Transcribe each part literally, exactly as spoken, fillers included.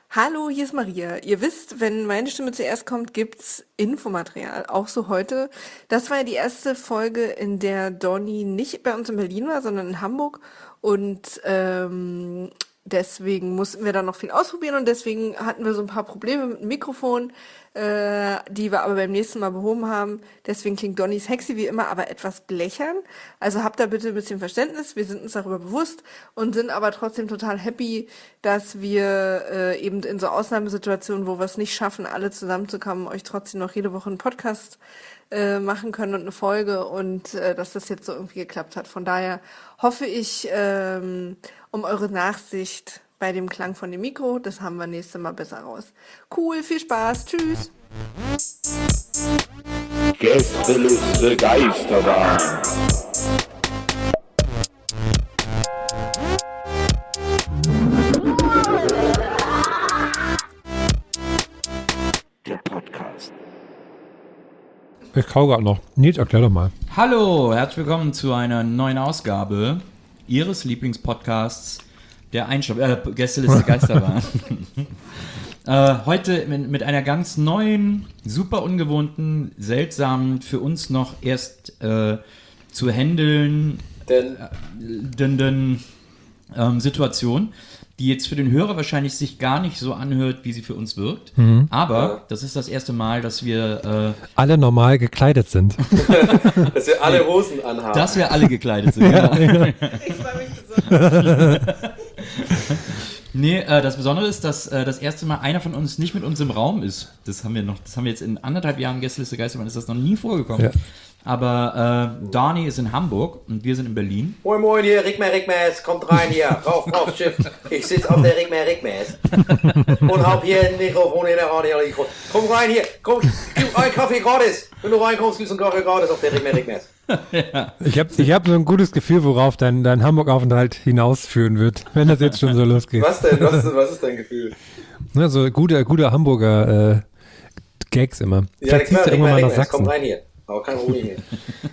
Hallo, hier ist Maria. Ihr wisst, wenn meine Stimme zuerst kommt, gibt's Infomaterial. Auch so heute. Das war ja die erste Folge, in der Donny nicht bei uns in Berlin war, sondern in Hamburg. Und ähm, deswegen mussten wir dann noch viel ausprobieren und deswegen hatten wir so ein paar Probleme mit dem Mikrofon, äh, die wir aber beim nächsten Mal behoben haben. Deswegen klingt Donnys Hexi wie immer, aber etwas blechern. Also habt da bitte ein bisschen Verständnis. Wir sind uns darüber bewusst und sind aber trotzdem total happy, dass wir äh, eben in so Ausnahmesituationen, wo wir es nicht schaffen, alle zusammenzukommen, euch trotzdem noch jede Woche einen Podcast äh, machen können und eine Folge und äh, dass das jetzt so irgendwie geklappt hat. Von daher hoffe ich ähm, um eure Nachsicht bei dem Klang von dem Mikro. Das haben wir nächstes Mal besser raus. Cool, viel Spaß, tschüss. Gästeliste Geisterbahn. Der Podcast. Ich kau grad noch. Nils, erklär doch mal. Hallo, herzlich willkommen zu einer neuen Ausgabe Ihres Lieblingspodcasts, der Einschlag, äh, Gästeliste Geisterbahn. äh, heute mit, mit einer ganz neuen, super ungewohnten, seltsamen, für uns noch erst äh, zu handeln Denn äh, den, den, ähm, Situation, die jetzt für den Hörer wahrscheinlich sich gar nicht so anhört, wie sie für uns wirkt. Mhm. Aber Ja. das ist das erste Mal, dass wir äh, Alle normal gekleidet sind. dass wir alle Hosen anhaben. dass wir alle gekleidet sind. Genau. Ich freue mich besonders. Nee, äh, das Besondere ist, dass äh, das erste Mal einer von uns nicht mit uns im Raum ist. Das haben wir noch, das haben wir jetzt in anderthalb Jahren Gästeliste Geisterbahn, ist das noch nie vorgekommen. Ja. Aber äh, Donny ist in Hamburg und wir sind in Berlin. Moin Moin hier, Rickmer Rickmers, kommt rein hier, rauf, rauf, Schiff. Ich sitze auf der Rickmer Rickmers und hab hier ein Mikrofon in der Radio. Komm rein hier, komm, gib einen Kaffee gratis. Wenn du reinkommst, gibt's einen Kaffee gratis auf der Rickmer Rickmers. Ich habe ich hab so ein gutes Gefühl, worauf dein, dein Hamburg-Aufenthalt hinausführen wird, wenn das jetzt schon so losgeht. Was denn, was, was ist dein Gefühl? Ne, so gute, gute Hamburger äh, Gags immer. Vielleicht ziehst du irgendwann mal nach komm Sachsen. rein hier. Aber kein Problem hier.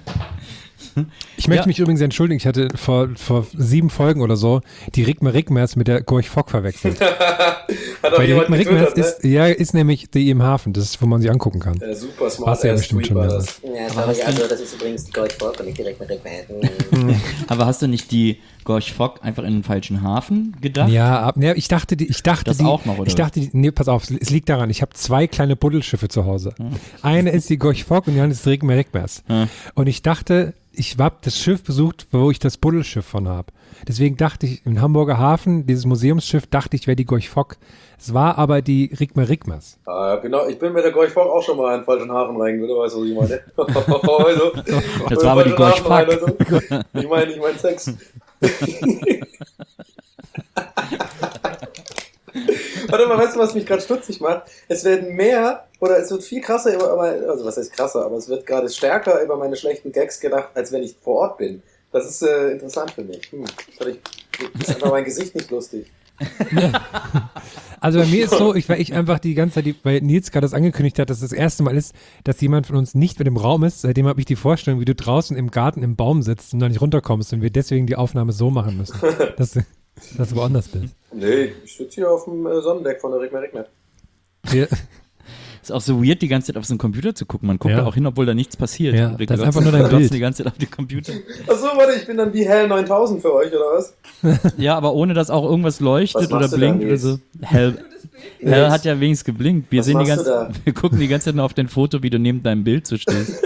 Ich möchte Ja. mich übrigens entschuldigen, ich hatte vor, vor sieben Folgen oder so die Rickmer Rickmers mit der Gorch Fock verwechselt. Hat auch Weil die jemand Rickmer Rickmers getwittert, ist, ja, ist nämlich die im Hafen, das ist, wo man sie angucken kann. ne? Äh, super smart. Warst du ja ass bestimmt Tweet schon war mal. das. Ja, sorry, also das ist übrigens die Gorch Fock und nicht direkt mit Rickman. Aber hast du nicht die Gorch Fock einfach in den falschen Hafen gedacht? Ja, ab, ne, ich dachte, die, ich dachte, Das die, auch noch, oder ich dachte, die, nee, pass auf, es liegt daran, ich habe zwei kleine Buddelschiffe zu Hause. Eine ist die Gorch Fock und die andere ist die Rickmer Rickmers. Hm. Und ich dachte, ich habe das Schiff besucht, wo ich das Buddelschiff von habe. Deswegen dachte ich, im Hamburger Hafen, dieses Museumsschiff, dachte ich, wäre die Gorch Fock. Es war aber die Rickmer Rickmers. Ah, genau, ich bin mit der Gorch Fock auch schon mal in den falschen Hafen reingegangen, weißt du, was ich meine? also, Das war aber die Gorch Fock. Also, ich meine, ich meine Sex. Warte mal, weißt du, was mich gerade stutzig macht? Es werden mehr, oder es wird viel krasser über, meine- also was heißt krasser, aber es wird gerade stärker über meine schlechten Gags gedacht, als wenn ich vor Ort bin. Das ist äh, interessant für mich. Hm. Ich, ist einfach mein Gesicht nicht lustig. Also bei mir ist so, ich, weil ich einfach die ganze Zeit, die, weil Nils gerade das angekündigt hat, dass das erste Mal ist, dass jemand von uns nicht mit im Raum ist. Seitdem habe ich die Vorstellung, wie du draußen im Garten im Baum sitzt und da nicht runterkommst und wir deswegen die Aufnahme so machen müssen, dass, du- dass du woanders bist. Nee, ich sitze hier auf dem äh, Sonnendeck von der Rickmer Rickmer. Ja, Ist auch so weird, die ganze Zeit auf so einen Computer zu gucken. Man guckt Ja. da auch hin, obwohl da nichts passiert. Ja, Und wir das ist glotzen- einfach nur dein glotzen Bild. die ganze Zeit auf den Computer. Achso, warte, ich bin dann wie Hell neuntausend für euch, oder was? Ja, aber ohne, dass auch irgendwas leuchtet Was oder machst du blinkt da, oder Nils? so. Hell, Hell hat ja wenigstens geblinkt. Wir, Was sehen die machst du ganze, da? wir gucken die ganze Zeit nur auf dein Foto, wie du neben deinem Bild so stehst.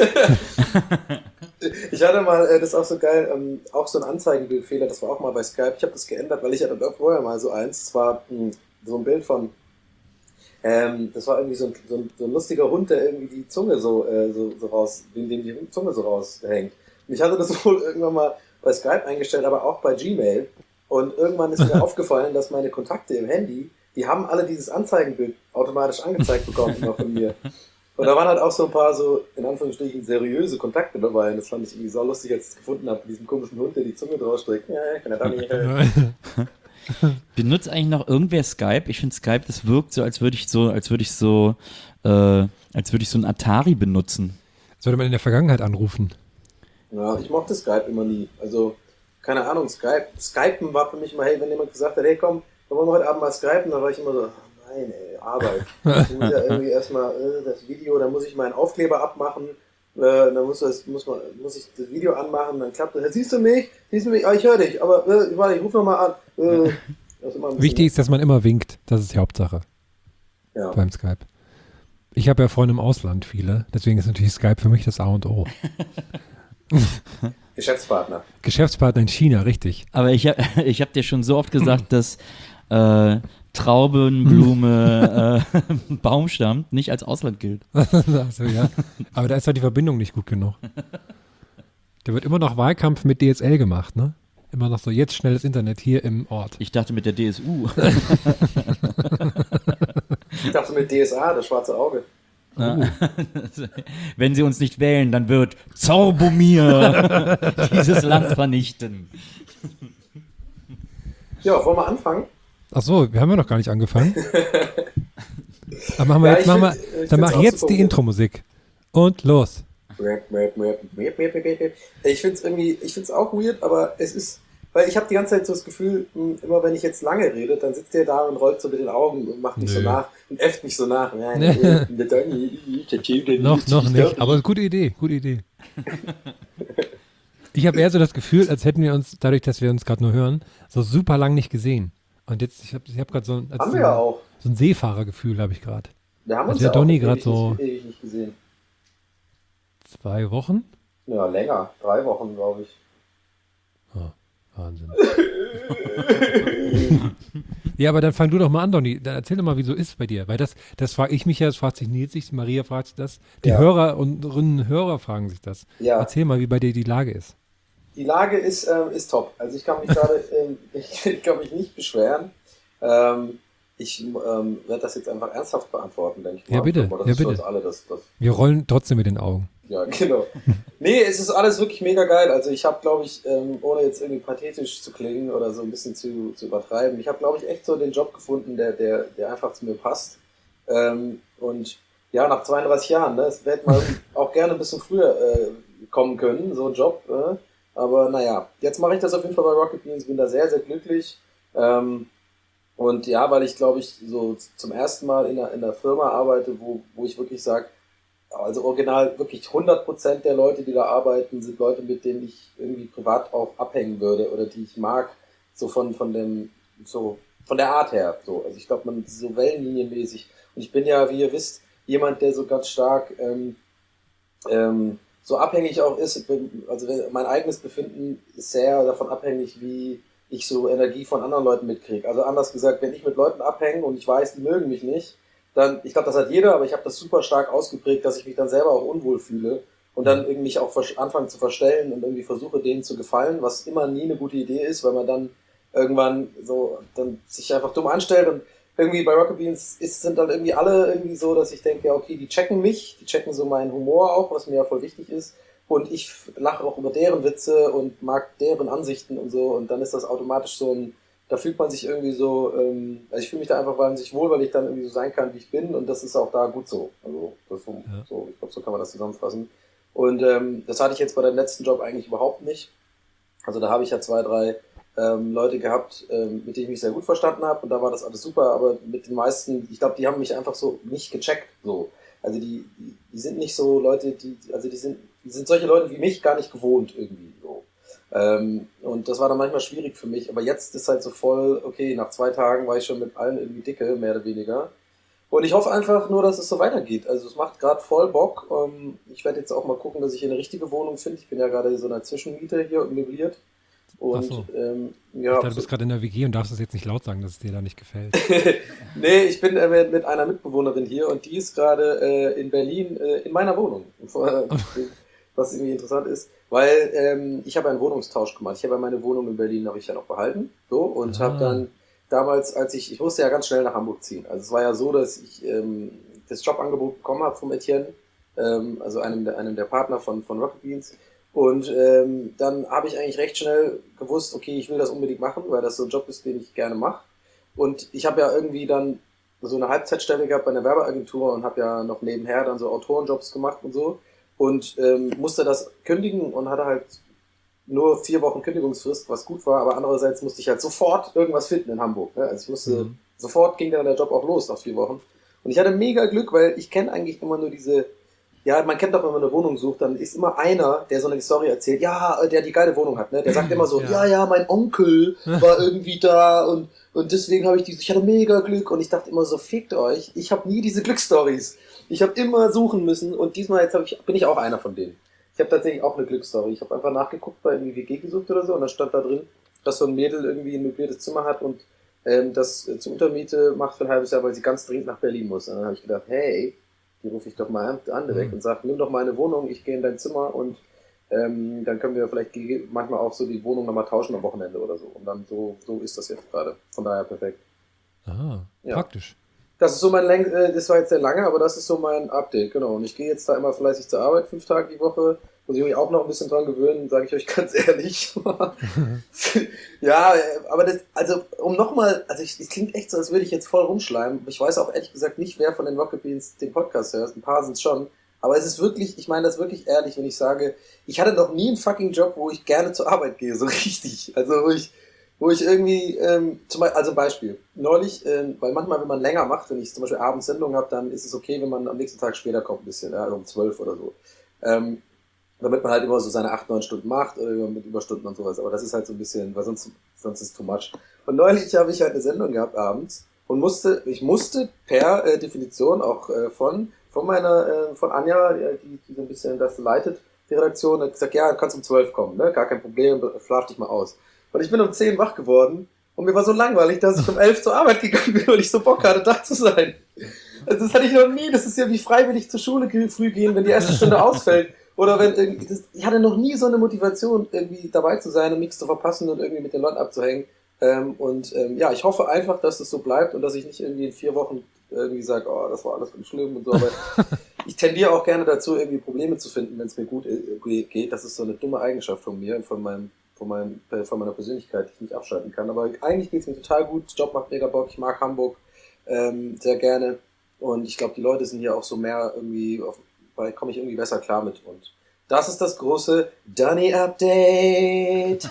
Ich hatte mal, äh, das ist auch so geil, ähm, auch so ein Anzeigenbildfehler, das war auch mal bei Skype. Ich habe das geändert, weil ich hatte da vorher mal so eins. Es war mh, so ein Bild von, ähm, das war irgendwie so ein, so, ein, so ein lustiger Hund, der irgendwie die Zunge so, äh, so, so raus, dem, dem die Zunge so raushängt. Und ich hatte das wohl irgendwann mal bei Skype eingestellt, aber auch bei Gmail. Und irgendwann ist mir aufgefallen, dass meine Kontakte im Handy, die haben alle dieses Anzeigenbild automatisch angezeigt bekommen, immer von mir. Und da waren halt auch so ein paar so, in Anführungsstrichen, seriöse Kontakte dabei. Und das fand ich irgendwie so lustig, als ich es gefunden habe, mit diesem komischen Hund, der die Zunge drausstreckt. Ja, ich bin der Dummy. Benutzt eigentlich noch irgendwer Skype? Ich finde Skype, das wirkt so, als würde ich so, als würde ich so, äh, als würde ich so ein Atari benutzen. sollte man in der Vergangenheit anrufen. Ja, ich mochte Skype immer nie. Also, keine Ahnung, Skype. Skypen war für mich immer, hey, wenn jemand gesagt hat, hey komm, dann wollen wir heute Abend mal Skypen, dann war ich immer so, nein, ey, Arbeit. Ich muss ja irgendwie erstmal äh, das Video, dann muss ich meinen Aufkleber abmachen, äh, dann muss, das, muss, man, muss ich das Video anmachen, dann klappt das. Siehst du mich? Siehst du mich? Ah, ich höre dich, aber äh, warte, ich rufe nochmal an. Äh, das ist immer ein bisschen- Wichtig ist, dass man immer winkt. Das ist die Hauptsache ja. beim Skype. Ich habe ja Freunde im Ausland, viele. Deswegen ist natürlich Skype für mich das A und O. Geschäftspartner. Geschäftspartner in China, richtig. Aber ich habe ich hab dir schon so oft gesagt, dass äh, Traubenblume äh, Baumstamm nicht als Ausland gilt. Also, ja. Aber da ist halt die Verbindung nicht gut genug. Da wird immer noch Wahlkampf mit D S L gemacht, ne? Immer noch so, jetzt schnelles Internet hier im Ort. Ich dachte mit der D S U. Ich dachte mit D S A, das schwarze Auge. Wenn sie uns nicht wählen, dann wird Zorbomir dieses Land vernichten. Ja, wollen wir anfangen? Ach so, wir haben ja noch gar nicht angefangen. Aber machen wir Ja, jetzt, ich machen wir, find- ich dann find's mach auch jetzt super die gut. Intro-Musik. Und los. Ich finde es irgendwie, ich finde es auch weird, aber es ist, weil ich habe die ganze Zeit so das Gefühl, mh, immer wenn ich jetzt lange rede, dann sitzt der da und rollt so mit den Augen und macht mich Nö. so nach und äfft mich so nach. Ja, äh, der Donny, Noch, noch nicht. Aber gute Idee, gute Idee. Ich habe eher so das Gefühl, als hätten wir uns, dadurch, dass wir uns gerade nur hören, so super lang nicht gesehen. Und jetzt, ich habe ich hab gerade so, ein- als Haben so, wir ja auch. so ein Seefahrergefühl, habe ich gerade. Wir haben Als uns der ja Donny auch grad ewig so- nicht, ewig nicht gesehen. Zwei Wochen? Ja, länger. Drei Wochen, glaube ich. Wahnsinn. Ja, aber dann fang du doch mal an, Donny. Dann erzähl doch mal, wie so ist bei dir. Weil das, das frage ich mich ja, das fragt sich Nils sich, Maria fragt sich das. Die Ja. Hörer und und Hörer fragen sich das. Ja. Erzähl mal, wie bei dir die Lage ist. Die Lage ist, ähm, ist top. Also ich kann mich gerade, ähm, ich kann mich nicht beschweren. Ähm, ich ähm, werde das jetzt einfach ernsthaft beantworten, denke ich mal. Ja, bitte. Aber das Ja, ist für bitte. uns alle das, das Wir rollen trotzdem mit den Augen. Ja, genau. Nee, es ist alles wirklich mega geil. Also ich habe, glaube ich, ähm, ohne jetzt irgendwie pathetisch zu klingen oder so ein bisschen zu, zu übertreiben, ich habe, glaube ich, echt so den Job gefunden, der, der, der einfach zu mir passt. Ähm, und ja, nach zweiunddreißig Jahren, ne, es hätte mal auch gerne ein bisschen früher äh, kommen können, so ein Job. Äh, aber naja, jetzt mache ich das auf jeden Fall bei Rocket Beans, bin da sehr, sehr glücklich. Ähm, und ja, weil ich, glaube ich, so zum ersten Mal in einer, in einer Firma arbeite, wo, wo ich wirklich sage, also original wirklich hundert Prozent der Leute, die da arbeiten, sind Leute, mit denen ich irgendwie privat auch abhängen würde oder die ich mag, so von, von dem, so, von der Art her, so. Also ich glaube, man ist so wellenlinienmäßig. Und ich bin ja, wie ihr wisst, jemand, der so ganz stark, ähm, ähm, so abhängig auch ist, also mein eigenes Befinden ist sehr davon abhängig, wie ich so Energie von anderen Leuten mitkriege. Also anders gesagt, wenn ich mit Leuten abhänge und ich weiß, die mögen mich nicht, dann, ich glaube, das hat jeder, aber ich habe das super stark ausgeprägt, dass ich mich dann selber auch unwohl fühle und dann irgendwie mich auch anfange zu verstellen und irgendwie versuche, denen zu gefallen, was immer nie eine gute Idee ist, weil man dann irgendwann so dann sich einfach dumm anstellt und irgendwie bei Rocket Beans ist, sind dann irgendwie alle irgendwie so, dass ich denke, ja, okay, die checken mich, die checken so meinen Humor auch, was mir ja voll wichtig ist und ich lache auch über deren Witze und mag deren Ansichten und so und dann ist das automatisch so ein, da fühlt man sich irgendwie so, ähm, also ich fühle mich da einfach wahnsinnig wohl, weil ich dann irgendwie so sein kann, wie ich bin und das ist auch da gut so. Also das so, Ja. so ich glaube, so kann man das zusammenfassen. Und ähm, das hatte ich jetzt bei dem letzten Job eigentlich überhaupt nicht. Also da habe ich ja zwei, drei ähm, Leute gehabt, ähm, mit denen ich mich sehr gut verstanden habe und da war das alles super, aber mit den meisten, ich glaube, die haben mich einfach so nicht gecheckt. So. Also die, die, die sind nicht so Leute, die, also die sind, die sind solche Leute wie mich gar nicht gewohnt irgendwie so. Ähm, und das war dann manchmal schwierig für mich, aber jetzt ist halt so voll, okay, nach zwei Tagen war ich schon mit allen irgendwie dicke, mehr oder weniger. Und ich hoffe einfach nur, dass es so weitergeht. Also es macht gerade voll Bock. Ähm, ich werde jetzt auch mal gucken, dass ich hier eine richtige Wohnung finde. Ich bin ja gerade in so einer Zwischenmiete hier und möbliert. Und Ach so. ähm, Ich ja, dachte, du bist gerade in der W G und darfst es jetzt nicht laut sagen, dass es dir da nicht gefällt. nee, ich bin äh, mit einer Mitbewohnerin hier und die ist gerade äh, in Berlin äh, in meiner Wohnung. Was irgendwie interessant ist, weil ähm, ich habe einen Wohnungstausch gemacht. Ich habe ja meine Wohnung in Berlin, habe ich ja noch behalten. So, und Ah. habe dann damals, als ich, ich musste ja ganz schnell nach Hamburg ziehen. Also es war ja so, dass ich ähm, das Jobangebot bekommen habe vom Etienne, ähm, also einem der, einem der Partner von, von Rocket Beans. Und ähm, dann habe ich eigentlich recht schnell gewusst, okay, ich will das unbedingt machen, weil das so ein Job ist, den ich gerne mache. Und ich habe ja irgendwie dann so eine Halbzeitstelle gehabt bei einer Werbeagentur und habe ja noch nebenher dann so Autorenjobs gemacht und so. Und ähm, musste das kündigen und hatte halt nur vier Wochen Kündigungsfrist, was gut war, aber andererseits musste ich halt sofort irgendwas finden in Hamburg. Ne? Also ich musste Mhm. sofort ging dann der Job auch los nach vier Wochen. Und ich hatte mega Glück, weil ich kenne eigentlich immer nur diese, ja, man kennt doch, wenn man eine Wohnung sucht, dann ist immer einer, der so eine Story erzählt, ja, der die geile Wohnung hat, ne? Der sagt immer so, ja, ja, ja mein Onkel war irgendwie da und, und deswegen habe ich die, ich hatte mega Glück und ich dachte immer so, fickt euch, ich habe nie diese Glücksstories. Ich habe immer suchen müssen und diesmal jetzt hab ich, bin ich auch einer von denen. Ich habe tatsächlich auch eine Glücksstory. Ich habe einfach nachgeguckt, bei irgendwie W G gesucht oder so und dann stand da drin, dass so ein Mädel irgendwie ein möbliertes Zimmer hat und ähm, das äh, zur Untermiete macht für ein halbes Jahr, weil sie ganz dringend nach Berlin muss. Und dann habe ich gedacht, hey, die rufe ich doch mal an, an direkt mhm. und sage, nimm doch mal eine Wohnung, ich gehe in dein Zimmer und ähm, dann können wir vielleicht manchmal auch so die Wohnung nochmal tauschen am Wochenende oder so. Und dann so, so ist das jetzt gerade. Von daher perfekt. Aha, ja. Praktisch. Das ist so mein Läng äh, das war jetzt sehr lange, aber das ist so mein Update, genau. Und ich gehe jetzt da immer fleißig zur Arbeit, fünf Tage die Woche. Muss ich mich auch noch ein bisschen dran gewöhnen, sage ich euch ganz ehrlich. ja, aber das, also um nochmal, also es klingt echt so, als würde ich jetzt voll rumschleimen. Ich weiß auch ehrlich gesagt nicht, wer von den Rocket Beans den Podcast hört. Ein paar sind es schon. Aber es ist wirklich, ich meine das wirklich ehrlich, wenn ich sage, ich hatte noch nie einen fucking Job, wo ich gerne zur Arbeit gehe, so richtig. Also wo ich, wo ich irgendwie, ähm, zum Beispiel, also Beispiel, neulich, ähm, weil manchmal, wenn man länger macht, wenn ich zum Beispiel abends Sendung habe, dann ist es okay, wenn man am nächsten Tag später kommt ein bisschen, ja, also um zwölf oder so. Ähm, damit man halt immer so seine acht, neun Stunden macht oder mit Überstunden und sowas. Aber das ist halt so ein bisschen, weil sonst, sonst ist es too much. Und neulich habe ich halt eine Sendung gehabt abends und musste, ich musste per äh, Definition auch äh, von, von meiner, äh, von Anja, die, die so ein bisschen das leitet, die Redaktion, hat gesagt, ja, du kannst um zwölf kommen, ne? Gar kein Problem, schlaf dich mal aus. Und ich bin um zehn wach geworden und mir war so langweilig, dass ich um elf zur Arbeit gegangen bin, weil ich so Bock hatte, da zu sein. Also das hatte ich noch nie, das ist ja wie freiwillig zur Schule früh gehen, wenn die erste Stunde ausfällt. Oder wenn irgendwie, das, ich hatte noch nie so eine Motivation, irgendwie dabei zu sein und nichts zu verpassen und irgendwie mit den Leuten abzuhängen. Ähm, und ähm, ja, ich hoffe einfach, dass das so bleibt und dass ich nicht irgendwie in vier Wochen irgendwie sage, oh, das war alles ganz schlimm und so. Aber ich tendiere auch gerne dazu, irgendwie Probleme zu finden, wenn es mir gut äh, geht. Das ist so eine dumme Eigenschaft von mir und von meinem, von meinem, äh, von meiner Persönlichkeit, die ich nicht abschalten kann. Aber eigentlich geht es mir total gut. Der Job macht mega Bock. Ich mag Hamburg ähm, sehr gerne. Und ich glaube, die Leute sind hier auch so mehr irgendwie auf, weil komme ich irgendwie besser klar mit. Und das ist das große Donny-Update.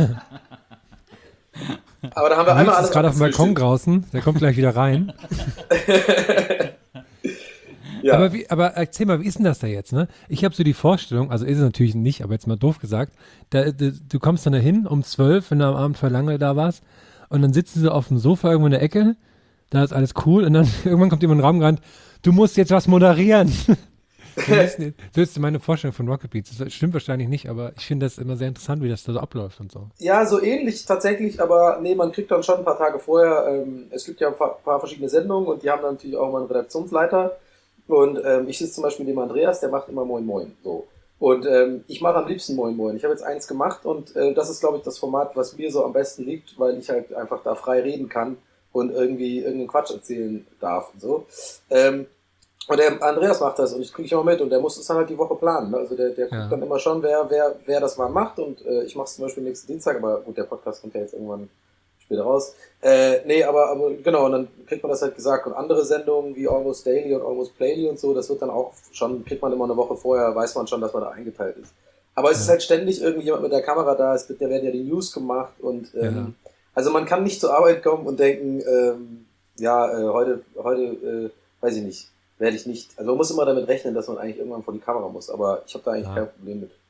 Aber da haben wir einmal alles. Ist gerade auf dem Balkon draußen, der kommt gleich wieder rein. ja. aber, wie, aber erzähl mal, wie ist denn das da jetzt? Ne? Ich habe so die Vorstellung, also ist es natürlich nicht, aber jetzt mal doof gesagt, da, da, du kommst dann dahin um zwölf, wenn du am Abend für lange da warst, und dann sitzt du so auf dem Sofa irgendwo in der Ecke, da ist alles cool, und dann irgendwann kommt jemand in den Raum gerannt, du musst jetzt was moderieren. Das ist meine Vorstellung von Rocket Beans. Das stimmt wahrscheinlich nicht, aber ich finde das immer sehr interessant, wie das da so abläuft und so. Ja, so ähnlich tatsächlich, aber nee, man kriegt dann schon ein paar Tage vorher, ähm, es gibt ja ein paar, paar verschiedene Sendungen und die haben dann natürlich auch mal einen Redaktionsleiter und ähm, ich sitze zum Beispiel neben Andreas, der macht immer Moin Moin, so. Und ähm, ich mache am liebsten Moin Moin. Ich habe jetzt eins gemacht und äh, das ist, glaube ich, das Format, was mir so am besten liegt, weil ich halt einfach da frei reden kann und irgendwie irgendeinen Quatsch erzählen darf und so. Ähm, Und der Andreas macht das und ich kriege ich immer mit und der muss das dann halt die Woche planen. Ne? Also der, der guckt ja. dann immer schon, wer, wer, wer das mal macht und äh, ich mache es zum Beispiel nächsten Dienstag, aber gut, der Podcast kommt ja jetzt irgendwann später raus. Äh, nee, aber, aber genau, und dann kriegt man das halt gesagt. Und andere Sendungen wie Almost Daily und Almost Playly und so, das wird dann auch schon, kriegt man immer eine Woche vorher, weiß man schon, dass man da eingeteilt ist. Aber es ja. ist halt ständig irgendwie jemand mit der Kamera da, es wird, da werden ja die News gemacht und ähm, ja. also man kann nicht zur Arbeit kommen und denken, ähm, ja, äh, heute, heute, äh, weiß ich nicht, werde ich nicht, also man muss immer damit rechnen, dass man eigentlich irgendwann vor die Kamera muss, aber ich habe da eigentlich ja. kein Problem mit.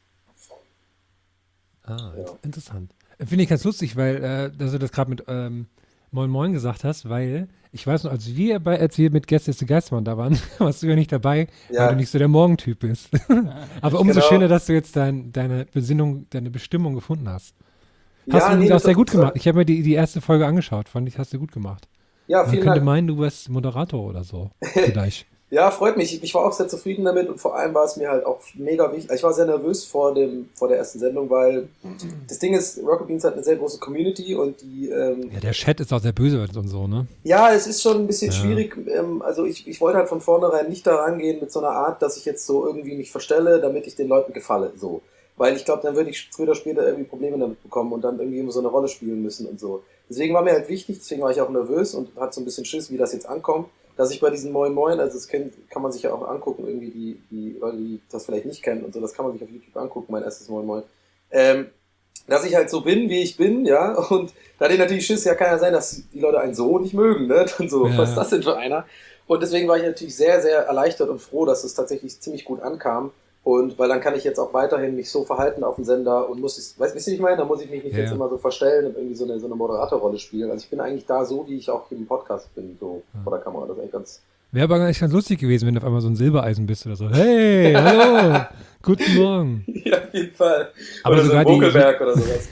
Ah, ja. Interessant. Finde ich ganz lustig, weil, äh, dass du das gerade mit ähm, Moin Moin gesagt hast, weil ich weiß noch, als wir bei, als wir mit Gäste ist der Geistermann da waren, warst du ja nicht dabei, ja. weil du nicht so der Morgentyp bist. Aber umso genau. schöner, dass du jetzt dein, deine Besinnung, deine Bestimmung gefunden hast. Hast ja, du nee, das sehr gut gemacht. Ich habe mir die, die erste Folge angeschaut, fand ich, hast du gut gemacht. Ja, vielen Man könnte Dank. meinen, du wärst Moderator oder so. Vielleicht. Ja, freut mich. Ich war auch sehr zufrieden damit und vor allem war es mir halt auch mega wichtig. Ich war sehr nervös vor dem vor der ersten Sendung, weil das Ding ist, Rocket Beans hat eine sehr große Community und die... Ähm, ja, der Chat ist auch sehr böse und so, ne? Ja, es ist schon ein bisschen ja. schwierig. Ähm, also ich, ich wollte halt von vornherein nicht da rangehen mit so einer Art, dass ich jetzt so irgendwie mich verstelle, damit ich den Leuten gefalle, so. Weil ich glaube, dann würde ich früher oder später irgendwie Probleme damit bekommen und dann irgendwie immer so eine Rolle spielen müssen und so. Deswegen war mir halt wichtig, deswegen war ich auch nervös und hatte so ein bisschen Schiss, wie das jetzt ankommt, dass ich bei diesen Moin Moin, also das kann, kann man sich ja auch angucken, irgendwie die, die Leute, die das vielleicht nicht kennen und so, das kann man sich auf YouTube angucken, mein erstes Moin Moin. Ähm, dass ich halt so bin, wie ich bin, ja, und da hatte ich natürlich Schiss, ja, kann ja sein, dass die Leute einen so nicht mögen, ne, und so, Ja. was ist das denn für einer? Und deswegen war ich natürlich sehr, sehr erleichtert und froh, dass es tatsächlich ziemlich gut ankam. Und weil dann kann ich jetzt auch weiterhin mich so verhalten auf dem Sender und muss ich, weißt du, wie ich meine? Da muss ich mich nicht Ja. jetzt immer so verstellen und irgendwie so eine, so eine Moderatorrolle spielen. Also ich bin eigentlich da so, wie ich auch im Podcast bin, so vor der Kamera. Das ist eigentlich ganz. Wäre aber eigentlich ganz lustig gewesen, wenn du auf einmal so ein Silbereisen bist oder so. Hey, hallo, guten Morgen. Ja, auf jeden Fall. Aber oder so sogar ein die- Buckelberg oder sowas.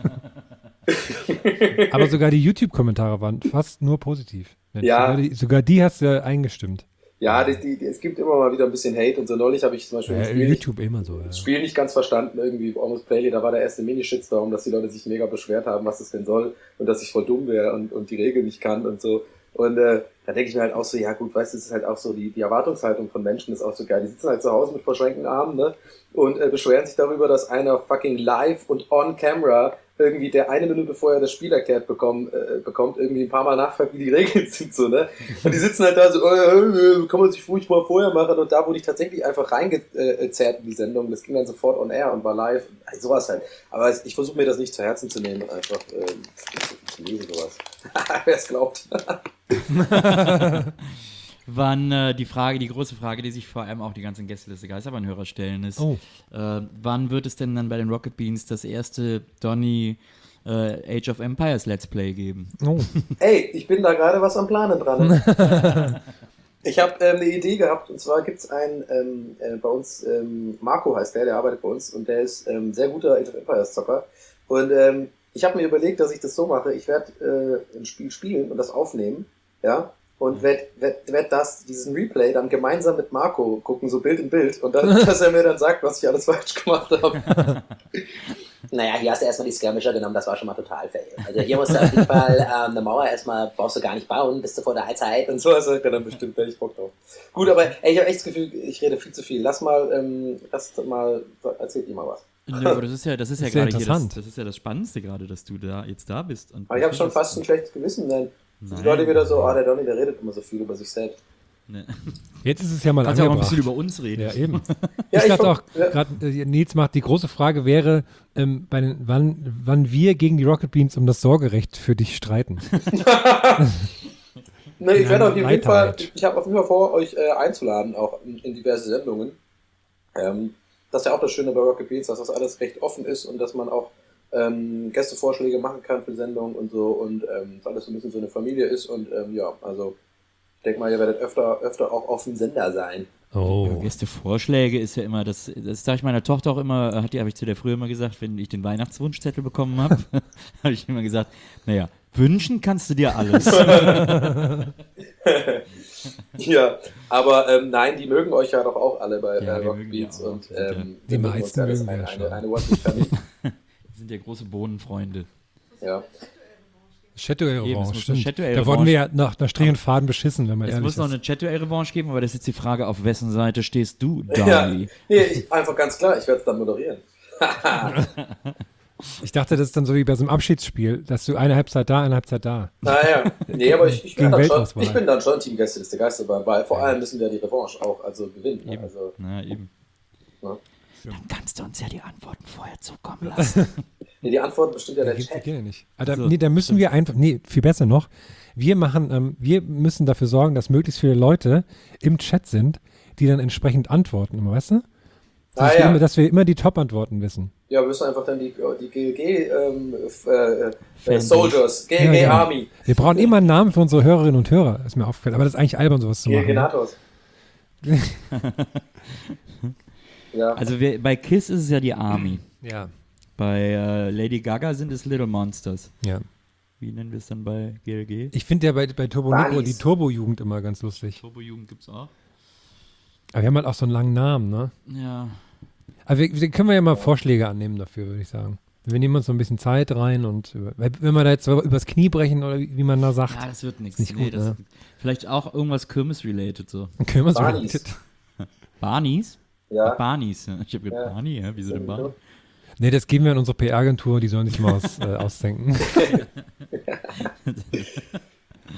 Aber sogar die YouTube-Kommentare waren fast nur positiv. Mensch, Ja. Sogar die, sogar die hast du eingestimmt. Ja, die, die, die, es gibt immer mal wieder ein bisschen Hate und so. Neulich habe ich zum Beispiel Ja, ein Spiel nicht, YouTube immer so. Ja. das Spiel nicht ganz verstanden, irgendwie Almost Playly, da war der erste Mini-Shitstorm, dass die Leute sich mega beschwert haben, was das denn soll und dass ich voll dumm wäre und, und die Regeln nicht kann und so. Und äh, da denke ich mir halt auch so, ja gut, weißt du, es ist halt auch so, die, die Erwartungshaltung von Menschen ist auch so geil. Die sitzen halt zu Hause mit verschränkten Armen, ne? Und äh, beschweren sich darüber, dass einer fucking live und on camera irgendwie, der eine Minute vorher das Spiel erklärt bekommen, äh, bekommt, irgendwie ein paar Mal nachfragt, wie die Regeln sind, so, ne? Und die sitzen halt da so, äh, äh, kann man sich furchtbar vorher machen, und da wurde ich tatsächlich einfach reingezerrt in die Sendung, das ging dann sofort on air und war live, also sowas halt. Aber ich versuche mir das nicht zu Herzen zu nehmen und einfach, ähm, ich lese sowas. Wer es glaubt. Wann äh, die Frage, die große Frage, die sich vor allem auch die ganzen Gästeliste Geisterbahn-Hörer stellen, ist, Oh. äh, wann wird es denn dann bei den Rocket Beans das erste Donny äh, Age of Empires Let's Play geben? Oh. Ey, ich bin da gerade was am Planen dran. Ich habe ähm, eine Idee gehabt, und zwar gibt es einen ähm, äh, bei uns, ähm, Marco heißt der, der arbeitet bei uns, und der ist ähm, sehr guter Age of Empires Zocker. Und ähm, ich habe mir überlegt, dass ich das so mache, ich werde äh, ein Spiel spielen und das aufnehmen, ja, und werde werd, werd das, diesen Replay dann gemeinsam mit Marco gucken, so Bild in Bild, und dann, dass er mir dann sagt, was ich alles falsch gemacht habe. Naja, hier hast du erstmal die Skirmisher genommen, das war schon mal total fail. Also hier musst du auf jeden Fall ähm, eine Mauer erstmal, brauchst du gar nicht bauen, bist du vor der Allzeit. Und so sagt er dann bestimmt, wenn ich Bock drauf. Gut, aber ey, ich habe echt das Gefühl, ich rede viel zu viel. Lass mal, ähm, lass mal, erzählt ihr mal was. Nö, aber das ist ja, das ist ja Das ist ja gerade hier das, interessant. das ist ja das Spannendste gerade, dass du da jetzt da bist. Und Aber ich habe schon fast ein schlechtes Gewissen, denn die Leute wieder so, ah, der Donny, der redet immer so viel über sich selbst. Ne. Jetzt ist es ja mal Kannst ja auch ein angebracht. bisschen über uns reden. Ja, eben. Ja, ich ich dachte ver- auch, ja. gerade äh, Nils macht, die große Frage wäre, ähm, bei den, wann, wann wir gegen die Rocket Beans um das Sorgerecht für dich streiten. Ne, ich Ja, werde auf jeden Fall, Leiterheit. ich habe auf jeden Fall vor, euch äh, einzuladen, auch in, in diverse Sendungen. Ähm, das ist ja auch das Schöne bei Rocket Beans, dass das alles recht offen ist und dass man auch ähm, Gästevorschläge machen kann für Sendungen und so, und ähm, dass alles so ein bisschen so eine Familie ist, und ähm, ja, also ich denke mal, ihr werdet öfter, öfter auch auf dem Sender sein. Oh. Ja, Gästevorschläge ist ja immer, das, das sage ich meiner Tochter auch immer, hat die, habe ich zu der früher immer gesagt, wenn ich den Weihnachtswunschzettel bekommen habe, habe ich immer gesagt, naja, wünschen kannst du dir alles. Ja, aber ähm, nein, die mögen euch ja doch auch alle bei Ja, äh, wir Rocket mögen die Beans, auch. und Sind ja- ähm, Die wir mögen meisten uns ja, das ist mögen wir eine, ja eine, schon. eine One-Family. Das sind ja große Bohnenfreunde. Ja. Chatduell Eben, es Revanche, muss stimmt. eine Chatduell Da wurden Revanche. wir ja nach, nach Strich und Faden beschissen, wenn man Es ehrlich muss noch ist. eine Chat-Revanche geben, aber das ist jetzt die Frage, auf wessen Seite stehst du, Ja, Dali? nee, ich, einfach ganz klar, ich werde es dann moderieren. Ich dachte, das ist dann so wie bei so einem Abschiedsspiel, dass du eine Halbzeit da, eine Halbzeit da. Naja, nee, aber ich, ich, Gegen bin dann schon, Weltauswahl. ich bin dann schon Team Gästeliste Geisterbahn, weil vor allem müssen wir die Revanche auch also gewinnen. Eben. Also, Na, eben. ne? Dann kannst du uns ja die Antworten vorher zukommen lassen. Nee, die Antworten bestimmt ja Da der gibt's die Chat. Kinder nicht. Ah, da, So, nee, da müssen wir einfach, nee, viel besser noch. Wir machen, ähm, wir müssen dafür sorgen, dass möglichst viele Leute im Chat sind, die dann entsprechend antworten, immer, weißt du? Dass, Ah, wir, ja. immer, dass wir immer die Top-Antworten wissen. Ja, wir müssen einfach dann die, die G L G ähm, f- äh, äh, Fanbase. Soldiers, G L G Ja, ja. Army, Wir brauchen immer einen Namen für unsere Hörerinnen und Hörer, ist mir aufgefallen. Aber das ist eigentlich albern, sowas zu G L machen. G ne? Natos. Ja, Also wir, bei Kiss ist es ja die Army. Ja. Bei äh, Lady Gaga sind es Little Monsters. Ja. Wie nennen wir es dann bei G L G? Ich finde ja bei, bei Turbo Negro Bunnies. die Turbo-Jugend immer ganz lustig. Turbo-Jugend gibt's auch. Aber wir haben halt auch so einen langen Namen, ne? Ja. Aber wir, wir können wir ja mal Vorschläge annehmen dafür, würde ich sagen. Wir nehmen uns so ein bisschen Zeit rein und über, weil wenn wir da jetzt so übers Knie brechen oder wie, wie man da sagt, Ja, das wird nichts. Ist nicht gut, das ne? Vielleicht auch irgendwas Kirmes-related so. dann können wir so Barneys. Barneys? ja. Barneys. Ich habe gedacht, Ja. Barney, hä? Wieso denn Barney? Nee, das geben wir an unsere P R-Agentur, die sollen sich mal aus, äh, ausdenken.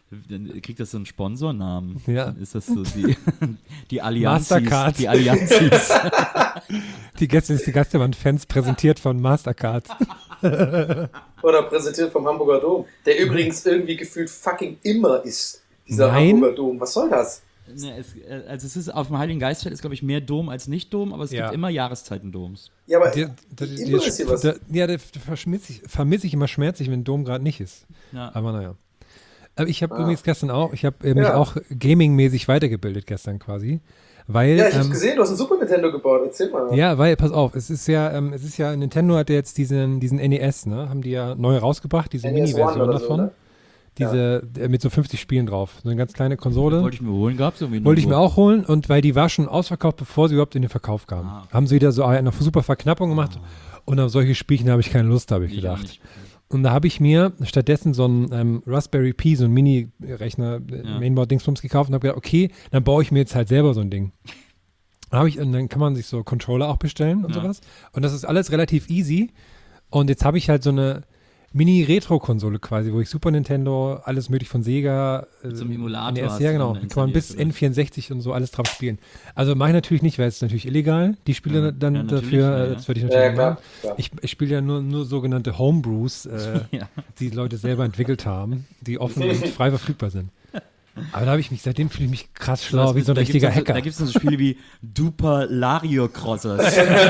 Dann kriegt das so einen Sponsornamen. Ja. Dann ist das so die, die Allianzis. Mastercard. Die Allianzis. Die Gäste ist die Geisterbahn-Fans präsentiert von Mastercard. Oder präsentiert vom Hamburger Dom, der übrigens irgendwie gefühlt fucking immer ist, dieser Nein. Hamburger Dom. Was soll das? Ne, es, äh, also es ist auf dem Heiligen Geistfeld ist, glaube ich, mehr Dom als nicht Dom, aber es Ja. gibt immer Jahreszeiten-Doms. Ja, aber Der, der, der, immer ist hier was. der, ja, der vermisse ich, vermisse ich immer schmerzlich, wenn Dom gerade nicht ist. Ja. Aber naja. Aber ich habe Ah. übrigens gestern auch, ich habe äh, mich Ja. auch gaming-mäßig weitergebildet gestern quasi. Weil, Ja, ich hab's ähm, gesehen, du hast ein Super Nintendo gebaut. Erzähl mal. ja, weil, pass auf, es ist ja, ähm, es ist ja, Nintendo hat ja jetzt diesen, diesen N E S, ne, haben die ja neu rausgebracht, diese N E S Mini-Version One oder so, davon. ne? Diese, äh, mit so fünfzig Spielen drauf. So eine ganz kleine Konsole. Wollte ich mir holen, gab es irgendwie Wollte ich mir nirgendwo. auch holen, und weil die war schon ausverkauft, bevor sie überhaupt in den Verkauf kam. Ah. Haben sie wieder so eine super Verknappung gemacht, und auf solche Spielchen habe ich keine Lust, habe ich Ich auch gedacht. nicht. Und da habe ich mir stattdessen so einen ähm, Raspberry Pi, so einen Mini-Rechner, äh, Ja. Mainboard-Dingsbums gekauft und habe gedacht, okay, dann baue ich mir jetzt halt selber so ein Ding. Dann, hab ich, und dann kann man sich so Controller auch bestellen und Ja. sowas. Und das ist alles relativ easy. Und jetzt habe ich halt so eine Mini-Retro-Konsole quasi, wo ich Super Nintendo, alles möglich von Sega, äh, Mit so einem Emulator N E S, hast ja du genau, dann kann man bis installiert, N vierundsechzig und so alles drauf spielen. Also mache ich natürlich nicht, weil es ist natürlich illegal, die Spiele Ja. dann Ja, natürlich, dafür, ja, äh, ja. das würde ich Ja, natürlich ja, nicht klar. machen. klar. Ich, ich spiele ja nur, nur sogenannte Homebrews, äh, Ja. die Leute selber entwickelt haben, die offen und frei verfügbar sind. Aber da habe ich mich, seitdem fühle ich mich krass schlau, Was wie mit- so ein da richtiger gibt's dann so, Hacker. Da gibt es so Spiele wie Duper Lario Crossers.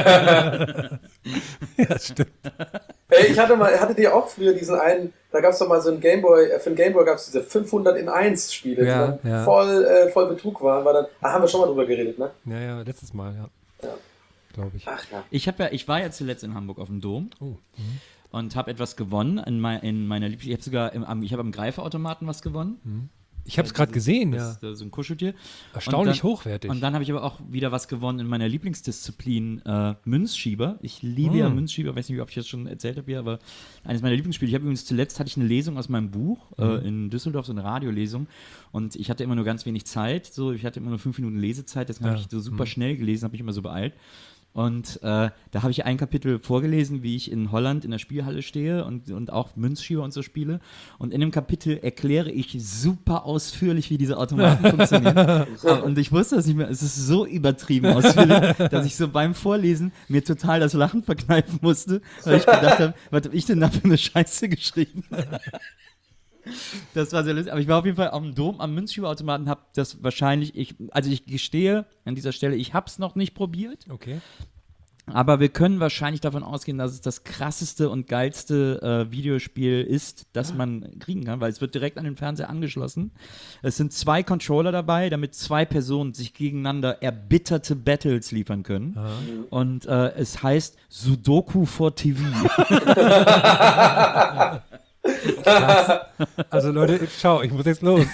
Ja, stimmt. Ey, ich hatte mal, hattet ihr auch früher diesen einen, da gab es doch mal so einen Gameboy, äh, für den Gameboy gab es diese fünfhundert in eins Spiele, Ja, die dann ja. voll, äh, voll Betrug waren, war dann, ah, haben wir schon mal drüber geredet, ne? Ja, ja, letztes Mal, ja. Ja. Glaube ich. Ach ja. Ich, hab ja, ich war ja zuletzt in Hamburg auf dem Dom Oh, und habe etwas gewonnen in, mein, in meiner Lieblings... Ich habe sogar im, am, ich hab am Greifautomaten was gewonnen. ich habe es gerade gesehen, ja. Das ist so ein Kuscheltier. Erstaunlich Und dann- hochwertig. Und dann habe ich aber auch wieder was gewonnen in meiner Lieblingsdisziplin, äh, Münzschieber. Ich liebe ja Mm. Münzschieber, weiß nicht, ob ich das schon erzählt habe hier, aber eines meiner Lieblingsspiele. Ich habe übrigens zuletzt hatte ich eine Lesung aus meinem Buch äh, in Düsseldorf, so eine Radiolesung. Und ich hatte immer nur ganz wenig Zeit. So, ich hatte immer nur fünf Minuten Lesezeit, deswegen habe Ja. ich so super schnell gelesen, habe mich immer so beeilt. Und äh, da habe ich ein Kapitel vorgelesen, wie ich in Holland in der Spielhalle stehe und, und auch Münzschieber und so spiele. Und in dem Kapitel erkläre ich super ausführlich, wie diese Automaten funktionieren. Aber- Und ich wusste das nicht mehr. Es ist so übertrieben ausführlich, dass ich so beim Vorlesen mir total das Lachen verkneifen musste, weil ich gedacht habe, was habe ich denn da für eine Scheiße geschrieben? Das war sehr lustig. Aber ich war auf jeden Fall am Dom, am Münzschieberautomaten, habe das wahrscheinlich, ich, also ich gestehe an dieser Stelle, ich habe es noch nicht probiert. Okay. Aber wir können wahrscheinlich davon ausgehen, dass es das krasseste und geilste äh, Videospiel ist, das man kriegen kann, weil es wird direkt an den Fernseher angeschlossen. Es sind zwei Controller dabei, damit zwei Personen sich gegeneinander erbitterte Battles liefern können. Und äh, es heißt Sudoku for T V. Also Leute, schau, ich muss jetzt los.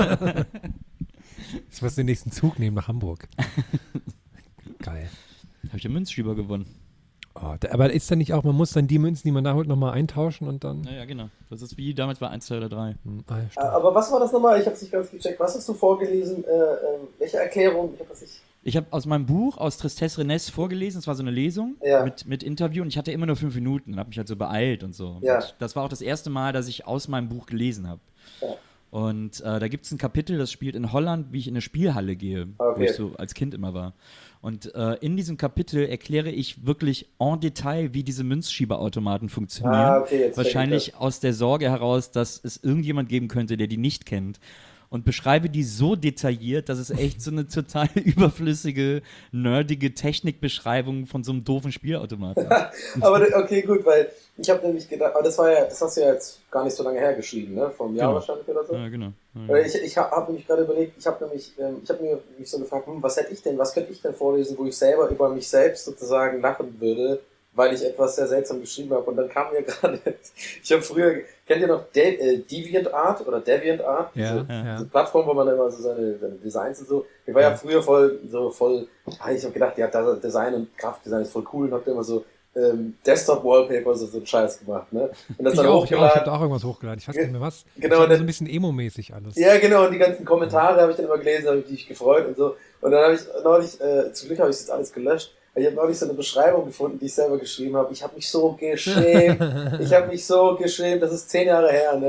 Ich muss den nächsten Zug nehmen nach Hamburg. Geil. Habe ich den Münzschieber gewonnen. Oh, da, aber ist dann nicht auch, man muss dann die Münzen, die man da holt, nochmal eintauschen und dann... Naja, genau. Das ist wie damals bei eins, zwei oder drei. Hm, ah, ja, stimmt. Aber was war das nochmal? Ich hab's nicht ganz gecheckt. Was hast du vorgelesen? Äh, ähm, welche Erklärung? Ich hab das nicht. Ich habe aus meinem Buch, aus Tristesse Renesse, vorgelesen. Es war so eine Lesung Ja. mit, mit Interview und ich hatte immer nur fünf Minuten und habe mich halt so beeilt und so. Ja. Und das war auch das erste Mal, dass ich aus meinem Buch gelesen habe. Ja. Und äh, da gibt es ein Kapitel, das spielt in Holland, wie ich in eine Spielhalle gehe, wo Okay. ich so als Kind immer war. Und äh, in diesem Kapitel erkläre ich wirklich en Detail, wie diese Münzschieberautomaten funktionieren. Ah, okay, jetzt Wahrscheinlich aus der Sorge heraus, dass es irgendjemand geben könnte, der die nicht kennt. Und beschreibe die so detailliert, dass es echt so eine total überflüssige, nerdige Technikbeschreibung von so einem doofen Spielautomaten ist. Aber da- okay, gut, weil ich habe nämlich gedacht, aber das war ja, das hast du ja jetzt gar nicht so lange her geschrieben, ne? Vom Jahr Genau. wahrscheinlich oder so. Ja, genau. Ja, Weil Ich, ich habe hab nämlich gerade überlegt, ich habe nämlich, ähm, ich habe mir mich so gefragt, hm, was hätte ich denn, was könnte ich denn vorlesen, wo ich selber über mich selbst sozusagen lachen würde, weil ich etwas sehr seltsam geschrieben habe. Und dann kam mir gerade, ich habe früher, kennt ihr noch De äh, DeviantArt oder DeviantArt? Ja, Diese, ja. diese Plattform, wo man immer so seine, seine Designs und so. Ich war ja, früher voll, so voll, ah, ich habe gedacht, ja, das Design und Grafikdesign ist voll cool und hab da immer so ähm, Desktop-Wallpaper, so, so einen Scheiß gemacht, ne? Und das Ich dann auch, ich auch, ich hochgeladen. habe da auch irgendwas hochgeladen. Ich weiß nicht mehr was. Genau, ich hab dann- so ein bisschen emo-mäßig alles. Ja, genau, und die ganzen Kommentare habe ich dann immer gelesen, habe ich mich gefreut und so. Und dann habe ich neulich, äh, zum Glück habe ich das jetzt alles gelöscht, aber ich habe neulich so eine Beschreibung gefunden, die ich selber geschrieben habe. Ich habe mich so geschämt. Ich habe mich so geschämt, das ist zehn Jahre her, ne?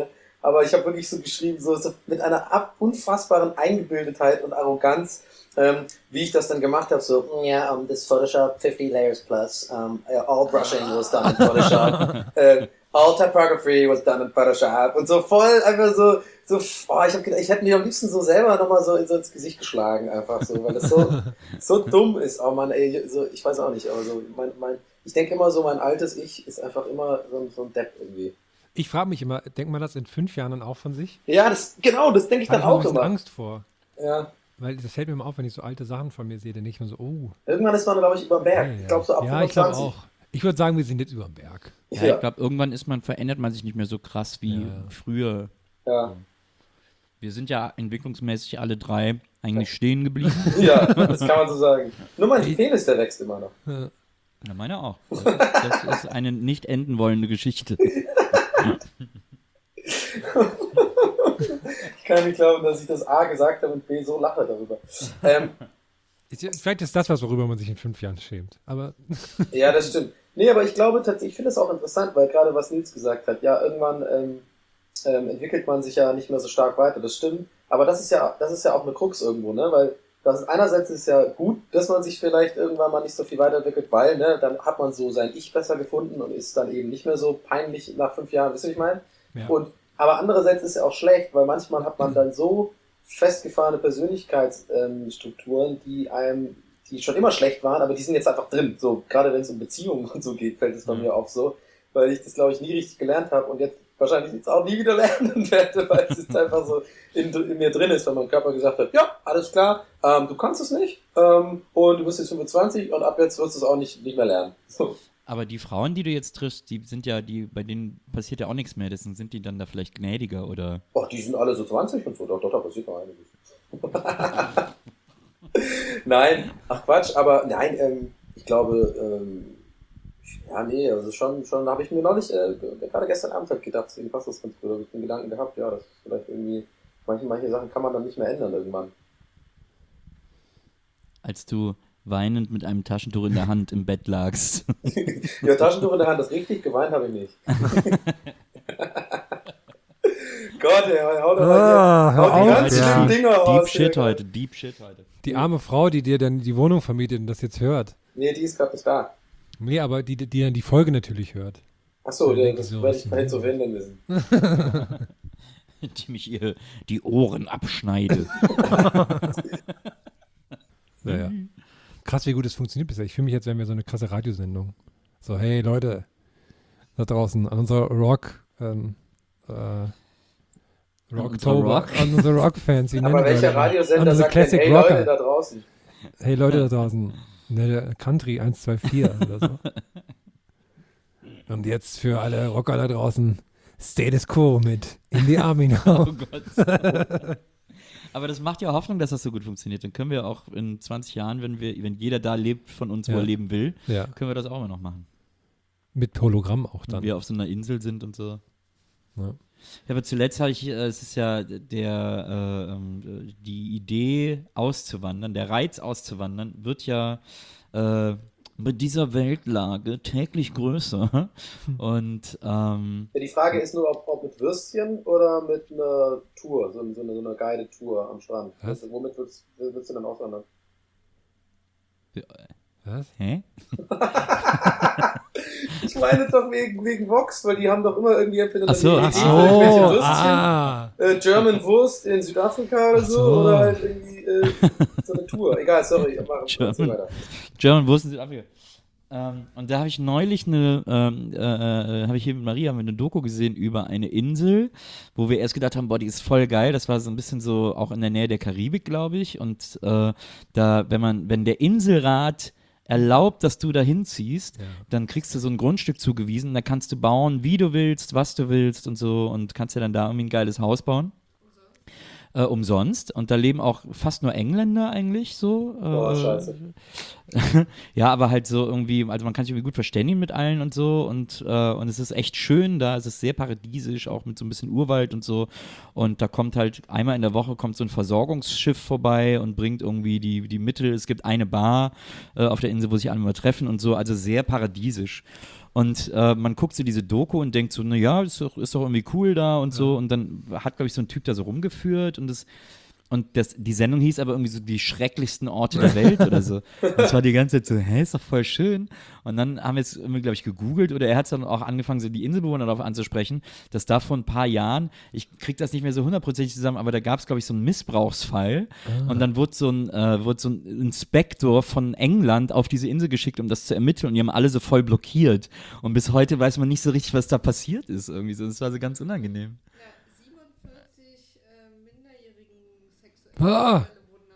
aber ich habe wirklich so geschrieben, so, so mit einer ab unfassbaren Eingebildetheit und Arroganz, ähm, wie ich das dann gemacht habe, so, ja, yeah, um, this Photoshop fifty layers plus, um, all brushing was done in Photoshop, uh, all typography was done in Photoshop und so voll einfach so, so, oh, ich, hab gedacht, ich hätte mir am liebsten so selber nochmal so, so ins Gesicht geschlagen, einfach so, weil das so, so dumm ist. Oh Mann, ey, so, ich weiß auch nicht, aber so, mein, mein, ich denke immer so, mein altes Ich ist einfach immer so, so ein Depp irgendwie. Ich frage mich immer, denkt man das in fünf Jahren dann auch von sich? Ja, das, genau, das denke ich dann Habe ich auch ein bisschen immer. Angst vor. Ja. Weil das fällt mir immer auf, wenn ich so alte Sachen von mir sehe, dann denke ich mir so, oh. Irgendwann ist man, glaube ich, über den Berg. Ja, ja. Ich glaube so ab ja, ich glaube fünfundzwanzig. auch. Ich würde sagen, wir sind jetzt über den Berg. Ja, Ja. ich glaube, irgendwann ist man, verändert man sich nicht mehr so krass wie Ja. früher. Ja. Wir sind ja entwicklungsmäßig alle drei eigentlich stehen geblieben. Ja, das kann man so sagen. Nur mein Penis, der wächst immer noch. Na, meine auch. Das ist, das ist eine nicht enden wollende Geschichte. Ich kann nicht glauben, dass ich das A gesagt habe und B so lache darüber. Ähm, Ist- Vielleicht ist das was, worüber man sich in fünf Jahren schämt. Aber ja, das stimmt. Nee, aber ich glaube tatsächlich, ich finde es auch interessant, weil gerade was Nils gesagt hat, ja, irgendwann ähm, ähm, entwickelt man sich ja nicht mehr so stark weiter, das stimmt. Aber das ist ja, das ist ja auch eine Krux irgendwo, ne? Weil das ist, einerseits ist ja gut, dass man sich vielleicht irgendwann mal nicht so viel weiterentwickelt, weil, ne, dann hat man so sein Ich besser gefunden und ist dann eben nicht mehr so peinlich nach fünf Jahren, wisst ihr, was ich meine? ja. Und, aber andererseits ist es ja auch schlecht, weil manchmal hat man dann so festgefahrene Persönlichkeitsstrukturen, die einem, die schon immer schlecht waren, aber die sind jetzt einfach drin. So, gerade wenn es um Beziehungen und so geht, fällt es bei Mhm. mir auf so, weil ich das, glaube ich, nie richtig gelernt habe und jetzt wahrscheinlich jetzt auch nie wieder lernen werde, weil es jetzt einfach so in, in mir drin ist, weil mein Körper gesagt hat, ja, alles klar, ähm, du kannst es nicht ähm, und du bist jetzt fünfundzwanzig und ab jetzt wirst du es auch nicht, nicht mehr lernen. So. Aber die Frauen, die du jetzt triffst, die sind ja, die, bei denen passiert ja auch nichts mehr. Deswegen sind die dann da vielleicht gnädiger oder. Oh, die sind alle so zwanzig und so, doch, doch, da passiert noch einiges. Nein, ach Quatsch, aber nein, ähm, ich glaube, ähm, ja, nee, also schon, schon habe ich mir neulich, äh, gerade gestern Abend halt gedacht, deswegen passt das ganz gut, habe ich den Gedanken gehabt, ja, das ist vielleicht irgendwie, manche, manche Sachen kann man dann nicht mehr ändern irgendwann. Als du weinend mit einem Taschentuch in der Hand im Bett lagst. Ja, Taschentuch in der Hand, das richtig geweint habe ich nicht. Gott, ey, haut doch Ah, mal hör hier, haut die auf, ganz ja. schlimmen Dinger raus. Deep Shit hier. heute, Deep Shit heute. die arme Frau, die dir dann die Wohnung vermietet und das jetzt hört. Nee, die ist gerade nicht da. Nee, aber die, die dann die Folge natürlich hört. Achso, Ja, denke das so, werde was ich vorhin so finden müssen. Die mich ihr die Ohren abschneide. Naja. Krass, wie gut es funktioniert bisher. Ich fühle mich, als wären wir so eine krasse Radiosendung. So, hey Leute, da draußen, an unserer Rock, ähm, äh, Rocktober, Rock? an unsere Rock-Fans. wie nennen Aber wir welcher die? An Radiosender unsere sagt denn, Classic hey Rocker. Leute da draußen? Hey Leute da draußen, ne, der Country eins zwei vier oder so. Und jetzt für alle Rocker da draußen, Status Quo mit In the Army Now. Oh Gott. Aber das macht ja Hoffnung, dass das so gut funktioniert. Dann können wir auch in zwanzig Jahren, wenn wir, wenn jeder da lebt von uns, wo Ja. er leben will, Ja, können wir das auch immer noch machen. mit Hologramm auch Wenn dann. wir auf so einer Insel sind und so. Ja. Ja, aber zuletzt habe ich, äh, es ist ja der, äh, ähm, die Idee auszuwandern, der Reiz auszuwandern, wird ja äh, mit dieser Weltlage täglich größer. Und ähm, Ja, die Frage ist nur, ob, ob mit Würstchen oder mit einer Tour, so, so eine, so eine guided Tour am Strand. Was? Also, womit würdest, würdest du dann auswandern? Was? hä? Ich meine doch wegen, wegen Vox, weil die haben doch immer irgendwie entweder Ach so, eine ach Idee so, für irgendwelche Würstchen, ah. äh, German Wurst in Südafrika oder Ach so, so. oder halt irgendwie äh, so eine Tour. Egal, sorry, mach mach German. weiter. German Wurst in Südafrika. Ähm, und da habe ich neulich eine, ähm, äh, äh, habe ich hier mit Maria haben wir eine Doku gesehen über eine Insel, wo wir erst gedacht haben, boah, die ist voll geil. Das war so ein bisschen so auch in der Nähe der Karibik, glaube ich. Und äh, da, wenn man, wenn der Inselrat erlaubt, dass du da hinziehst, Ja. dann kriegst du so ein Grundstück zugewiesen. Da kannst du bauen, wie du willst, was du willst und so und kannst ja dann da irgendwie ein geiles Haus bauen. Äh, umsonst. Und da leben auch fast nur Engländer eigentlich so. Äh, Boah, scheiße. ja, aber halt so irgendwie, also man kann sich irgendwie gut verständigen mit allen und so und, äh, und es ist echt schön da, es ist sehr paradiesisch, auch mit so ein bisschen Urwald und so und da kommt halt einmal in der Woche kommt so ein Versorgungsschiff vorbei und bringt irgendwie die, die Mittel, es gibt eine Bar äh, auf der Insel, wo sich alle mal treffen und so, also sehr paradiesisch. Und äh, man guckt so diese Doku und denkt so, naja, ist doch, ist doch irgendwie cool da und so. Und dann hat, glaube ich, so ein Typ da so rumgeführt und das Und das, die Sendung hieß aber irgendwie so die schrecklichsten Orte der Welt oder so. Und es war die ganze Zeit so, hä, ist doch voll schön. Und dann haben wir es irgendwie, glaube ich, gegoogelt oder er hat dann auch angefangen, so die Inselbewohner darauf anzusprechen, dass da vor ein paar Jahren, ich krieg das nicht mehr so hundertprozentig zusammen, aber da gab es, glaube ich, so einen Missbrauchsfall. Ah. Und dann wurde so, ein, äh, wurde so ein Inspektor von England auf diese Insel geschickt, um das zu ermitteln. Und die haben alle so voll blockiert. Und bis heute weiß man nicht so richtig, was da passiert ist. Irgendwie so. Das war so ganz unangenehm. Ah.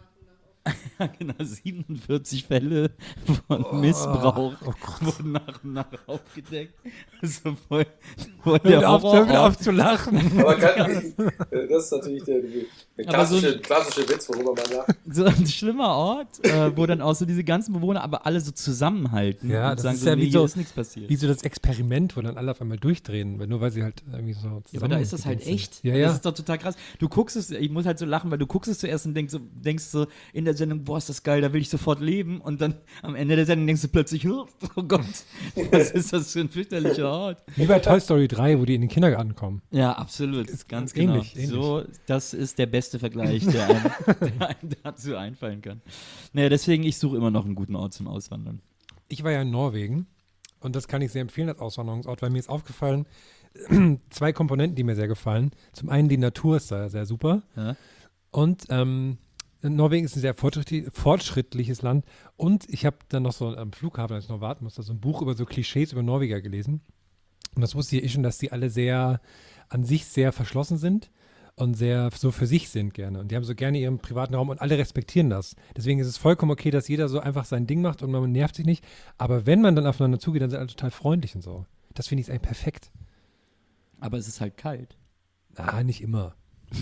Ja, genau, siebenundvierzig Fälle von oh, Missbrauch oh wurden nach und nach aufgedeckt. So voll, voll Hör der auf, Horror. hör wieder auf zu lachen. Aber kann, das ist natürlich der, der klassische, so ein, klassische Witz, worüber man lacht. So ein schlimmer Ort, äh, wo dann auch so diese ganzen Bewohner aber alle so zusammenhalten ja, und das sagen ist so, ja nee, wie so, hier ist nichts passiert. Wie so das Experiment, wo dann alle auf einmal durchdrehen, weil nur weil sie halt irgendwie so zusammen Ja, aber da ist das halt sind. echt. Ja, ja. Das ist doch total krass. Du guckst es, ich muss halt so lachen, weil du guckst es zuerst und denkst so, denkst so in der Sendung, boah, ist das geil, da will ich sofort leben. Und dann am Ende der Sendung denkst du plötzlich, oh Gott, was ist das für ein fürchterlicher Ort? Wie bei Toy Story drei, wo die in den Kindergarten kommen. Ja, absolut. Ist ganz ähnlich, genau. ähnlich. So, das ist der beste Vergleich, der einem, der einem dazu einfallen kann. Naja, deswegen, ich suche immer noch einen guten Ort zum Auswandern. Ich war ja in Norwegen und das kann ich sehr empfehlen als Auswanderungsort, weil mir ist aufgefallen, zwei Komponenten, die mir sehr gefallen. Zum einen die Natur ist da sehr super Ja? und ähm, Norwegen ist ein sehr fortschrittlich, fortschrittliches Land und ich habe dann noch so am Flughafen, als ich noch warten musste, so ein Buch über so Klischees über Norweger gelesen. Und das wusste ich schon, dass die alle sehr, an sich sehr verschlossen sind und sehr so für sich sind gerne. Und die haben so gerne ihren privaten Raum und alle respektieren das. Deswegen ist es vollkommen okay, dass jeder so einfach sein Ding macht und man nervt sich nicht. Aber wenn man dann aufeinander zugeht, dann sind alle total freundlich und so. Das finde ich eigentlich perfekt. Aber es ist halt kalt. Ah, nicht immer.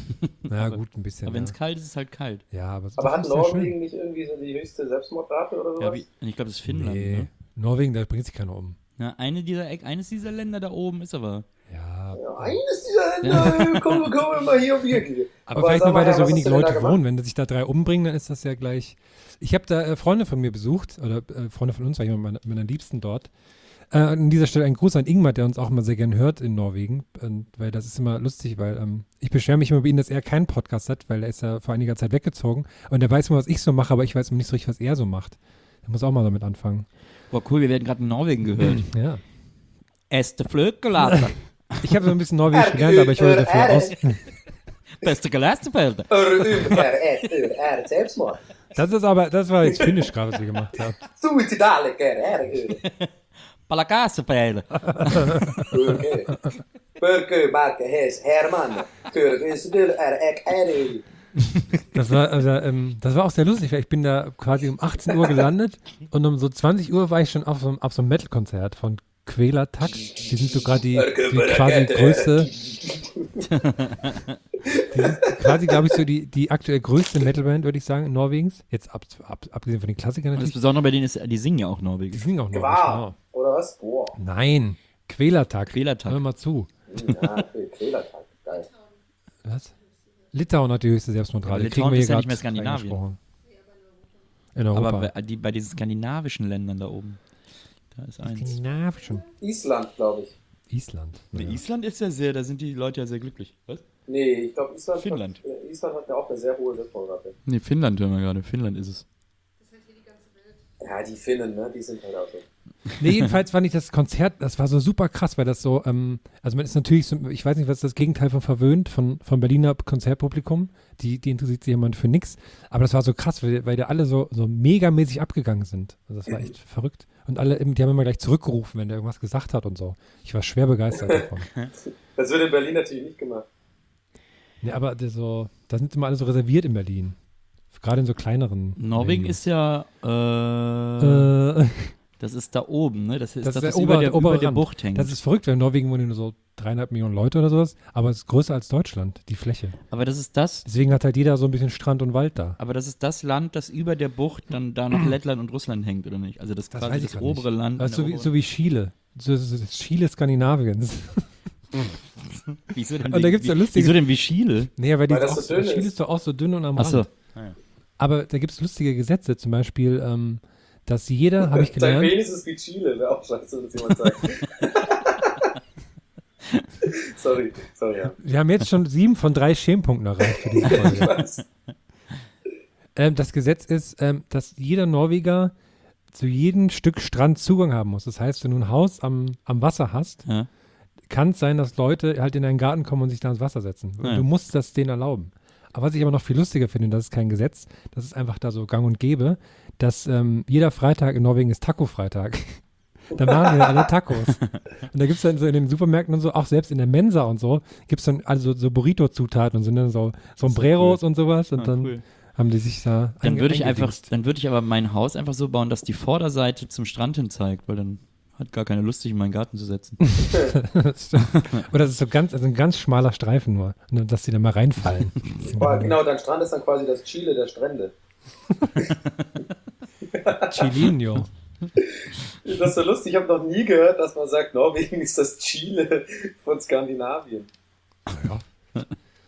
Na aber, gut, ein bisschen. Aber wenn es ja. kalt ist, ist es halt kalt. Ja, aber, Aber hat ist ja Norwegen schön. nicht irgendwie so die höchste Selbstmordrate oder sowas? Ja, wie, ich glaube, das ist Finnland. Nee, Ne? Norwegen, da bringt sich keiner um. Ja, eine dieser, eines dieser Länder da oben ist aber. Ja. Ja, eines dieser Länder, komm, komm mal hier auf hier. Aber, aber vielleicht sag nur, mal, weil da ja, so was wenig hast du denn da Leute gemacht? wohnen. Wenn sich da drei umbringen, dann ist das ja gleich. Ich habe da äh, Freunde von mir besucht, oder äh, Freunde von uns, war jemand meiner, meiner Liebsten dort. Äh, an dieser Stelle ein Gruß an Ingmar, der uns auch immer sehr gern hört in Norwegen, und, weil das ist immer lustig, weil ähm, ich beschwere mich immer über ihn, dass er keinen Podcast hat, weil er ist ja vor einiger Zeit weggezogen und er weiß immer, was ich so mache, aber ich weiß immer nicht so richtig, was er so macht. Er muss auch mal damit anfangen. Boah, cool, wir werden gerade in Norwegen gehört. Ja. Este Flöckelater. Ich habe so ein bisschen Norwegisch gelernt, aber ich wollte dafür aus. Beste Gelastenfelder. Er ist Selbstmord. Das ist aber, das war jetzt Finnisch gerade, was ihr gemacht habt. Suizidale, er Palakasefelder. Okay. Perché Marke heißt Hermann. Kyrgyz er ek er. Das war, also, ähm, das war auch sehr lustig, weil ich bin da quasi um achtzehn Uhr gelandet und um so zwanzig Uhr war ich schon auf so, einem- auf so einem Metal-Konzert von Quela Tax. Die sind so gerade die, die quasi größte, die sind quasi, glaube ich, so die, die aktuell größte Metalband, würde ich sagen, Norwegens. Jetzt ab, ab, abgesehen von den Klassikern Und das natürlich. Besondere bei denen ist, die singen ja auch Die Norwegisch. singen auch Norwegisch, Wow. Oder was? Boah. genau. Nein, Quälertag. Quälertag. Hör mal zu. Ja, okay, Quälertag. Geil. Was? Litauen hat die höchste Selbstmordrate. Aber Die Litauen kriegen wir ist hier ja nicht grad mehr Skandinavien. eingesprochen. In Europa. Aber bei, die, bei diesen skandinavischen Ländern da oben, da ist eins. Skandinavischen. Island, glaube ich. Island. Nee, Ja. Island ist ja sehr, da sind die Leute ja sehr glücklich. Was? Nee, ich glaube, Island, Finnland. Hat, äh, Island hat ja auch eine sehr hohe Selbstmordrate. Nee, Finnland hören wir gerade. Finnland ist es. Ja, die Finnen, ne? Die sind halt auch so. Nee, jedenfalls fand ich das Konzert, das war so super krass, weil das so, ähm, also man ist natürlich so, ich weiß nicht, was ist das Gegenteil von verwöhnt, von, von Berliner Konzertpublikum, die, die interessiert sich jemand für nix, aber das war so krass, weil, weil da alle so, so megamäßig abgegangen sind. Also das war echt verrückt. Und alle, die haben immer gleich zurückgerufen, wenn der irgendwas gesagt hat und so. Ich war schwer begeistert davon. Das wird in Berlin natürlich nicht gemacht. Nee, aber das so, da sind immer alle so reserviert in Berlin. Gerade in so kleineren. Norwegen Venues. ist ja, äh, Äh, das ist da oben, ne? Das ist Das das, ist was der über Ober- der, der obere über der Rand. Bucht hängt. das ist verrückt, weil in Norwegen wohnen nur so dreieinhalb Millionen Leute oder sowas, aber es ist größer als Deutschland, die Fläche. Aber das ist das, Deswegen hat halt jeder so ein bisschen Strand und Wald da. aber das ist das Land, das über der Bucht dann da noch Lettland und Russland hängt, oder nicht? Also das, Das quasi weiß ich das grad nicht. obere Land. Weißt in du, der wie, so wie Chile. So, das ist das Chile Skandinaviens. oberen- Wieso denn Und da wie- gibt's ja wie- lustige- Wieso denn wie Chile? Nee, weil, die Weil ist das auch, so dünn Chile ist. ist doch auch so dünn und am Achso. Rand. Aber da gibt es lustige Gesetze, zum Beispiel, ähm, dass jeder, habe ich Dein gelernt, Penis ist wie Chile, wäre auch scheiße, dass jemand sagt. sorry, sorry, ja. wir haben jetzt schon sieben von drei Schämpunkten erreicht für diese Folge. Ich weiß. ähm, das Gesetz ist, ähm, dass jeder Norweger zu jedem Stück Strand Zugang haben muss. Das heißt, wenn du ein Haus am, am Wasser hast, Ja. kann es sein, dass Leute halt in deinen Garten kommen und sich da ins Wasser setzen. Und Ja. Du musst das denen erlauben. Aber was ich aber noch viel lustiger finde, das ist kein Gesetz, das ist einfach da so gang und gäbe, dass ähm, jeder Freitag in Norwegen ist Taco-Freitag. Da machen wir alle Tacos. Und da gibt es dann so in den Supermärkten und so, auch selbst in der Mensa und so, gibt es dann also so Burrito-Zutaten und so, ne, so Sombreros und sowas. Und Ah, dann cool. haben die sich da Dann einge- würde ich einfach, eingedingst. dann würde ich aber mein Haus einfach so bauen, dass die Vorderseite zum Strand hin zeigt, weil dann hat gar keine Lust, sich in meinen Garten zu setzen. Das stimmt. Oder das ist so ganz, also ein ganz schmaler Streifen nur, ne, dass die dann mal reinfallen. Aber genau, dein Strand ist dann quasi das Chile der Strände. Chilinho. Das ist so lustig, ich habe noch nie gehört, dass man sagt, Norwegen ist das Chile von Skandinavien. Ja.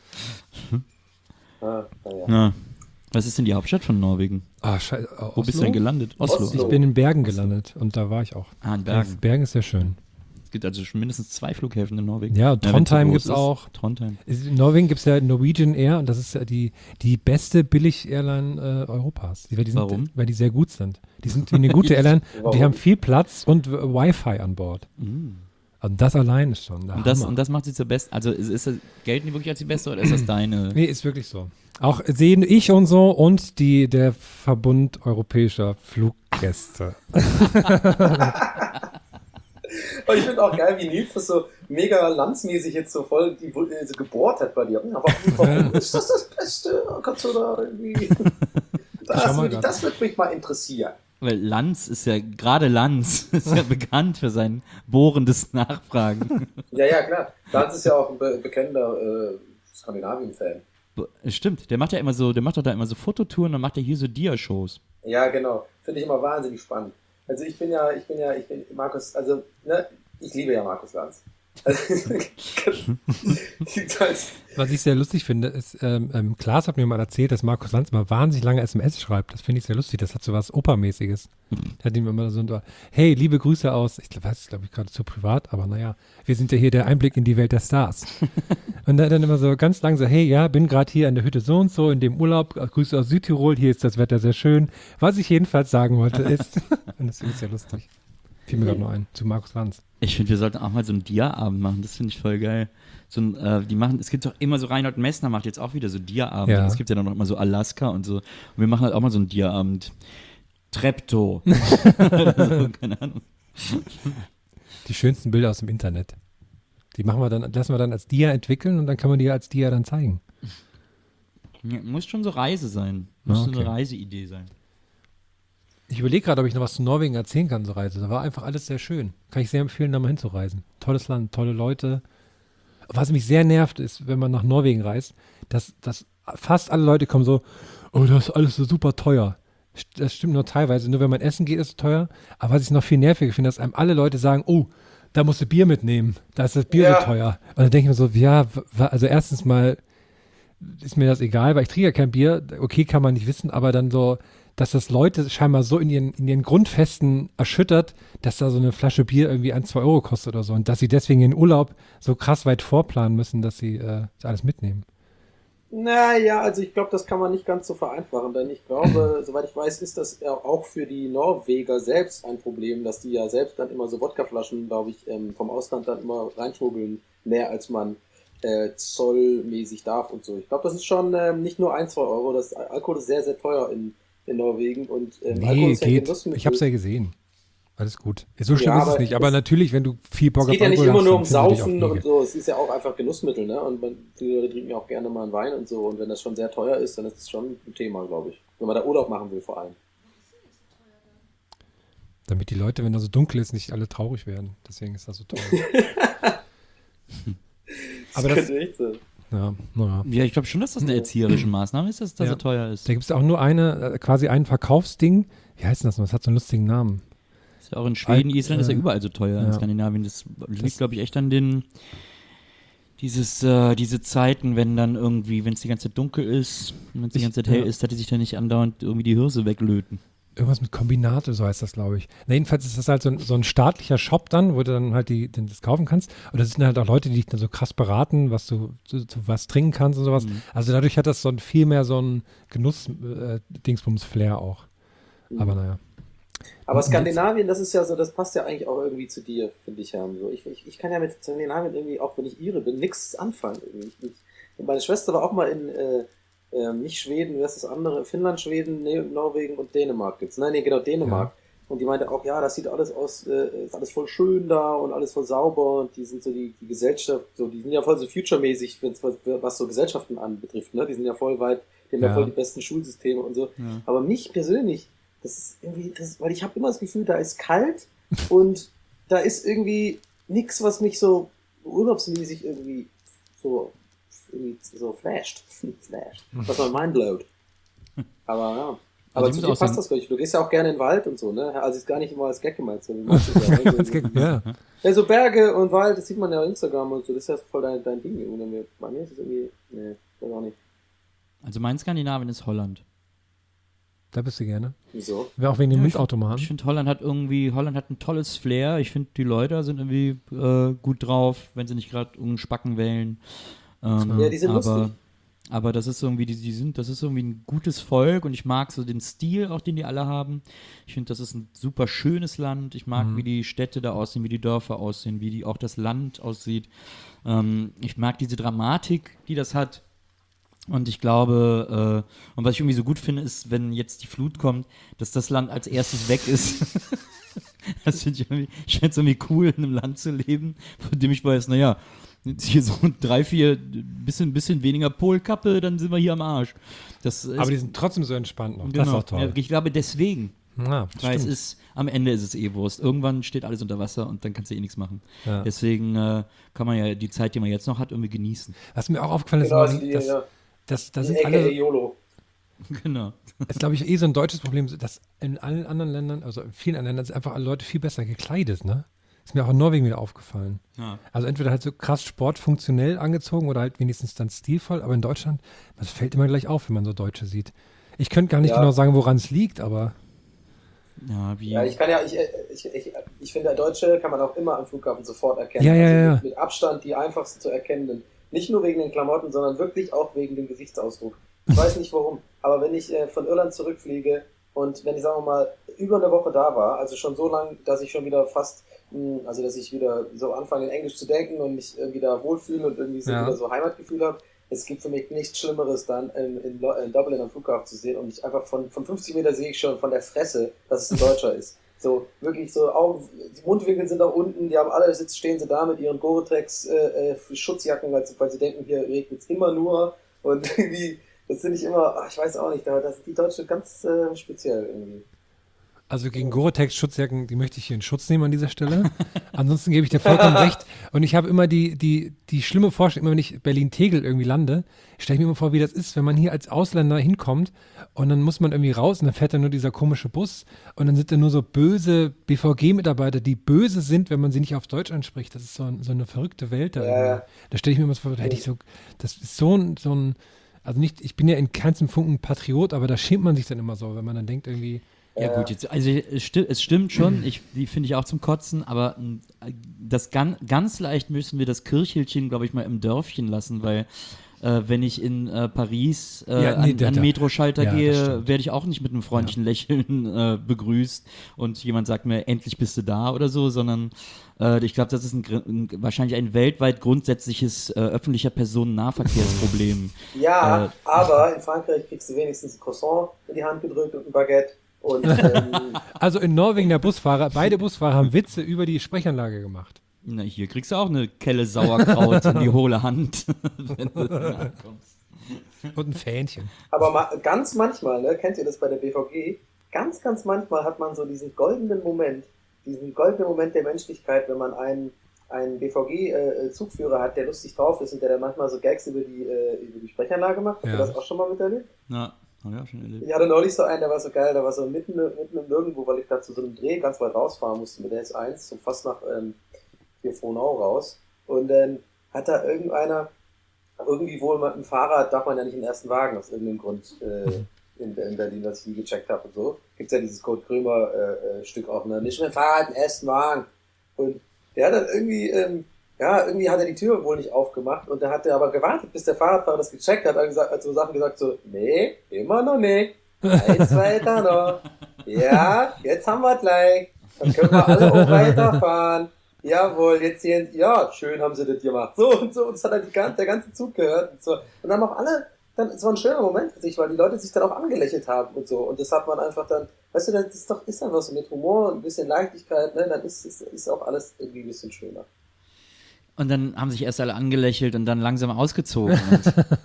Ah, naja. Ja. Was ist denn die Hauptstadt von Norwegen? Ah, scheiße. Wo bist du denn gelandet? Oslo. Oslo. Ich bin in Bergen gelandet und da war ich auch. Ah, in Bergen. Bergen ist sehr schön. Es gibt also schon mindestens zwei Flughäfen in Norwegen. Ja, wenn's so Trondheim groß gibt's ist. auch. Trondheim. In Norwegen gibt es ja Norwegian Air und das ist ja die, die beste Billig-Airline äh, Europas. Die, weil die sind, Warum? Weil die sehr gut sind. Die sind eine gute Airline und die Warum? haben viel Platz und w- Wi-Fi an Bord. Mhm. Also das allein ist schon der Und das, Hammer. und das macht sie zur besten. Also ist, ist das, gelten die wirklich als die beste oder ist das deine? Nee, ist wirklich so. Auch sehen ich und so und die, der Verbund europäischer Fluggäste. Und ich finde auch geil, wie Nils das so mega landsmäßig jetzt so voll die, äh, so gebohrt hat bei dir. Ja, warum, warum ist das das Beste? Kannst du da irgendwie... Das, Schau mal würde, grad. das würde mich mal interessieren. Weil Lanz ist ja, gerade Lanz ist ja bekannt für sein bohrendes Nachfragen. Ja, ja, klar. Lanz ist ja auch ein be bekannter äh, Skandinavien-Fan. Stimmt, der macht ja immer so, der macht doch da immer so Fototouren und macht ja hier so Dia-Shows. Ja, genau. Finde ich immer wahnsinnig spannend. Also ich bin ja, ich bin ja, ich bin Markus, also, ne, ich liebe ja Markus Lanz. Also, Was ich sehr lustig finde, ist, ähm, ähm, Klaas hat mir mal erzählt, dass Markus Lanz mal wahnsinnig lange S M S schreibt. Das finde ich sehr lustig. Das hat so was Opermäßiges. Er hat ihm immer so, ein, hey, liebe Grüße aus, ich weiß, glaube ich, gerade zu privat, aber naja, wir sind ja hier der Einblick in die Welt der Stars. Und dann, dann immer so ganz lang so, hey, ja, bin gerade hier an der Hütte so und so, in dem Urlaub, Grüße aus Südtirol, hier ist das Wetter sehr schön. Was ich jedenfalls sagen wollte ist, und das finde ich sehr lustig. Fiel mir gerade noch ein, zu Markus Lanz. Ich finde, wir sollten auch mal so einen Dia-Abend machen, das finde ich voll geil. So ein, äh, die machen, es gibt doch immer so, Reinhold Messner macht jetzt auch wieder so Dia-Abend. Ja. Es gibt ja dann noch mal so Alaska und so. Und wir machen halt auch mal so einen Dia-Abend. Treptow. Oder so, keine Ahnung. Die schönsten Bilder aus dem Internet. Die machen wir dann, lassen wir dann als Dia entwickeln und dann kann man die ja als Dia dann zeigen. Ja, muss schon so Reise sein. Muss Ah, so okay. eine Reiseidee sein. Ich überlege gerade, ob ich noch was zu Norwegen erzählen kann, so Reise. Da war einfach alles sehr schön. Kann ich sehr empfehlen, da mal hinzureisen. Tolles Land, tolle Leute. Was mich sehr nervt, ist, wenn man nach Norwegen reist, dass, dass fast alle Leute kommen so, oh, das ist alles so super teuer. Das stimmt nur teilweise. Nur wenn man essen geht, ist es teuer. Aber was ich noch viel nerviger finde, dass einem alle Leute sagen, oh, da musst du Bier mitnehmen. Da ist das Bier Ja. so teuer. Und dann denke ich mir so, ja, w- also erstens mal ist mir das egal, weil ich trinke ja kein Bier. Okay, kann man nicht wissen, aber dann so, dass das Leute scheinbar so in ihren, in ihren Grundfesten erschüttert, dass da so eine Flasche Bier irgendwie ein, zwei Euro kostet oder so. Und dass sie deswegen ihren Urlaub so krass weit vorplanen müssen, dass sie äh, das alles mitnehmen. Naja, also ich glaube, das kann man nicht ganz so vereinfachen, denn ich glaube, soweit ich weiß, ist das ja auch für die Norweger selbst ein Problem, dass die ja selbst dann immer so Wodkaflaschen, glaube ich, ähm, vom Ausland dann immer reinschmuggeln, mehr als man äh, zollmäßig darf und so. Ich glaube, das ist schon ähm, nicht nur ein, zwei Euro, das Alkohol ist sehr, sehr teuer in, in Norwegen und ähm, Alkohol Nee, ist ja ein geht. Genussmittel. Ich habe es ja gesehen. Alles gut. So schlimm Ja, ist es aber nicht. Aber es- natürlich, wenn du viel Bock Es geht auf ja nicht Alkohol immer hast, nur dann um findest du dich Saufen auf und Wege. so, es ist ja auch einfach Genussmittel, ne? Und man, die Leute trinken ja auch gerne mal einen Wein und so. Und wenn das schon sehr teuer ist, dann ist das schon ein Thema, glaube ich. Wenn man da Urlaub machen will, vor allem. Damit die Leute, wenn da so dunkel ist, nicht alle traurig werden. Deswegen ist das so teuer. Aber das, könnte echt sein. ja, naja. Ja, ich glaube schon, dass das eine erzieherische Maßnahme ist, dass das Ja. so teuer ist. Da gibt es auch nur eine, äh, quasi ein Verkaufsding. Wie heißt denn das noch? Das hat so einen lustigen Namen. Ist ja auch in Schweden, Alt- Island ist ja äh, überall so teuer in ja. Skandinavien. Das liegt, Das- glaube ich, echt an den dieses, äh, diese Zeiten, wenn dann irgendwie, wenn es die ganze Zeit dunkel ist und wenn es die Ich- ganze Zeit hell ja. ist, dass die sich dann nicht andauernd irgendwie die Hirse weglöten. irgendwas mit Kombinate, so heißt das, glaube ich. Na, jedenfalls ist das halt so ein, so ein staatlicher Shop dann, wo du dann halt die, den, das kaufen kannst. Und das sind halt auch Leute, die dich dann so krass beraten, was du, zu, zu was trinken kannst und sowas. Mhm. Also dadurch hat das so ein viel mehr so ein Genuss-Dingsbums-Flair auch. Aber naja. Aber Skandinavien, das ist ja so, das passt ja eigentlich auch irgendwie zu dir, finde ich, Herm. So, ich, ich, ich kann ja mit Skandinavien irgendwie, auch wenn ich Ire bin, nichts anfangen. Irgendwie. Ich, ich, meine Schwester war auch mal in, äh, äh, nicht Schweden, wer ist das andere? Finnland, Schweden, nee, Norwegen und Dänemark gibt's. Nein, nee, genau, Dänemark. Ja. Und die meinte auch, ja, das sieht alles aus, äh, ist alles voll schön da und alles voll sauber und die sind so die, die Gesellschaft, so, die sind ja voll so future-mäßig, was, was so Gesellschaften anbetrifft, ne? Die sind ja voll weit, die haben ja, ja voll die besten Schulsysteme und so. Ja. Aber mich persönlich, das ist irgendwie, das, weil ich habe immer das Gefühl, da ist kalt und da ist irgendwie nichts, was mich so urlaubsmäßig irgendwie so, irgendwie so flasht. flasht. Was mein Mind blowt. Aber ja. Aber also zu dir passt das, glaube ich. Du gehst ja auch gerne in den Wald und so, ne? Also ist gar nicht immer als Gag gemeint. So, ja, ja, so Berge und Wald, das sieht man ja auf Instagram und so. Das ist ja voll dein, dein Ding. Irgendwie. Bei mir ist es irgendwie, nee, das auch nicht. Also mein Skandinavien ist Holland. Da bist du gerne. Wieso? Wäre auch wegen dem ja, Milchautomaten. Ich finde, find, Holland hat irgendwie, Holland hat ein tolles Flair. Ich finde, die Leute sind irgendwie äh, gut drauf, wenn sie nicht gerade um Spacken wählen. Ähm, ja, die sind aber, lustig. Aber das ist irgendwie, die, die sind, das ist irgendwie ein gutes Volk und ich mag so den Stil auch, den die alle haben. Ich finde, das ist ein super schönes Land. Ich mag, mhm. wie die Städte da aussehen, wie die Dörfer aussehen, wie die, auch das Land aussieht. Ähm, ich mag diese Dramatik, die das hat. Und ich glaube, äh, und was ich irgendwie so gut finde, ist, wenn jetzt die Flut kommt, dass das Land als erstes weg ist. Das finde ich irgendwie, ich finde es irgendwie cool, in einem Land zu leben, von dem ich weiß, naja, jetzt hier so drei, vier, bisschen, bisschen weniger Polkappe, dann sind wir hier am Arsch. Das ist, aber die sind trotzdem so entspannt noch, genau, das ist auch toll. Ja, ich glaube deswegen. Ja, weil es ist, am Ende ist es eh Wurst. Irgendwann steht alles unter Wasser und dann kannst du eh nichts machen. Ja. Deswegen äh, kann man ja die Zeit, die man jetzt noch hat, irgendwie genießen. Was mir auch aufgefallen ist, genau, ist die, dass, ja. Das, das die sind alle, YOLO. Genau. Das ist, glaube ich, eh so ein deutsches Problem, dass in allen anderen Ländern, also in vielen anderen Ländern, sind einfach alle Leute viel besser gekleidet, ne? Ist mir auch in Norwegen wieder aufgefallen. Ja. Also entweder halt so krass sportfunktionell angezogen oder halt wenigstens dann stilvoll, aber in Deutschland, das fällt immer gleich auf, wenn man so Deutsche sieht. Ich könnte gar nicht ja. genau sagen, woran es liegt, aber... Ja, wie ja, ich kann ja, ich, ich, ich, ich finde, Deutsche kann man auch immer am Flughafen sofort erkennen. Ja, ja, also ja. Mit, mit Abstand die einfachsten zu erkennenden. Nicht nur wegen den Klamotten, sondern wirklich auch wegen dem Gesichtsausdruck. Ich weiß nicht warum, aber wenn ich äh, von Irland zurückfliege und wenn ich, sagen wir mal, über eine Woche da war, also schon so lang, dass ich schon wieder fast, mh, also dass ich wieder so anfange in Englisch zu denken und mich äh, wieder wohlfühle und irgendwie so, ja. wieder so Heimatgefühl habe, es gibt für mich nichts Schlimmeres dann in, in, in Dublin am Flughafen zu sehen und ich einfach von, von fünfzig Meter sehe ich schon von der Fresse, dass es ein Deutscher ist. So, wirklich so, Augen, die Mundwinkel sind da unten, die haben alle, jetzt stehen sie da mit ihren Gore-Tex äh, äh, Schutzjacken, weil sie, weil sie denken, hier regnet es immer nur und irgendwie, das finde ich immer, ach, ich weiß auch nicht, da sind die Deutschen ganz äh, speziell irgendwie. Also gegen Gore-Tex-Schutzjacken, die möchte ich hier in Schutz nehmen an dieser Stelle. Ansonsten gebe ich dir vollkommen recht. Und ich habe immer die, die, die schlimme Vorstellung, immer wenn ich Berlin-Tegel irgendwie lande, stelle ich mir immer vor, wie das ist, wenn man hier als Ausländer hinkommt und dann muss man irgendwie raus und dann fährt da nur dieser komische Bus und dann sind da nur so böse B V G-Mitarbeiter, die böse sind, wenn man sie nicht auf Deutsch anspricht. Das ist so, ein, so eine verrückte Welt da. Ja. Da stelle ich mir immer so vor, da hätte ich so, das ist so ein, so ein, also nicht, ich bin ja in keinem Funken Patriot, aber da schämt man sich dann immer so, wenn man dann denkt irgendwie, ja gut, jetzt, also es stimmt, es stimmt schon, ich, die finde ich auch zum Kotzen, aber das ganz, ganz leicht müssen wir das Kirchhildchen, glaube ich, mal im Dörfchen lassen, weil äh, wenn ich in äh, Paris äh, ja, nee, an, an Metroschalter ja, gehe, werde ich auch nicht mit einem freundlichen ja. Lächeln äh, begrüßt und jemand sagt mir, endlich bist du da oder so, sondern äh, ich glaube, das ist ein, ein, wahrscheinlich ein weltweit grundsätzliches äh, öffentlicher Personennahverkehrsproblem. Ja, äh, aber in Frankreich kriegst du wenigstens ein Croissant in die Hand gedrückt und ein Baguette. Und, ähm, also in Norwegen der Busfahrer, beide Busfahrer haben Witze über die Sprechanlage gemacht. Na, hier kriegst du auch eine Kelle Sauerkraut in die hohle Hand, wenn du ankommst. Und ein Fähnchen. Aber ma- ganz manchmal, ne, kennt ihr das bei der B V G? Ganz, ganz manchmal hat man so diesen goldenen Moment, diesen goldenen Moment der Menschlichkeit, wenn man einen, einen B V G-Zugführer hat, der lustig drauf ist und der dann manchmal so Gags über die, äh, über die Sprechanlage macht. Habt ihr Ja. das auch schon mal miterlebt? Na, hab ich auch schon erlebt. Ich hatte neulich so einen, der war so geil, der war so mitten, mitten im Nirgendwo, weil ich da zu so einem Dreh ganz weit rausfahren musste mit der S eins, so fast nach ähm, hier Frohnau raus. Und dann hat da irgendeiner, irgendwie wohl mit dem Fahrrad darf man ja nicht im ersten Wagen aus irgendeinem Grund. Äh, in, in Berlin, was ich nie gecheckt habe und so. Gibt's ja dieses Kurt Krömer äh, äh, Stück auch, ne? Nicht mehr Fahrrad, essen, Wagen. Und der hat dann irgendwie, ähm, ja, irgendwie hat er die Tür wohl nicht aufgemacht und da hat er aber gewartet, bis der Fahrradfahrer das gecheckt hat, hat gesagt, hat so Sachen gesagt, so, nee, immer noch nicht. Eins weiter noch. Ja, jetzt haben wir gleich. Dann können wir alle auch weiterfahren. Jawohl, jetzt hier, ja, schön haben sie das gemacht. So und so, und das hat halt die, der ganze Zug gehört und so. Und dann auch alle, dann, es war ein schöner Moment für sich, weil die Leute sich dann auch angelächelt haben und so. Und das hat man einfach dann, weißt du, das ist doch, ist einfach so mit Humor und ein bisschen Leichtigkeit, ne, dann ist, ist, ist auch alles irgendwie ein bisschen schöner. Und dann haben sich erst alle angelächelt und dann langsam ausgezogen und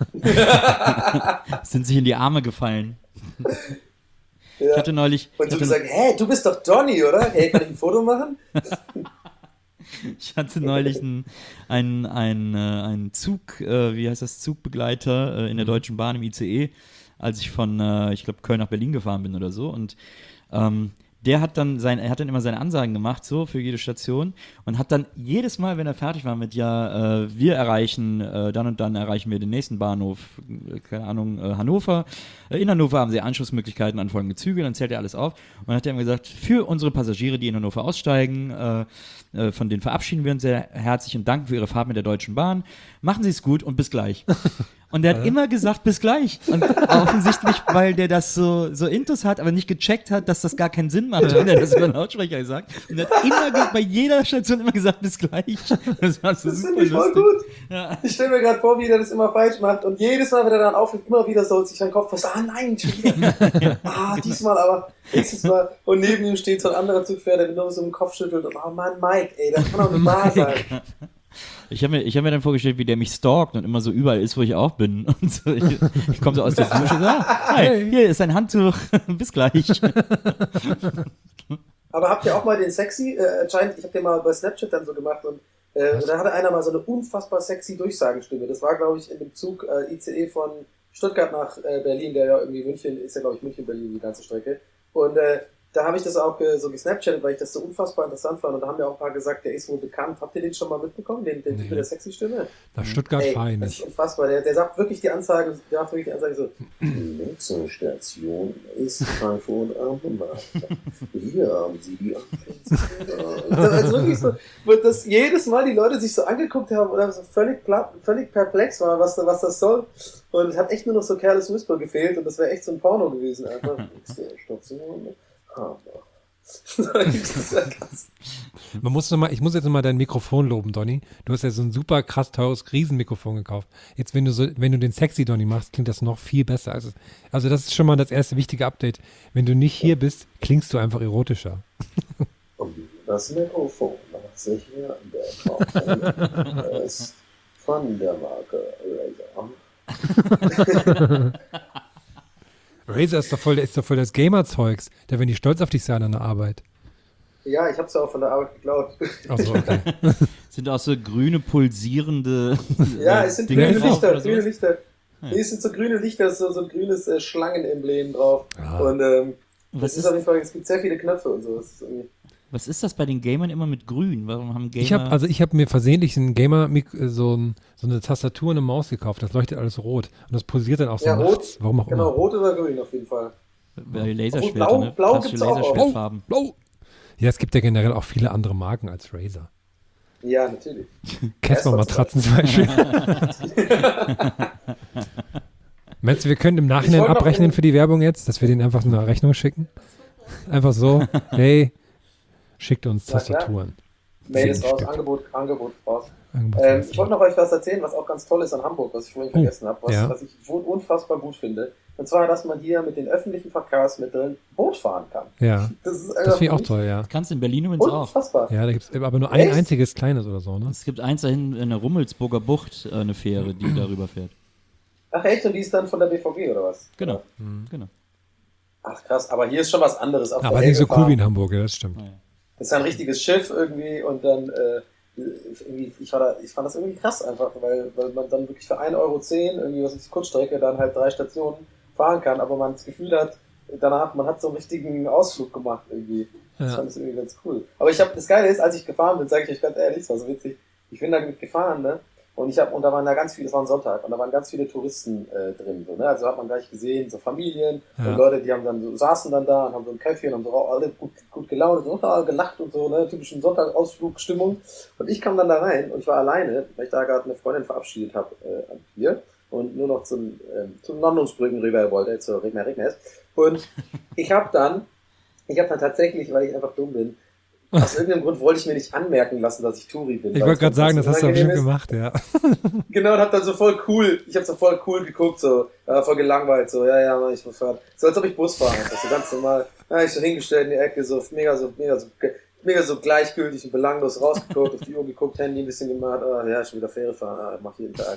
sind sich in die Arme gefallen. Ja. Ich hatte neulich... Und du hatte, gesagt, hä, du bist doch Donny, oder? Hey, kann ich ein Foto machen? Ich hatte neulich einen ein, ein, ein Zug, äh, wie heißt das, Zugbegleiter äh, in der Deutschen Bahn im I C E, als ich von, äh, ich glaube, Köln nach Berlin gefahren bin oder so. Und ähm, der hat dann sein, er hat dann immer seine Ansagen gemacht, so für jede Station und hat dann jedes Mal, wenn er fertig war mit, ja, äh, wir erreichen, äh, dann und dann erreichen wir den nächsten Bahnhof, äh, keine Ahnung, äh, Hannover. Äh, in Hannover haben sie Anschlussmöglichkeiten an folgende Züge, dann zählt er alles auf. Und dann hat er immer gesagt, für unsere Passagiere, die in Hannover aussteigen, äh, äh, von denen verabschieden wir uns sehr herzlich und danken für ihre Fahrt mit der Deutschen Bahn. Machen Sie es gut und bis gleich. Und der hat immer gesagt, bis gleich. Und offensichtlich, weil der das so, so intus hat, aber nicht gecheckt hat, dass das gar keinen Sinn macht, wenn er das über den Lautsprecher gesagt. Und er hat immer ge- bei jeder Station immer gesagt, bis gleich. Das war so Das super finde ich voll lustig. gut. Ja. Ich stelle mir gerade vor, wie der das immer falsch macht und jedes Mal, wenn er dann aufhört, immer wieder so sich an den Kopf fasst, ah nein, schon wieder. Ah, diesmal aber, nächstes Mal. Und neben ihm steht so ein anderer Zugpferd, der nur so im Kopf schüttelt und, oh Mann, Mike, ey, das kann doch nicht wahr sein. Ich habe mir, ich hab mir dann vorgestellt, wie der mich stalkt und immer so überall ist, wo ich auch bin. Und so, ich ich komme so aus der Dusche und sage, ah, hi, hier ist ein Handtuch, bis gleich. Aber habt ihr auch mal den sexy, äh, anscheinend, ich habe den mal bei Snapchat dann so gemacht und äh, da hatte einer mal so eine unfassbar sexy Durchsagenstimme. Das war, glaube ich, in dem Zug äh, I C E von Stuttgart nach äh, Berlin, der ja irgendwie München, ist ja, glaube ich, München-Berlin, die ganze Strecke. Und äh, da habe ich das auch äh, so gesnapchattet, weil ich das so unfassbar interessant fand. Und da haben wir auch ein paar gesagt, der ist wohl bekannt. Habt ihr den schon mal mitbekommen, den, den Nee. Typ mit der sexy Stimme? Nach Stuttgart Ey, fahre ich das ist nicht. unfassbar. Der, der sagt wirklich die Ansage, der macht wirklich die Ansage so, die nächste Station ist Frankfurt am Main. Hier haben Sie die Anschluss. Also wirklich so, wo das jedes Mal die Leute sich so angeguckt haben oder so völlig, platt, völlig perplex waren, was, was das soll. Und es hat echt nur noch so Careless Whisper gefehlt und das wäre echt so ein Porno gewesen. Einfach. Nächste Station, Hammer. Man muss noch mal, ich muss jetzt nochmal dein Mikrofon loben, Donny. Du hast ja so ein super krass teures Riesenmikrofon gekauft. Jetzt, wenn du so, wenn du den sexy Donny machst, klingt das noch viel besser. Also, also das ist schon mal das erste wichtige Update. Wenn du nicht hier bist, klingst du einfach erotischer. Das Mikrofon, das ich mir an der Kopf ist von der Marke Razer. Razer ist doch voll, ist doch voll das Gamer-Zeugs. Da werden die stolz auf dich sein an der Arbeit. Ja, ich hab's ja auch von der Arbeit geklaut. Achso, okay. Sind auch so grüne, pulsierende Ja, es sind Dinge grüne drauf Lichter, oder grüne sowas? Lichter. Ja. Nee, es sind so grüne Lichter, so, so ein grünes äh, Schlangenemblem drauf. Ah. Und ähm, Was das ist, ist- auf jeden Fall, es gibt sehr viele Knöpfe und so. Das ist irgendwie, Was ist das bei den Gamern immer mit grün? Warum haben Gamer... Ich habe also ich habe mir versehentlich ein Gamer so, ein, so eine Tastatur und eine Maus gekauft. Das leuchtet alles rot und das pulsiert dann auch so ja, nachts. rot, Warum auch genau, immer. rot oder grün auf jeden Fall. Bei Laserschwerter, Blau- ne? Blau Klassische gibt's auch. Laserschwertfarben. Blau. Ja, es gibt ja generell auch viele andere Marken als Razer. Ja, natürlich. Casper-Matratzen zum Beispiel. Meinst du, wir können im Nachhinein wollte noch abrechnen in- für die Werbung jetzt, dass wir denen einfach so eine Rechnung schicken? Einfach so, hey, schickt uns Na klar. Tastaturen. Mail ist Zehn raus, Stück. Angebot, Angebot raus. Angebot Ähm, raus. ich wollte noch euch was erzählen, was auch ganz toll ist an Hamburg, was ich vorhin Oh, vergessen habe, was, ja. was ich un- unfassbar gut finde. Und zwar, dass man hier mit den öffentlichen Verkehrsmitteln Boot fahren kann. Ja, Das ist das einfach finde ich auch für toll, ja. Das kannst du in Berlin übrigens mich auch. unfassbar. Ja, da gibt es aber nur ein Echt? einziges kleines oder so, ne? Es gibt eins dahin in der Rummelsburger Bucht, äh, eine Fähre, die darüber fährt. Ach echt? Und die ist dann von der B V G oder was? Genau, genau. Ach krass, aber hier ist schon was anderes. Auf Aber der nicht so Elbe cool wie in fahren. Hamburg, ja, das stimmt. Das ist ein richtiges Schiff irgendwie und dann äh, irgendwie, ich, war da, ich fand das irgendwie krass einfach, weil, weil man dann wirklich für ein Euro zehn irgendwie was ist Kurzstrecke dann halt drei Stationen fahren kann, aber man das Gefühl hat, danach, man hat so einen richtigen Ausflug gemacht irgendwie. Das Ja. fand ich irgendwie ganz cool. Aber ich habe, das Geile ist, als ich gefahren bin, sage ich euch ganz ehrlich, es war so witzig, ich bin da mit gefahren, ne? Und ich habe, und da waren da ganz viele, es war ein Sonntag, und da waren ganz viele Touristen äh, drin. So, ne? Also hat man gleich gesehen, so Familien Ja. und Leute, die haben dann so, saßen dann da und haben so ein Käffchen und haben so auch alle gut, gut gelaunt und auch gelacht und so, ne, typischen Sonntagausflugstimmung. Und ich kam dann da rein und ich war alleine, weil ich da gerade eine Freundin verabschiedet habe äh, am Bier und nur noch zum, ähm, zum Nonnungsbrücken rüber wollte, zur Regner Regnes. Und ich habe dann, ich habe dann tatsächlich, weil ich einfach dumm bin, aus irgendeinem Grund wollte ich mir nicht anmerken lassen, dass ich Touri bin. Ich weil wollte gerade sagen, das hast du unangenehm bestimmt ist. gemacht, ja. Genau, und hab dann so voll cool, ich hab so voll cool geguckt, so, äh, voll gelangweilt, so, ja, ja, Mann, ich muss fahren. So, als ob ich Bus fahren muss, so ganz normal. Ja, ich so hingestellt in die Ecke, so, mega, so, mega, so, mega so gleichgültig und belanglos rausgeguckt, auf die Uhr geguckt, Handy ein bisschen gemacht, ah, ja, schon wieder Fähre fahren, ah, mach jeden Tag.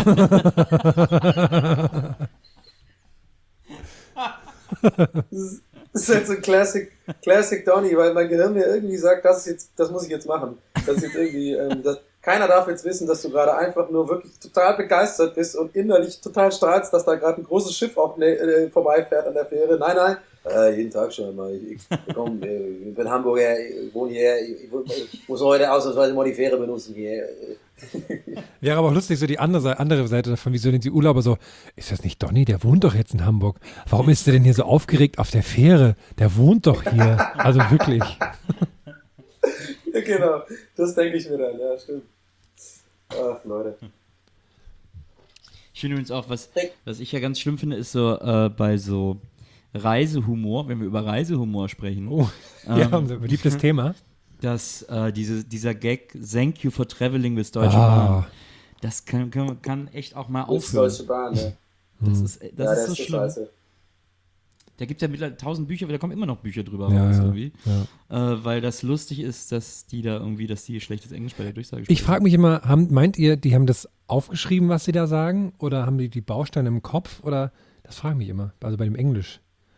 So. Das ist, das ist halt so ein Classic, Classic Donny, weil mein Gehirn mir irgendwie sagt, das ist jetzt, das muss ich jetzt machen. Das ist jetzt irgendwie, ähm, das, keiner darf jetzt wissen, dass du gerade einfach nur wirklich total begeistert bist und innerlich total strahlst, dass da gerade ein großes Schiff auch ne, äh, vorbeifährt an der Fähre. Nein, nein, äh, jeden Tag schon immer. Ich, ich, komm, äh, ich bin Hamburger, ich wohne hier, ich, ich muss heute ausnahmsweise mal die Fähre benutzen hier. Wäre aber auch lustig, so die andere Seite, andere Seite davon, wieso denn die Urlauber so, ist das nicht Donny, der wohnt doch jetzt in Hamburg. Warum ist der denn hier so aufgeregt auf der Fähre? Der wohnt doch hier. Also wirklich. Ja, genau, das denke ich mir dann, ja, stimmt. Ach, Leute. Ich finde übrigens auch, was, was ich ja ganz schlimm finde, ist so äh, bei so Reisehumor, wenn wir über Reisehumor sprechen, Oh, ähm, ja, unser beliebtes Thema. dass äh, diese, dieser Gag, thank you for traveling with Deutsche Ah. Bahn, das kann, kann, kann echt auch mal Das ist aufhören. Deutsche Bahn, ne? Das ist, das Ja, ist der so ist so schlimm. scheiße. Da gibt es ja mittlerweile tausend Bücher, aber da kommen immer noch Bücher drüber Ja, raus ja, irgendwie. ja. Äh, weil das lustig ist, dass die da irgendwie, dass die schlechtes Englisch bei der Durchsage Ich sprechen. frage mich immer, haben, meint ihr, die haben das aufgeschrieben, was sie da sagen? Oder haben die die Bausteine im Kopf? Oder, das frage ich mich immer, also bei dem Englisch.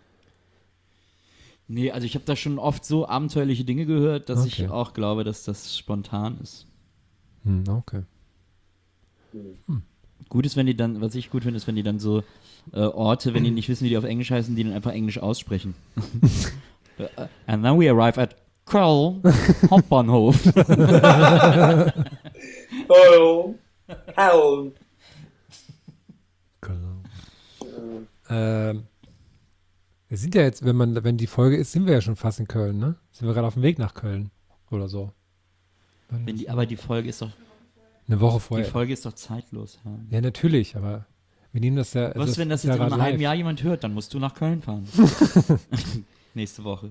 Nee, also ich habe da schon oft so abenteuerliche Dinge gehört, dass Okay. ich auch glaube, dass das spontan ist. Hm, okay. Gut ist, wenn die dann, was ich gut finde, ist, wenn die dann so äh, Orte, wenn die nicht wissen, wie die auf Englisch heißen, die dann einfach Englisch aussprechen. Äh, And then we arrive at Köln Hauptbahnhof. Oh, Köln. Ähm, wir sind ja jetzt, wenn man, wenn die Folge ist, sind wir ja schon fast in Köln, ne? Sind wir gerade auf dem Weg nach Köln oder so. Wenn die, aber die Folge ist doch, Eine Woche die vorher. Folge ist doch zeitlos. Ja. Ja, natürlich, aber wir nehmen das ja. Was, das wenn das ist jetzt ja in gerade einem halben live. Jahr jemand hört, dann musst du nach Köln fahren. Nächste Woche.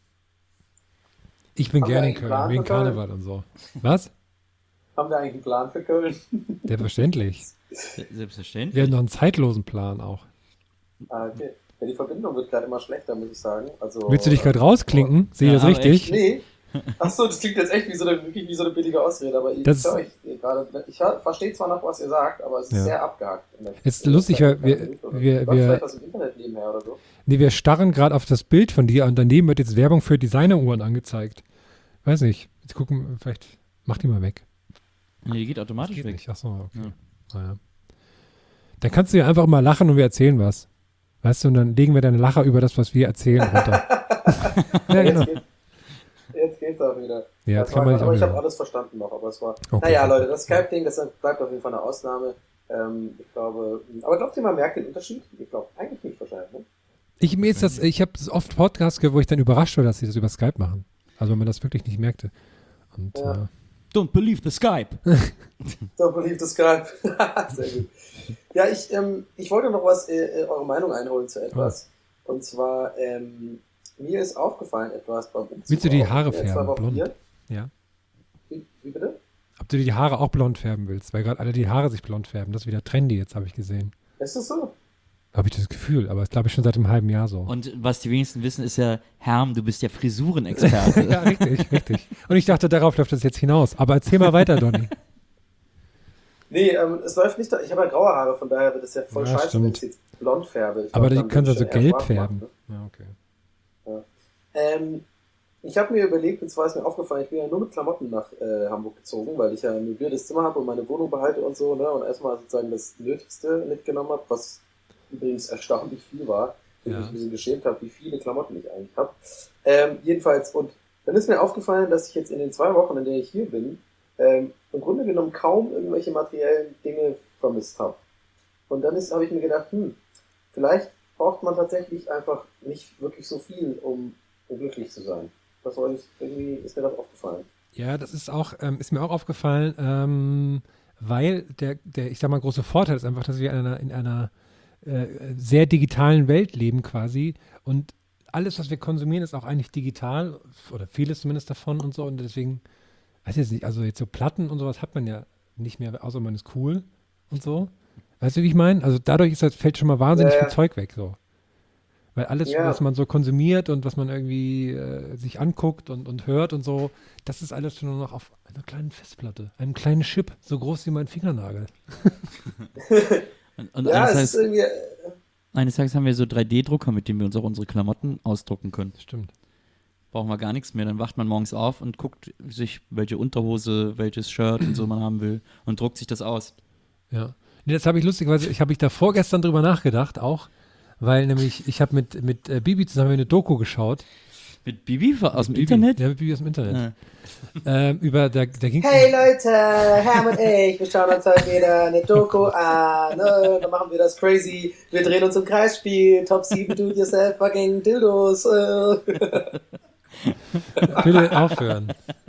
Ich bin Haben wir gerne in eigentlich Köln, einen Plan wegen für Köln? Karneval und so. Was? Haben wir eigentlich einen Plan für Köln? Selbstverständlich. Se- Selbstverständlich. Wir haben noch einen zeitlosen Plan auch. Ah, okay. Ja, die Verbindung wird gerade immer schlechter, muss ich sagen. Also, Willst du dich gerade äh, rausklinken? Sehe ich Ja, das aber richtig? Nee. Achso, das klingt jetzt echt wie so eine, wirklich wie so eine billige Ausrede, aber ich Das- höre ich gerade. Ich hör- verstehe zwar noch, was ihr sagt, aber es ist Ja. sehr abgehakt. Ist lustig, weil wir- wir- Läuft wir- vielleicht was im Internet nebenher oder so. Nee, wir starren gerade auf das Bild von dir und daneben wird jetzt Werbung für Designeruhren angezeigt. Weiß nicht. Jetzt gucken, vielleicht mach die mal weg. Nee, die geht automatisch Geht weg. nicht. Achso, okay. Ja. Naja. Dann kannst du ja einfach mal lachen und wir erzählen was. Weißt du, und dann legen wir deine Lacher über das, was wir erzählen, runter. Ja, genau. Jetzt, geht, jetzt geht's auch wieder. Ja, Das jetzt kann war man grad- nicht aber ich auch habe wieder. alles verstanden noch, aber es war. Okay. Naja, Leute, das Skype-Ding, das bleibt auf jeden Fall eine Ausnahme. Ähm, ich glaube, aber glaubt ihr, man merkt den Unterschied? Ich glaube, eigentlich nicht wahrscheinlich, ne? Ich, mir ist das, ich habe oft Podcasts gehört, wo ich dann überrascht war, dass sie das über Skype machen. Also wenn man das wirklich nicht merkte. Und Ja. äh, Don't believe the Skype. So believe the Skype. Sehr gut. Ja, ich, ähm, ich wollte noch was, äh, äh, eure Meinung einholen zu etwas. Und zwar, ähm, mir ist aufgefallen etwas beim Umzug. Willst du die auch. Haare Ich bin jetzt färben, zwei Wochen blond? hier. ja. Wie, wie bitte? Ob du dir die Haare auch blond färben willst, weil gerade alle die Haare sich blond färben. Das ist wieder trendy jetzt, habe ich gesehen. Ist das so? Habe ich das Gefühl, aber das glaube ich schon seit einem halben Jahr so. Und was die wenigsten wissen, ist ja, Herm, du bist ja Frisurenexperte. Ja, richtig, richtig. Und ich dachte, darauf läuft das jetzt hinaus. Aber erzähl mal weiter, Donny. Nee, ähm, es läuft nicht, da- ich habe ja graue Haare, von daher wird es ja voll Ja, scheiße, stimmt. wenn ich jetzt blond färbe. Ich Aber glaub, die dann können wird sie es so schon eher gelb schwarz machen, färben. ne? Ja, okay. Ähm, ich habe mir überlegt, und zwar ist mir aufgefallen, ich bin ja nur mit Klamotten nach äh, Hamburg gezogen, weil ich ja ein möbliertes Zimmer habe und meine Wohnung behalte und so, ne? Und erstmal sozusagen das Nötigste mitgenommen habe, was übrigens erstaunlich viel war, wo Ja. ich mich ein bisschen geschämt habe, wie viele Klamotten ich eigentlich habe. Ähm, jedenfalls, und dann ist mir aufgefallen, dass ich jetzt in den zwei Wochen, in denen ich hier bin, ähm, im Grunde genommen kaum irgendwelche materiellen Dinge vermisst habe. Und dann ist, habe ich mir gedacht, hm, vielleicht braucht man tatsächlich einfach nicht wirklich so viel, um, um glücklich zu sein. Das war ich, irgendwie ist mir das aufgefallen. Ja, das ist auch, ähm, ist mir auch aufgefallen, ähm, weil der, der, ich sag mal, große Vorteil ist einfach, dass wir in einer, in einer äh, sehr digitalen Welt leben quasi und alles, was wir konsumieren, ist auch eigentlich digital oder vieles zumindest davon und so und deswegen, weiß ich jetzt nicht, also jetzt so Platten und sowas hat man ja nicht mehr, außer man ist cool und so. Weißt du, wie ich meine? Also dadurch ist das, fällt schon mal wahnsinnig Ja, ja. viel Zeug weg, so. Weil alles, Ja. was man so konsumiert und was man irgendwie äh, sich anguckt und, und hört und so, das ist alles schon nur noch auf einer kleinen Festplatte, einem kleinen Chip, so groß wie mein Fingernagel. Und, und Ja, eines, es ist Tages, irgendwie, äh, eines Tages haben wir so drei D-Drucker, mit denen wir uns auch unsere Klamotten ausdrucken können. Stimmt. Brauchen wir gar nichts mehr. Dann wacht man morgens auf und guckt sich, welche Unterhose, welches Shirt und so man haben will und druckt sich das aus. Ja. Nee, das habe ich lustigerweise, ich habe ich da vorgestern drüber nachgedacht auch, weil nämlich ich habe mit, mit äh, Bibi zusammen eine Doku geschaut. Mit Bibi aus dem Bibi, Internet? Ja, mit Bibi aus dem Internet. Ja. Ähm, über, da, da ging hey Leute, Herm und ich, wir schauen uns heute wieder eine Doku an, ne? Dann machen wir das crazy, wir drehen uns im Kreisspiel, Top sieben Do-it-yourself fucking Dildos. Äh. Bitte aufhören.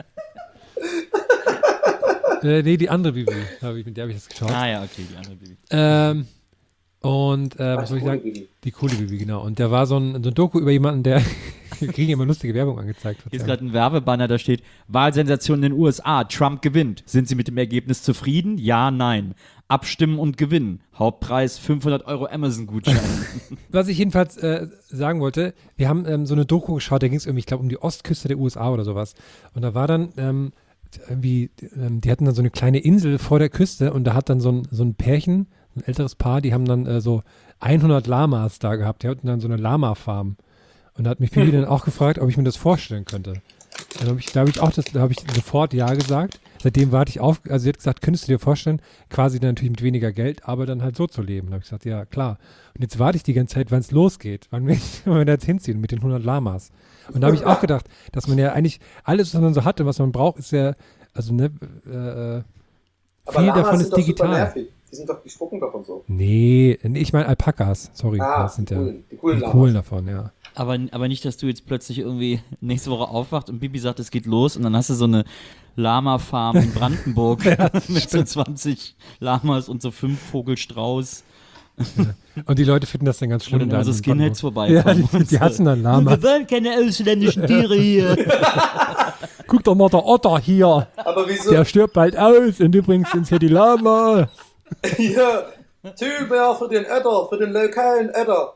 äh, nee, die andere Bibi, hab ich, mit der habe ich das geschaut. Ah ja, okay, die andere Bibi. Ähm, und äh, Ach, was soll ich coole sagen? Bibi. Die coole Bibi, genau. Und da war so ein, so ein Doku über jemanden, der wir kriegen immer lustige Werbung angezeigt. Hier ist gerade ein Werbebanner, da steht Wahlsensation in den U S A, Trump gewinnt. Sind Sie mit dem Ergebnis zufrieden? Ja, nein. Abstimmen und gewinnen. Hauptpreis fünfhundert Euro Amazon-Gutschein. Was ich jedenfalls äh, sagen wollte, wir haben ähm, so eine Doku geschaut, da ging es irgendwie, ich glaube, um die Ostküste der U S A oder sowas. Und da war dann ähm, irgendwie, ähm, die hatten dann so eine kleine Insel vor der Küste und da hat dann so ein, so ein Pärchen, ein älteres Paar, die haben dann äh, so hundert Lamas da gehabt. Die hatten dann so eine Lama-Farm. Und da hat mich Bibi dann auch gefragt, ob ich mir das vorstellen könnte. Dann hab ich, da habe ich auch das, da habe ich sofort Ja gesagt. Seitdem warte ich auf, also sie hat gesagt, könntest du dir vorstellen, quasi dann natürlich mit weniger Geld, aber dann halt so zu leben. Da habe ich gesagt, ja, klar. Und jetzt warte ich die ganze Zeit, wann es losgeht, wann wir, wann wir da jetzt hinziehen mit den hundert Lamas. Und da habe ich auch gedacht, dass man ja eigentlich alles, was man so hat und was man braucht, ist ja, also ne, äh, Aber viel Lamas davon sind ist doch super digital. nervig. Die sind doch, die spucken doch und so. Nee, nee, ich meine Alpakas, sorry. Ah, das sind die ja coolen, die coolen die Lamas. coolen davon, ja. Aber, aber nicht, dass du jetzt plötzlich irgendwie nächste Woche aufwacht und Bibi sagt, es geht los und dann hast du so eine Lama-Farm in Brandenburg mit so zwanzig Lamas und so fünf Vogelstrauß. Und die Leute finden das dann ganz Wo schlimm. dann da immer so in Skinheads Brandenburg. vorbeikommen. Ja, die, die hassen dann Lama. Wir wollen keine ausländischen Tiere hier. Guck doch mal, der Otter hier. Aber wieso? Der stirbt bald aus. Und übrigens sind hier die Lama. Ja, Tüber für den Ötter, für den lokalen Ötter.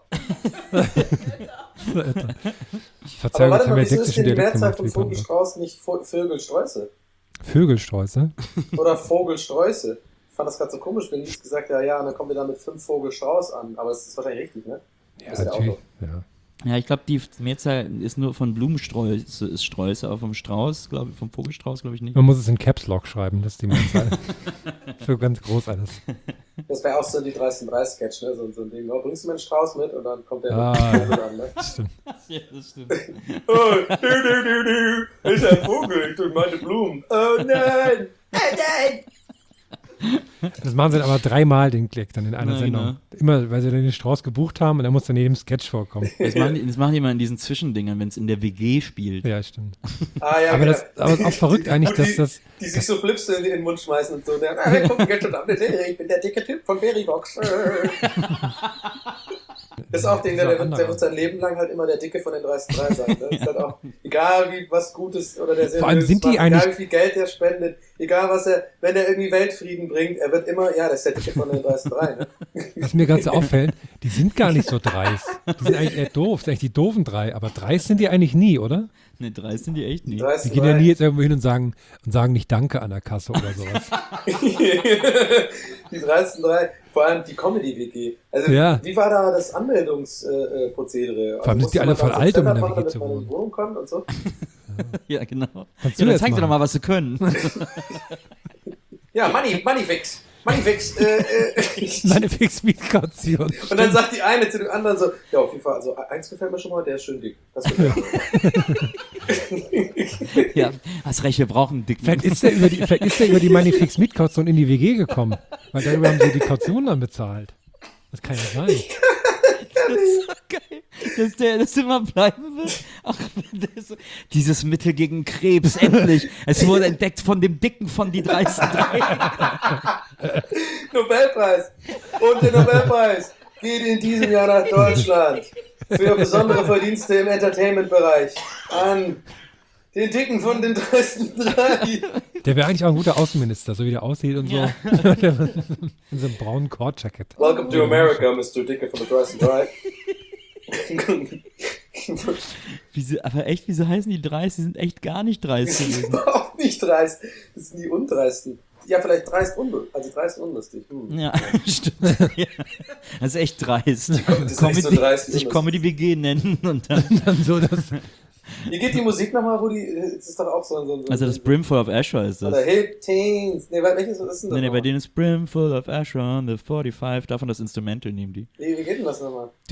Verzeihung, Aber jetzt warte haben mal, wir wieso ist sächsischen denn die Dialekt Mehrzahl gemacht. von wie Brandenburg. Vogelstrauß nicht Vo- Vögelsträuße? Vögelsträuße? Oder Vogelsträuße? Ich fand das gerade so komisch, wenn Nils gesagt hat, ja, ja, und dann kommen wir da mit fünf Vogelstrauß an. Aber es ist wahrscheinlich richtig, ne? Ja, ist ja auch natürlich. so. Ja. Ja, ich glaube, die Mehrzahl ist nur von Blumensträuße, ist Sträuße, aber vom Strauß, glaube ich, vom Vogelstrauß, glaube ich nicht. Man muss es in Caps Lock schreiben, das ist die Mehrzahl. So ganz groß alles. Das wäre auch so die dreisten drei Sketch, ne? So, so ein Ding. Oh, bringst du mir einen Strauß mit? Und dann kommt der Ah, mit dem Vogel an, ne? Stimmt. Ja, das stimmt. Oh, du, du, du, du. Ist ein Vogel, ich tue meine Blumen. Oh nein! Nein, nein! Das machen sie dann aber dreimal den Klick dann in einer Ja, Sendung. genau. Immer, weil sie dann den Strauß gebucht haben und dann muss dann in jedem Sketch vorkommen. Das machen, die, das machen die mal in diesen Zwischendingern, wenn es in der W G spielt. Ja, stimmt. Ah, ja, Aber genau. das aber es ist auch verrückt eigentlich, Wo dass die, das. Die sich so Flipse in den Mund schmeißen und so. Der, ah, wir gucken jetzt schon an, ich bin der dicke Typ von Verivox. Das ist auch den, der, der, wird, der wird sein Leben lang halt immer der Dicke von den dreisten drei sein. Ne? Ist halt auch, egal wie was Gutes oder der Vor allem sind die macht, eigentlich- egal wie viel Geld der spendet, egal was er, wenn er irgendwie Weltfrieden bringt, er wird immer, ja, das ist der Dicke von den dreisten drei. Ne? Was mir ganz so auffällt, die sind gar nicht so dreist. Die sind eigentlich eher doof. Das sind eigentlich die doofen drei. Aber dreist sind die eigentlich nie, oder? Ne, drei sind die echt nicht. Die dreisten gehen ja drei. nie jetzt irgendwo hin und sagen, und sagen nicht Danke an der Kasse oder sowas. Die dreisten drei, vor allem die Comedy-W G. Also, Ja. wie war da das Anmeldungsprozedere? Vor allem sind die alle voll alt, um in der W G zu wohnen. wohnen. wohnen kann und so. Ja, genau. Kannst Ja, du dann jetzt zeig dir doch machen? mal, was sie können. Ja, Money, Moneyfix. Moneyfix. Äh, äh. Meine Fix-Migration. Und dann sagt die eine zu dem anderen so, ja, auf jeden Fall, also eins gefällt mir schon mal, der ist schön dick. Das gefällt mir. Ja, hast recht, wir brauchen einen dicken. Vielleicht ist der über die, vielleicht ist der über die Manifix Mietkaution in die W G gekommen. Weil darüber haben sie die Kaution dann bezahlt. Das kann ja sein. Das ist so geil, dass der das immer bleiben wird. Ach, der so, dieses Mittel gegen Krebs, endlich. Es wurde entdeckt von dem Dicken von die dreisten drei. Nobelpreis. Und der Nobelpreis geht in diesem Jahr nach Deutschland für besondere Verdienste im Entertainment-Bereich an den Dicken von den dreisten drei. Der wäre eigentlich auch ein guter Außenminister, so wie der aussieht und so. Ja. In so einem braunen Cord-Jacket. Welcome to America, Mister Dicke von den dreisten drei. Wieso, aber echt, wieso heißen die dreist? Die sind echt gar nicht dreist Die sind gewesen. überhaupt nicht dreist. Das sind die Undreisten. Ja, vielleicht dreist unlustig. Also dreist unlustig. Hm. Ja, stimmt. Ja. Das ist echt dreist. Das ist Komm echt mit so die- dreist Ich unlustig. komme die W G nennen und dann. Dann so das. Wie geht die Musik nochmal, wo die. Das ist doch auch so ein. So ein Also das Brimful of Asher ist das. Oder Hip Teens. Nee, welches ist denn das? Nee, nee, bei nochmal? denen ist Brimful of Asher on the forty-five, davon das Instrumental nehmen die. Wie, wie geht denn das nochmal? Ach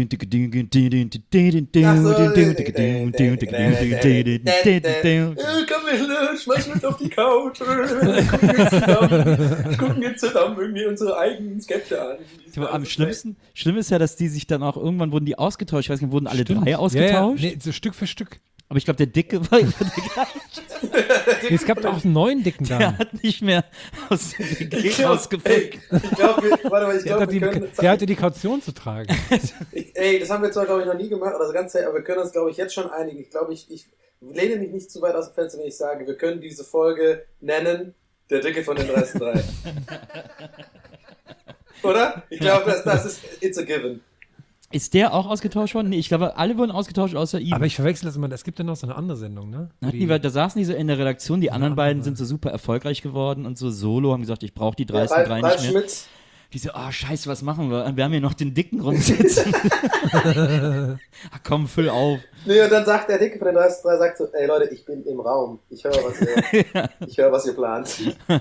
Äh, komm, wir schmeißen uns auf die Couch. Äh, gucken jetzt zusammen, gucken jetzt zusammen irgendwie unsere eigenen Sketche an. Am schlimmsten, schlimm ist ja, dass die sich dann auch irgendwann wurden die ausgetauscht. Ich weiß nicht, wurden alle Stimmt. drei ausgetauscht? Ja, ja. Nee, so Stück für Stück. Aber ich glaube, der Dicke war immer der gleiche. Nee, es gab auch einen neuen dicken Der da. hat nicht mehr aus dem W G Ich glaub, rausgefunden. ey, ich glaube, warte mal, ich Der, hat glaube, die, wir können. der hatte die Kaution zu tragen. Ich, ey, das haben wir zwar, glaube ich, noch nie gemacht, also ganz aber wir können uns, glaube ich, jetzt schon einigen. Ich glaube, ich, ich lehne mich nicht zu weit aus dem Fenster, wenn ich sage, wir können diese Folge nennen, der Dicke von den dreisten drei. Oder? Ich glaube, das, das ist, it's a given. Ist der auch ausgetauscht worden? Nee, ich glaube, alle wurden ausgetauscht außer ihm. Aber ich verwechsel das immer. Es gibt ja noch so eine andere Sendung, ne? Na, die, da saßen die so in der Redaktion, die anderen beiden sind so super erfolgreich geworden und so solo, haben gesagt, ich brauche die Ja, dreisten Ralf, drei Ralf nicht mehr. Schmitz. Die so, oh scheiße, was machen wir? Wir haben hier noch den Dicken rumsitzen. Ach komm, füll auf. Nee, und dann sagt der Dicke von den dreisten drei, sagt so, ey Leute, ich bin im Raum. Ich höre, was ihr, ich höre, was ihr plant.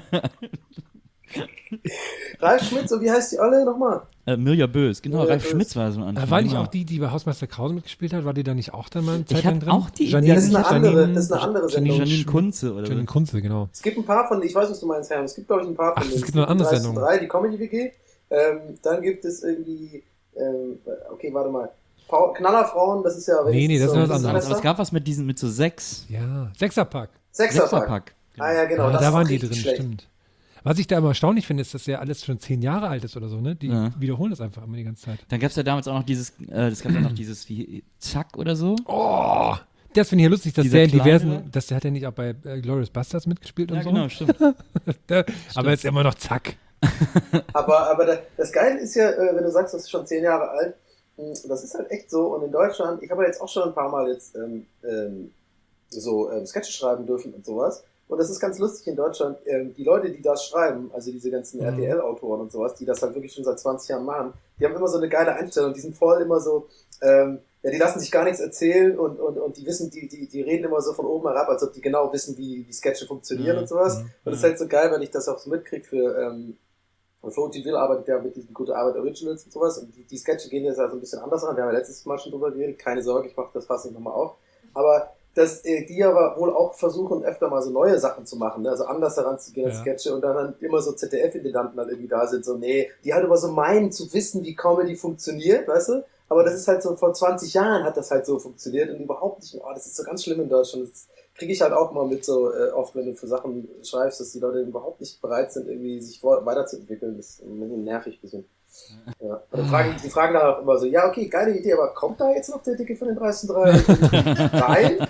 Ralf Schmitz, und wie heißt die Olle nochmal? Äh, Mirja Bös, genau, Mirja Ralf Bös. Schmitz war so ein Anfang. Da war nicht genau. auch die, die bei Hausmeister Krause mitgespielt hat? War die da nicht auch dann mal eine Ich Zeit hab lang drin? auch die- Janine, Ja, das ist eine andere, Janine, das ist eine andere Janine, Sendung. Janine Kunze oder Janine so. Kunze, genau. Es gibt ein paar von, ich weiß, was du meinst, Herr, es gibt, glaube ich, ein paar von Ach, es denen. gibt noch eine andere die dreisten Sendung. drei, die Comedy-W G. Ähm, dann gibt es irgendwie, ähm, okay, warte mal, Frau- Knallerfrauen, das ist ja... Nee, nee, das ist so, was ein anderes. Aber es gab was mit diesen, mit so sechs. Ja, Sechserpack. Sechserpack. Sechserpack. Ah ja, genau. Ja, das da ist waren auch die richtig drin, schlecht. stimmt. Was ich da immer erstaunlich finde, ist, dass ja alles schon zehn Jahre alt ist oder so, ne? Die Ja. wiederholen das einfach immer die ganze Zeit. Dann gab es ja damals auch noch dieses, äh, das gab ja noch dieses, wie, Zack oder so. Oh, das finde ich ja lustig, dass Dieser der in diversen, kleine? dass der hat ja nicht auch bei äh, Glorious Bastards mitgespielt und Ja, so. genau, stimmt. Der, aber ist immer noch zack. Aber, aber da, das Geile ist ja, äh, wenn du sagst, das ist schon zehn Jahre alt, mh, das ist halt echt so. Und in Deutschland, ich habe ja jetzt auch schon ein paar Mal jetzt ähm, ähm, so ähm, Sketche schreiben dürfen und sowas. Und das ist ganz lustig in Deutschland. Ähm, die Leute, die das schreiben, also diese ganzen Mhm. R T L-Autoren und sowas, die das halt wirklich schon seit zwanzig Jahren machen, die haben immer so eine geile Einstellung. Die sind voll immer so, ähm, ja, die lassen sich gar nichts erzählen und, und, und die wissen, die, die, die reden immer so von oben herab, als ob die genau wissen, wie, wie Sketche funktionieren Mhm. und sowas. Mhm. Und das ist halt so geil, wenn ich das auch so mitkriege für, ähm, und Flo G. Will arbeitet ja mit diesen Gute Arbeit Originals und sowas. Und die, die Sketche gehen jetzt also ein bisschen anders an. Wir haben ja letztes Mal schon drüber geredet. Keine Sorge, ich mache das fast nicht nochmal auf. Aber dass äh, die aber wohl auch versuchen, öfter mal so neue Sachen zu machen. Ne? Also anders heranzugehen als Ja. Sketche. Und dann, dann immer so Z D F-Intendanten dann irgendwie da sind. So, nee, die halt aber so meinen zu wissen, wie Comedy funktioniert, weißt du? Aber das ist halt so, vor zwanzig Jahren hat das halt so funktioniert und überhaupt nicht mehr. Oh, das ist so ganz schlimm in Deutschland. Das kriege ich halt auch mal mit, so äh, oft, wenn du für Sachen schreibst, dass die Leute überhaupt nicht bereit sind, irgendwie sich vor, weiterzuentwickeln. Das ist ein bisschen nervig ein bisschen. Ja. Und dann fragen, die fragen dann auch immer so, ja, okay, geile Idee, aber kommt da jetzt noch der Dicke von den dreisten drei rein?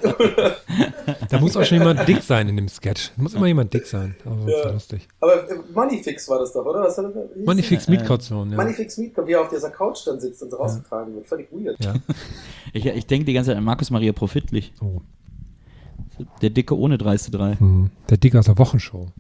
Da muss auch schon jemand dick sein in dem Sketch. Da muss immer jemand dick sein. Also, das ist Ja. ja lustig. Aber äh, Moneyfix war das doch, oder? Was hat das, wie hieß Moneyfix Ja, äh, Mietkaution, das? ja. Moneyfix Meet, wie er auf dieser Couch dann sitzt und so rausgetragen wird. Völlig weird. ja. Ich, ich denke die ganze Zeit an Markus Maria Profitlich. Oh. Der Dicke ohne dreiste drei. Mhm. Der Dick aus der Wochenshow.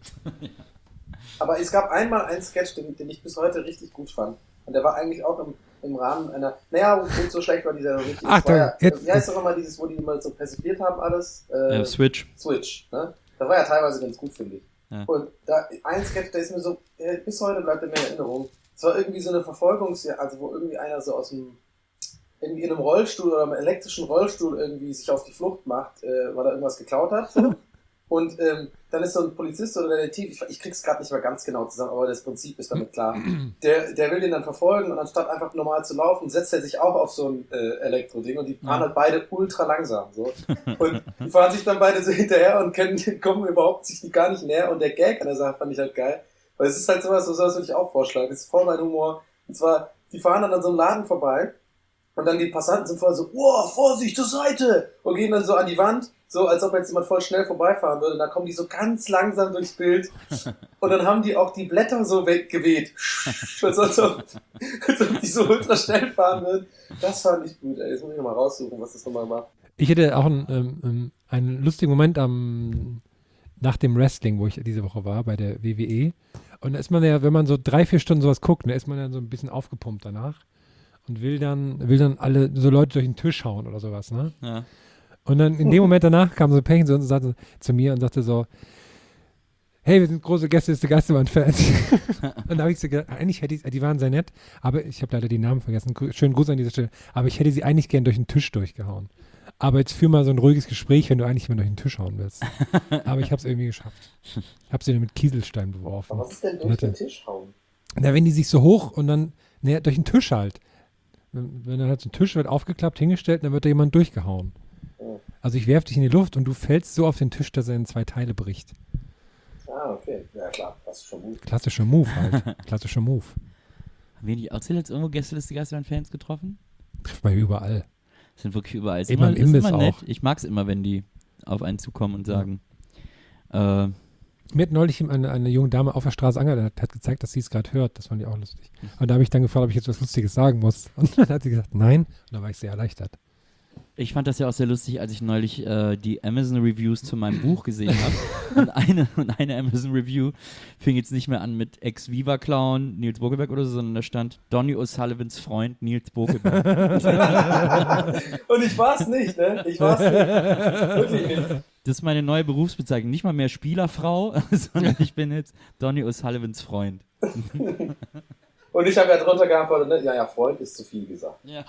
Aber es gab einmal einen Sketch, den, den ich bis heute richtig gut fand. Und der war eigentlich auch im, im Rahmen einer, naja, gut, so schlecht war dieser richtig. Ach, das war da- ja, jetzt- wie heißt doch immer dieses, wo die mal so persifliert haben alles? Äh, Äh, Switch. Switch, ne? Das war ja teilweise ganz gut, finde ich. Ja. Und da ein Sketch, der ist mir so, äh, bis heute bleibt er mir in Erinnerung. Es war irgendwie so eine Verfolgungs-, also wo irgendwie einer so aus dem, irgendwie in einem Rollstuhl oder einem elektrischen Rollstuhl irgendwie sich auf die Flucht macht, äh, weil er irgendwas geklaut hat. So. Und ähm, dann ist so ein Polizist oder Detektiv, ich, ich krieg's gerade nicht mehr ganz genau zusammen, aber das Prinzip ist damit klar. Der, der will den dann verfolgen und anstatt einfach normal zu laufen, setzt er sich auch auf so ein äh, Elektroding und die fahren halt beide ultra langsam. So. Und die fahren sich dann beide so hinterher und können, kommen überhaupt sich gar nicht näher. Und der Gag an der Sache fand ich halt geil, weil es ist halt sowas, so sowas würde ich auch vorschlagen. Das ist voll mein Humor. Und zwar, die fahren dann an so einem Laden vorbei und dann die Passanten sind voll so, oh, Vorsicht, zur Seite! Und gehen dann so an die Wand, so als ob jetzt jemand voll schnell vorbeifahren würde. Und dann kommen die so ganz langsam durchs Bild. Und dann haben die auch die Blätter so weggeweht. als, als, ob, als ob die so ultra schnell fahren würden. Das fand ich gut, ey. Jetzt muss ich nochmal raussuchen, was das nochmal macht. Ich hätte auch einen, ähm, einen lustigen Moment am, nach dem Wrestling, wo ich diese Woche war, bei der W W E. Und da ist man ja, wenn man so drei, vier Stunden sowas guckt, da ist man dann so ein bisschen aufgepumpt danach. Und will dann, will dann alle so Leute durch den Tisch hauen oder sowas, ne? Ja. Und dann in dem Moment danach kam so ein Pärchen zu uns und sagte zu mir und sagte so, hey, wir sind große Gästeliste Geisterbahn-Fans. Und da habe ich so gedacht, eigentlich hätte ich, die waren sehr nett, aber ich habe leider die Namen vergessen. Schönen Gruß an dieser Stelle. Aber ich hätte sie eigentlich gern durch den Tisch durchgehauen. Aber jetzt führ mal so ein ruhiges Gespräch, wenn du eigentlich immer durch den Tisch hauen willst. Aber ich habe es irgendwie geschafft. Ich habe sie dann mit Kieselstein beworfen. Aber was ist denn durch den Tisch hauen? Na, wenn die sich so hoch und dann, ne, durch den Tisch halt. Wenn, wenn dann halt so ein Tisch wird aufgeklappt, hingestellt, dann wird da jemand durchgehauen. Also ich werfe dich in die Luft und du fällst so auf den Tisch, dass er in zwei Teile bricht. Ah, okay. Ja, klar. Klassischer Move. Klassischer Move halt. Klassischer Move. Haben wir nicht auch zuletzt irgendwo Gästeliste Geisterbahn-Fans getroffen? Trifft man überall. Sind wirklich überall. Ist Immer immer, im ist Imbiss immer nett. auch. Ich mag es immer, wenn die auf einen zukommen und sagen, ja. äh, Mir hat neulich eine, eine junge Dame auf der Straße angehalten, hat gezeigt, dass sie es gerade hört. Das fand ich auch lustig. Und da habe ich dann gefragt, ob ich jetzt was Lustiges sagen muss. Und dann hat sie gesagt, nein. Und da war ich sehr erleichtert. Ich fand das ja auch sehr lustig, als ich neulich äh, die Amazon-Reviews zu meinem Buch gesehen habe. und, eine, und eine Amazon-Review fing jetzt nicht mehr an mit Ex-Viva-Clown Nils Bokelberg oder so, sondern da stand Donny O'Sullivans Freund Nils Bokelberg. Und ich war's nicht, ne? Ich war's nicht. Wirklich nicht. Das ist meine neue Berufsbezeichnung. Nicht mal mehr Spielerfrau, sondern ich bin jetzt Donny O'Sullivans Freund. Und ich habe ja drunter geantwortet, ne? Ja, ja, Freund ist zu viel gesagt. Ja,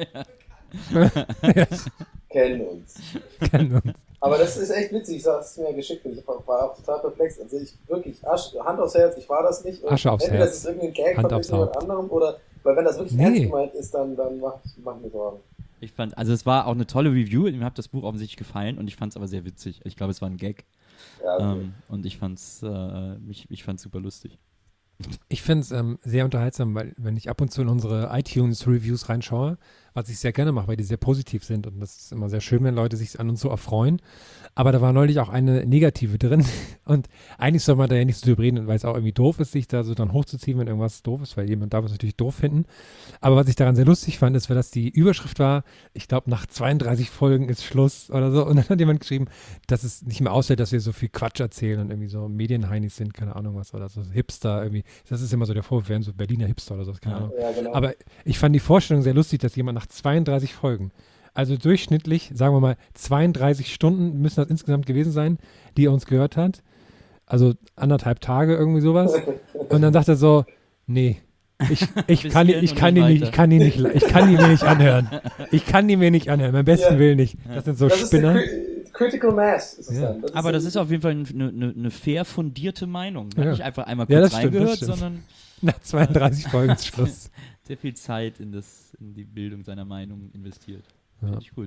Kennen uns. Kennen uns. Aber das ist echt witzig, ich hast es mir geschickt und ich war auch total perplex. Also ich wirklich, Arsch, Hand aufs Herz, ich war das nicht. Und Asche aufs entweder Herz. das ist irgendein Gag Hand von aufs irgendjemand Haupt. anderem oder, weil wenn das wirklich Nee. ernst gemeint ist, dann, dann macht mach mir Sorgen. ich fand, also es war auch eine tolle Review. Mir hat das Buch offensichtlich gefallen und ich fand es aber sehr witzig. Ich glaube, es war ein Gag. Ja, okay. Ähm, und ich fand's, äh, mich, ich fand's super lustig. Ich finde es ähm, sehr unterhaltsam, weil wenn ich ab und zu in unsere iTunes-Reviews reinschaue, was ich sehr gerne mache, weil die sehr positiv sind und das ist immer sehr schön, wenn Leute sich an uns so erfreuen. Aber da war neulich auch eine negative drin und eigentlich soll man da ja nicht so drüber reden, weil es auch irgendwie doof ist, sich da so dann hochzuziehen, wenn irgendwas doof ist, weil jemand darf es natürlich doof finden. Aber was ich daran sehr lustig fand, ist, weil das die Überschrift war, ich glaube nach zweiunddreißig Folgen ist Schluss oder so und dann hat jemand geschrieben, dass es nicht mehr aussieht, dass wir so viel Quatsch erzählen und irgendwie so Medienheinis sind, keine Ahnung was, oder so Hipster irgendwie. Das ist immer so der Vorwurf, wir wären so Berliner Hipster oder so, keine Ahnung. Ja, genau. Aber ich fand die Vorstellung sehr lustig, dass jemand nach zweiunddreißig Folgen, also durchschnittlich, sagen wir mal, zweiunddreißig Stunden müssen das insgesamt gewesen sein, die er uns gehört hat. Also anderthalb Tage, irgendwie sowas. Und dann sagt er so, nee, ich, ich, Bis kann, die, hierhin ich, und kann die nicht nicht, weiter. ich kann die nicht, ich kann die mir nicht anhören. Ich kann die mir nicht anhören, beim besten Ja. Willen nicht. Das sind so das Spinner. ist eine Cri- Critical Mass. Ist es Ja. dann. Das Aber das so- ist auf jeden Fall eine, eine, eine fair fundierte Meinung. Ja. Nicht einfach einmal Ja, kurz das stimmt, das reingehört, stimmt. sondern Nach zweiunddreißig Folgen ist Schluss. sehr viel Zeit in, das, in die Bildung seiner Meinung investiert. Ja. Finde ich gut.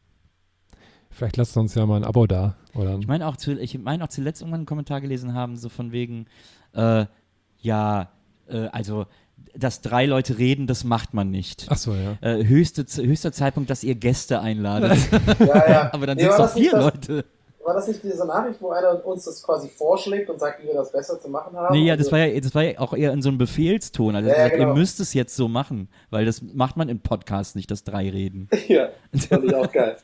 Vielleicht lasst uns ja mal ein Abo da. Oder Ich meine auch, zu, ich mein auch zuletzt irgendwann einen Kommentar gelesen haben, so von wegen, äh, ja, äh, also, dass drei Leute reden, das macht man nicht. Ach so, ja. Äh, höchste, höchster Zeitpunkt, dass ihr Gäste einladet. Ja, ja. Aber dann Nee, sind es war doch das nicht vier das- Leute. War das nicht diese Nachricht, wo einer uns das quasi vorschlägt und sagt, wie wir das besser zu machen haben? Nee, ja, Also- das war ja, das war ja auch eher in so einem Befehlston. Also, Ja, er hat ja, gesagt, genau. ihr müsst es jetzt so machen, weil das macht man im Podcast nicht, dass drei reden. Ja, das fand ich auch geil.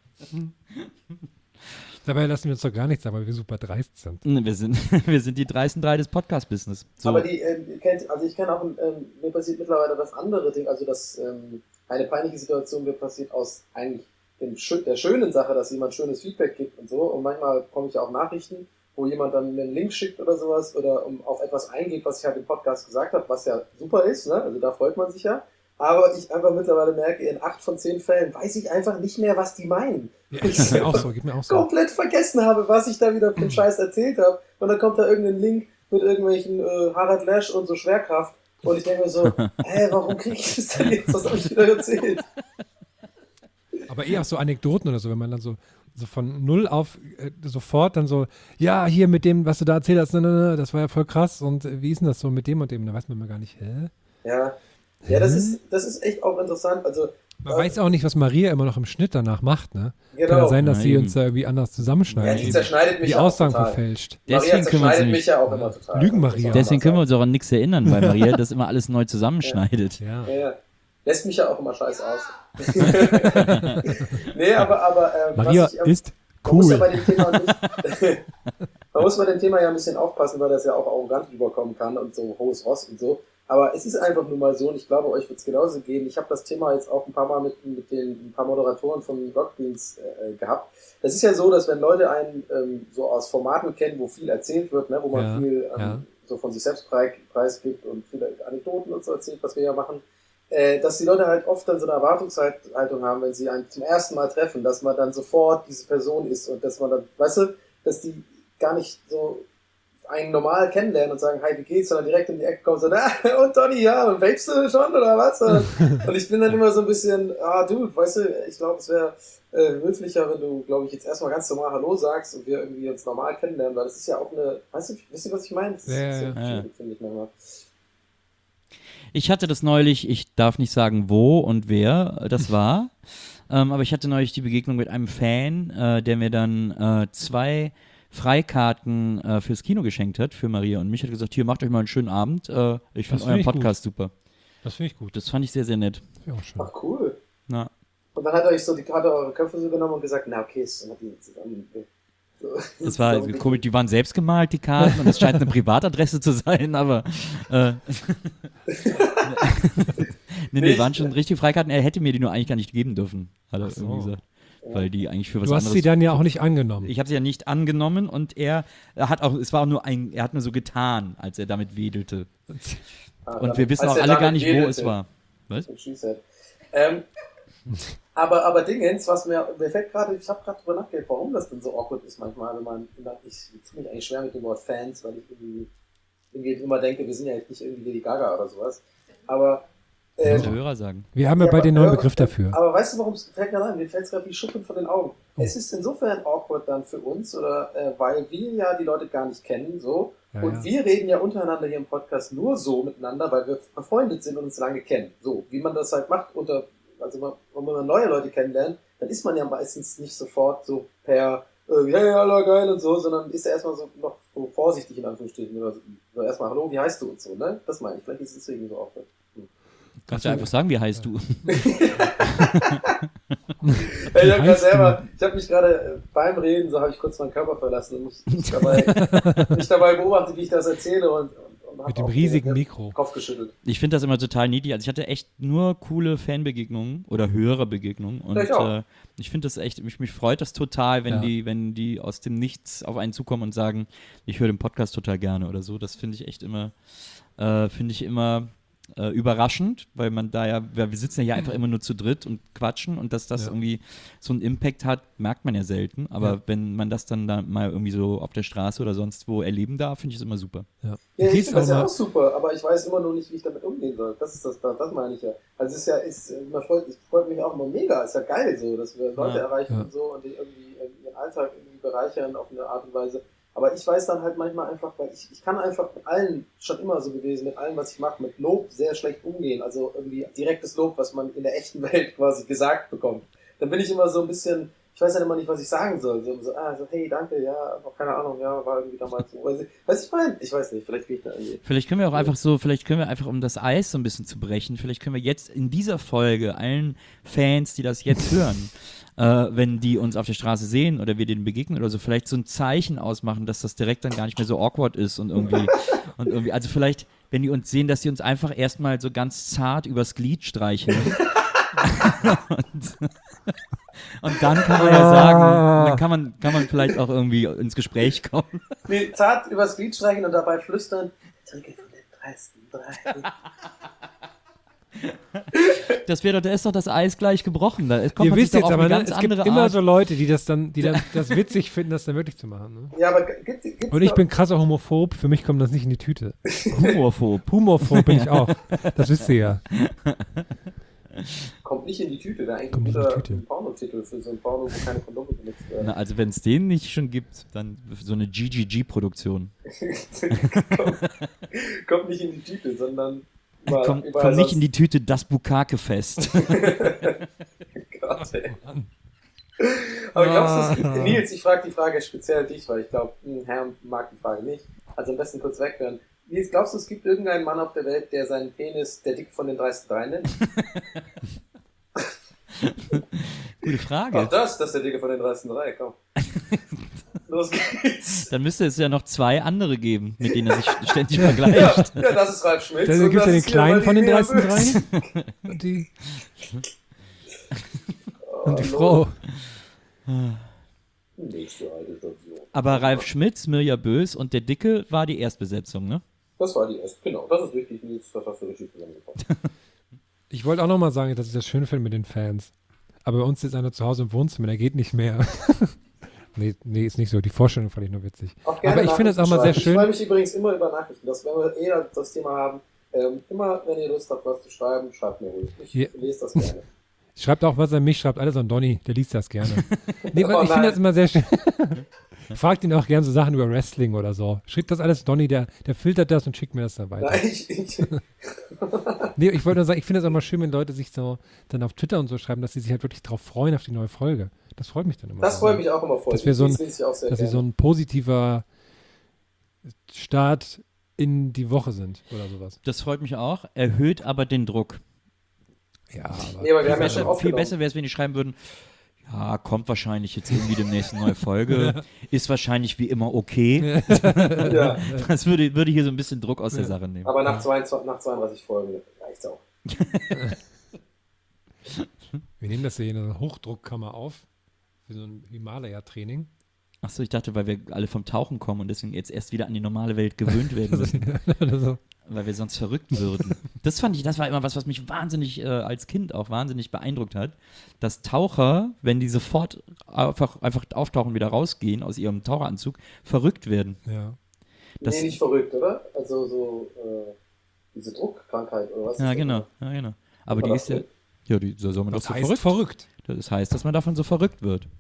Dabei lassen wir uns doch gar nichts sagen, weil wir super dreist sind. Wir sind, wir sind die dreisten drei des Podcast-Business. So. Aber die, ähm, ihr kennt, also ich kenne auch, ähm, mir passiert mittlerweile das andere Ding, also dass ähm, eine peinliche Situation mir passiert aus eigentlich dem, schö- der schönen Sache, dass jemand schönes Feedback gibt und so. Und manchmal komme ich ja auch Nachrichten, wo jemand dann einen Link schickt oder sowas oder um auf etwas eingeht, was ich halt im Podcast gesagt habe, was ja super ist, ne? Also da freut man sich ja. aber ich einfach mittlerweile merke, in acht von zehn Fällen weiß ich einfach nicht mehr, was die meinen. Ja, Ich geht mir auch so, geht mir auch so. komplett vergessen habe, was ich da wieder für einen Scheiß erzählt habe. Und dann kommt da irgendein Link mit irgendwelchen äh, Harald Lesch und so Schwerkraft. Und ich denke mir so, hä, warum kriege ich das denn jetzt? Was habe ich wieder erzählt? Aber eher auch so Anekdoten oder so, wenn man dann so, so von null auf äh, sofort dann so, ja, hier mit dem, was du da erzählt hast, ne, ne, ne, das war ja voll krass und äh, wie ist denn das so mit dem und dem? Da weiß man immer gar nicht, hä? Ja, ja das, ist, das ist echt auch interessant. Also, Man äh, weiß auch nicht, was Maria immer noch im Schnitt danach macht, ne? Genau. Kann ja sein, dass sie Nein. uns da irgendwie anders ja, zusammenschneidet. die zerschneidet mich die ja auch Aussagen total. verfälscht. Maria Deswegen können wir uns zerschneidet nämlich- mich ja auch immer total. Lügen Maria. Deswegen können wir uns auch an nichts erinnern, weil Maria das immer alles neu zusammenschneidet. Ja. Ja, ja. Lässt mich ja auch immer scheiße aus. Nee, aber, aber äh, Maria was ich, ähm, ist man muss ja cool. bei dem Thema ein bisschen, man muss bei dem Thema ja ein bisschen aufpassen, weil das ja auch arrogant rüberkommen kann und so hohes Ross und so. Aber es ist einfach nur mal so und ich glaube, euch wird es genauso gehen. Ich habe das Thema jetzt auch ein paar Mal mit, mit den ein paar Moderatoren von Rockbeans äh, gehabt. Das ist ja so, dass wenn Leute einen ähm, so aus Formaten kennen, wo viel erzählt wird, ne, wo man Ja, viel ähm, ja. so von sich selbst preis, preisgibt und viele Anekdoten und so erzählt, was wir ja machen, äh, dass die Leute halt oft dann so eine Erwartungshaltung haben, wenn sie einen zum ersten Mal treffen, dass man dann sofort diese Person ist und dass man dann, weißt du, dass die gar nicht so einen normal kennenlernen und sagen, hi, wie geht's? Sondern direkt in die Ecke kommen und sagen, ah, und Donny, ja, und vapest du schon oder was? Und ich bin dann immer so ein bisschen, ah, Dude, weißt du, ich glaube, es wäre äh, höflicher, wenn du, glaube ich, jetzt erstmal ganz normal Hallo sagst und wir irgendwie uns normal kennenlernen, weil das ist ja auch eine, weißt du, wisst ihr, was ich meine? Das ist Ja, ja, sehr ja. schwierig, finde ich manchmal. Ich hatte das neulich, ich darf nicht sagen, wo und wer das war, ähm, aber ich hatte neulich die Begegnung mit einem Fan, äh, der mir dann äh, zwei Freikarten äh, fürs Kino geschenkt hat, für Maria und mich. Hat gesagt, hier, macht euch mal einen schönen Abend. Äh, ich Das finde find euren ich Podcast super. Das finde ich gut. Das fand ich sehr, sehr nett. Das finde ich auch schön. Ach, cool. Na. Und dann hat er euch so die Karte eure Köpfe so genommen und gesagt, na okay, so hat die zusammen. So. Das war also komisch, die waren selbst gemalt, die Karten, und es scheint eine Privatadresse zu sein, aber äh, nee, nee, waren schon richtige Freikarten. Er hätte mir die nur eigentlich gar nicht geben dürfen, hat er Ach so. irgendwie gesagt. Weil die eigentlich für was Du hast anderes. sie dann ja auch nicht angenommen. Ich habe sie ja nicht angenommen und er, er hat auch, es war auch nur ein, er hat nur so getan, als er damit wedelte. Ah, Und damit- wir wissen als auch er alle gar damit nicht, wo wedelte. es war. Was? Und she said. Ähm, aber, aber Dingens, was mir, mir fällt gerade, ich habe gerade drüber nachgedacht, warum das denn so awkward ist manchmal, wenn man, ich tue mich eigentlich schwer mit dem Wort Fans, weil ich irgendwie, irgendwie immer denke, wir sind ja jetzt nicht irgendwie Lady Gaga oder sowas, aber Das ähm, muss der Hörer sagen. Wir haben ja, ja, bald den aber- neuen Begriff dafür. Aber weißt du, warum es fällt mir an? Mir fällt es gerade wie Schuppen von den Augen. Oh. Es ist insofern awkward dann für uns, oder äh, weil wir ja die Leute gar nicht kennen, so. Ja, und ja. wir reden ja untereinander hier im Podcast nur so miteinander, weil wir befreundet sind und uns lange kennen. So, wie man das halt macht, unter, also man, wenn man neue Leute kennenlernt, dann ist man ja meistens nicht sofort so per, äh, ja, ja, ja, geil und so, sondern ist ja erstmal so noch so vorsichtig in Anführungsstrichen. Oder so, so erstmal, hallo, wie heißt du und so, ne? Das meine ich. Vielleicht ist es deswegen so awkward. Kannst du einfach sagen, wie heißt du? Hey, ich habe heißt selber, ich habe mich gerade äh, beim Reden, so habe ich kurz meinen Körper verlassen und mich, mich, dabei, mich dabei beobachtet, wie ich das erzähle und, und hab Mit dem auch riesigen den, den Mikro. Kopf geschüttelt. Ich finde das immer total niedlich. Also ich hatte echt nur coole Fanbegegnungen oder höhere Begegnungen. Und Ja, ich auch. äh, ich finde das echt, mich, mich freut das total, wenn Ja. die, wenn die aus dem Nichts auf einen zukommen und sagen, ich höre den Podcast total gerne oder so. Das finde ich echt immer, äh, finde ich immer äh, überraschend, weil man da ja, wir sitzen ja hier einfach immer nur zu dritt und quatschen und dass das Ja. irgendwie so einen Impact hat, merkt man ja selten. Aber Ja. wenn man das dann da mal irgendwie so auf der Straße oder sonst wo erleben darf, finde ich es immer super. Ja. Ja, Ich ich lese finde das ja mal- auch super, aber ich weiß immer noch nicht, wie ich damit umgehen soll. Das ist das, das meine ich ja. Also es ist ja, ist, man freut, es freut mich auch immer mega, ist ja geil so, dass wir Leute Ja. erreichen Ja. und so und die irgendwie ihren Alltag irgendwie bereichern auf eine Art und Weise. Aber ich weiß dann halt manchmal einfach, weil ich, ich kann einfach mit allen, schon immer so gewesen, mit allem, was ich mache, mit Lob sehr schlecht umgehen. Also irgendwie direktes Lob, was man in der echten Welt quasi gesagt bekommt. Dann bin ich immer so ein bisschen, ich weiß dann immer nicht, was ich sagen soll. So, so ah, so hey, danke, ja, aber keine Ahnung, ja, war irgendwie damals so. Weiß ich, weiß ich mein? Ich weiß nicht, vielleicht kriege ich da irgendwie. Vielleicht können wir auch einfach so, vielleicht können wir einfach, um das Eis so ein bisschen zu brechen, vielleicht können wir jetzt in dieser Folge allen Fans, die das jetzt hören, äh, wenn die uns auf der Straße sehen oder wir denen begegnen oder so, vielleicht so ein Zeichen ausmachen, dass das direkt dann gar nicht mehr so awkward ist und irgendwie, und irgendwie, also vielleicht, wenn die uns sehen, dass die uns einfach erstmal so ganz zart übers Glied streicheln. und, und dann kann man ja sagen, dann kann man, kann man vielleicht auch irgendwie ins Gespräch kommen. Nee, zart übers Glied streichen und dabei flüstern, trinke von den dreisten drei. Das wäre doch, da ist doch das Eis gleich gebrochen. Da kommt Ihr man wisst sich doch jetzt auf aber, eine ne, ganz es gibt andere immer Art. so Leute, die das dann, die dann das witzig finden, das dann wirklich zu machen. Ne? Ja, aber gibt, gibt's Und ich da- bin krasser Homophob, für mich kommt das nicht in die Tüte. Humorphob. Humorphob bin ich auch. Das wisst ihr ja. kommt nicht in die Tüte, da eigentlich Kommt ein nicht in die guter Tüte. Pornotitel für so ein Porno, wo keine Kondome benutzt werden. Na, also wenn es den nicht schon gibt, dann so eine G G G-Produktion. kommt, kommt nicht in die Tüte, sondern über, Komm, überall komm nicht sonst- in die Tüte, das Bukake-Fest. Gott, ey. Aber glaubst Ah. du, Nils, ich frage die Frage speziell dich, weil ich glaube, Herr mag die Frage nicht. Also am besten kurz weghören. Nils, glaubst du, es gibt irgendeinen Mann auf der Welt, der seinen Penis der Dicke von den dreisten drei nennt? Gute Auch Frage. das, das ist der Dicke von den dreisten drei, komm. Los geht's. Dann müsste es ja noch zwei andere geben, mit denen er sich ständig Ja, vergleicht. ja, das ist Ralf Schmitz. Dann und gibt es ja das den ist hier Kleinen von den Maria dreisten Bös. drei. Und die, Oh, und die Lord. Frau. Nächste alte Station. Aber Ralf Schmitz, Mirja Bös und der Dicke war die Erstbesetzung, ne? Das war die erste, genau. Das ist richtig, Nils. Das hast du richtig zusammengefasst. Ich wollte auch nochmal sagen, dass ich das schön finde mit den Fans. Aber bei uns ist einer zu Hause im Wohnzimmer, der geht nicht mehr. nee, nee, ist nicht so. Die Vorstellung fand ich nur witzig. Auch gerne Aber ich finde es auch mal sehr Nachrichten schön. schreiben. Ich freue mich übrigens immer über Nachrichten. Das, wenn wir eh das Thema haben, ähm, immer, wenn ihr Lust habt, was zu schreiben, schreibt mir ruhig. Ich Ja. lese das gerne. Schreibt auch was an mich, schreibt alles an Donny, der liest das gerne. Nee, Oh ich finde nein. das immer sehr schön. Fragt ihn auch gerne so Sachen über Wrestling oder so. Schreibt das alles Donny, der, der filtert das und schickt mir das dann weiter. Nein, ich, ich, Nee, ich wollte nur sagen, ich finde es auch mal schön, wenn Leute sich so dann auf Twitter und so schreiben, dass sie sich halt wirklich drauf freuen auf die neue Folge. Das freut mich dann immer. das so. freut mich auch immer voll. Dass wir so ein- Das lese ich auch sehr Dass sie gerne. so ein positiver Start in die Woche sind oder sowas. Das freut mich auch, erhöht aber den Druck. Ja, aber Nee, aber wir haben ja Besser, schon viel aufgenommen. besser wäre es, wenn die schreiben würden, ja, kommt wahrscheinlich jetzt irgendwie demnächst eine neue Folge, ist wahrscheinlich wie immer okay. Ja, Das würde, würde hier so ein bisschen Druck aus der Sache nehmen. aber nach, zweiundzwanzig, nach zweiunddreißig Folgen reicht's auch. wir nehmen das hier in einer Hochdruckkammer auf, für so ein Himalaya-Training. Achso, ich dachte, weil wir alle vom Tauchen kommen und deswegen jetzt erst wieder an die normale Welt gewöhnt werden müssen, Oder so. weil wir sonst verrückt würden. Das fand ich, das war immer was, was mich wahnsinnig äh, als Kind auch wahnsinnig beeindruckt hat, dass Taucher, wenn die sofort einfach, einfach auftauchen, wieder rausgehen aus ihrem Taucheranzug, verrückt werden. Ja. Das- nee, nicht verrückt, oder? Also so äh, diese Druckkrankheit oder was? Ja, ist das? genau, ja, genau. Aber War die das ist ja, so? ja, die da soll man doch Das so heißt verrückt. verrückt. Das heißt, dass man davon so verrückt wird.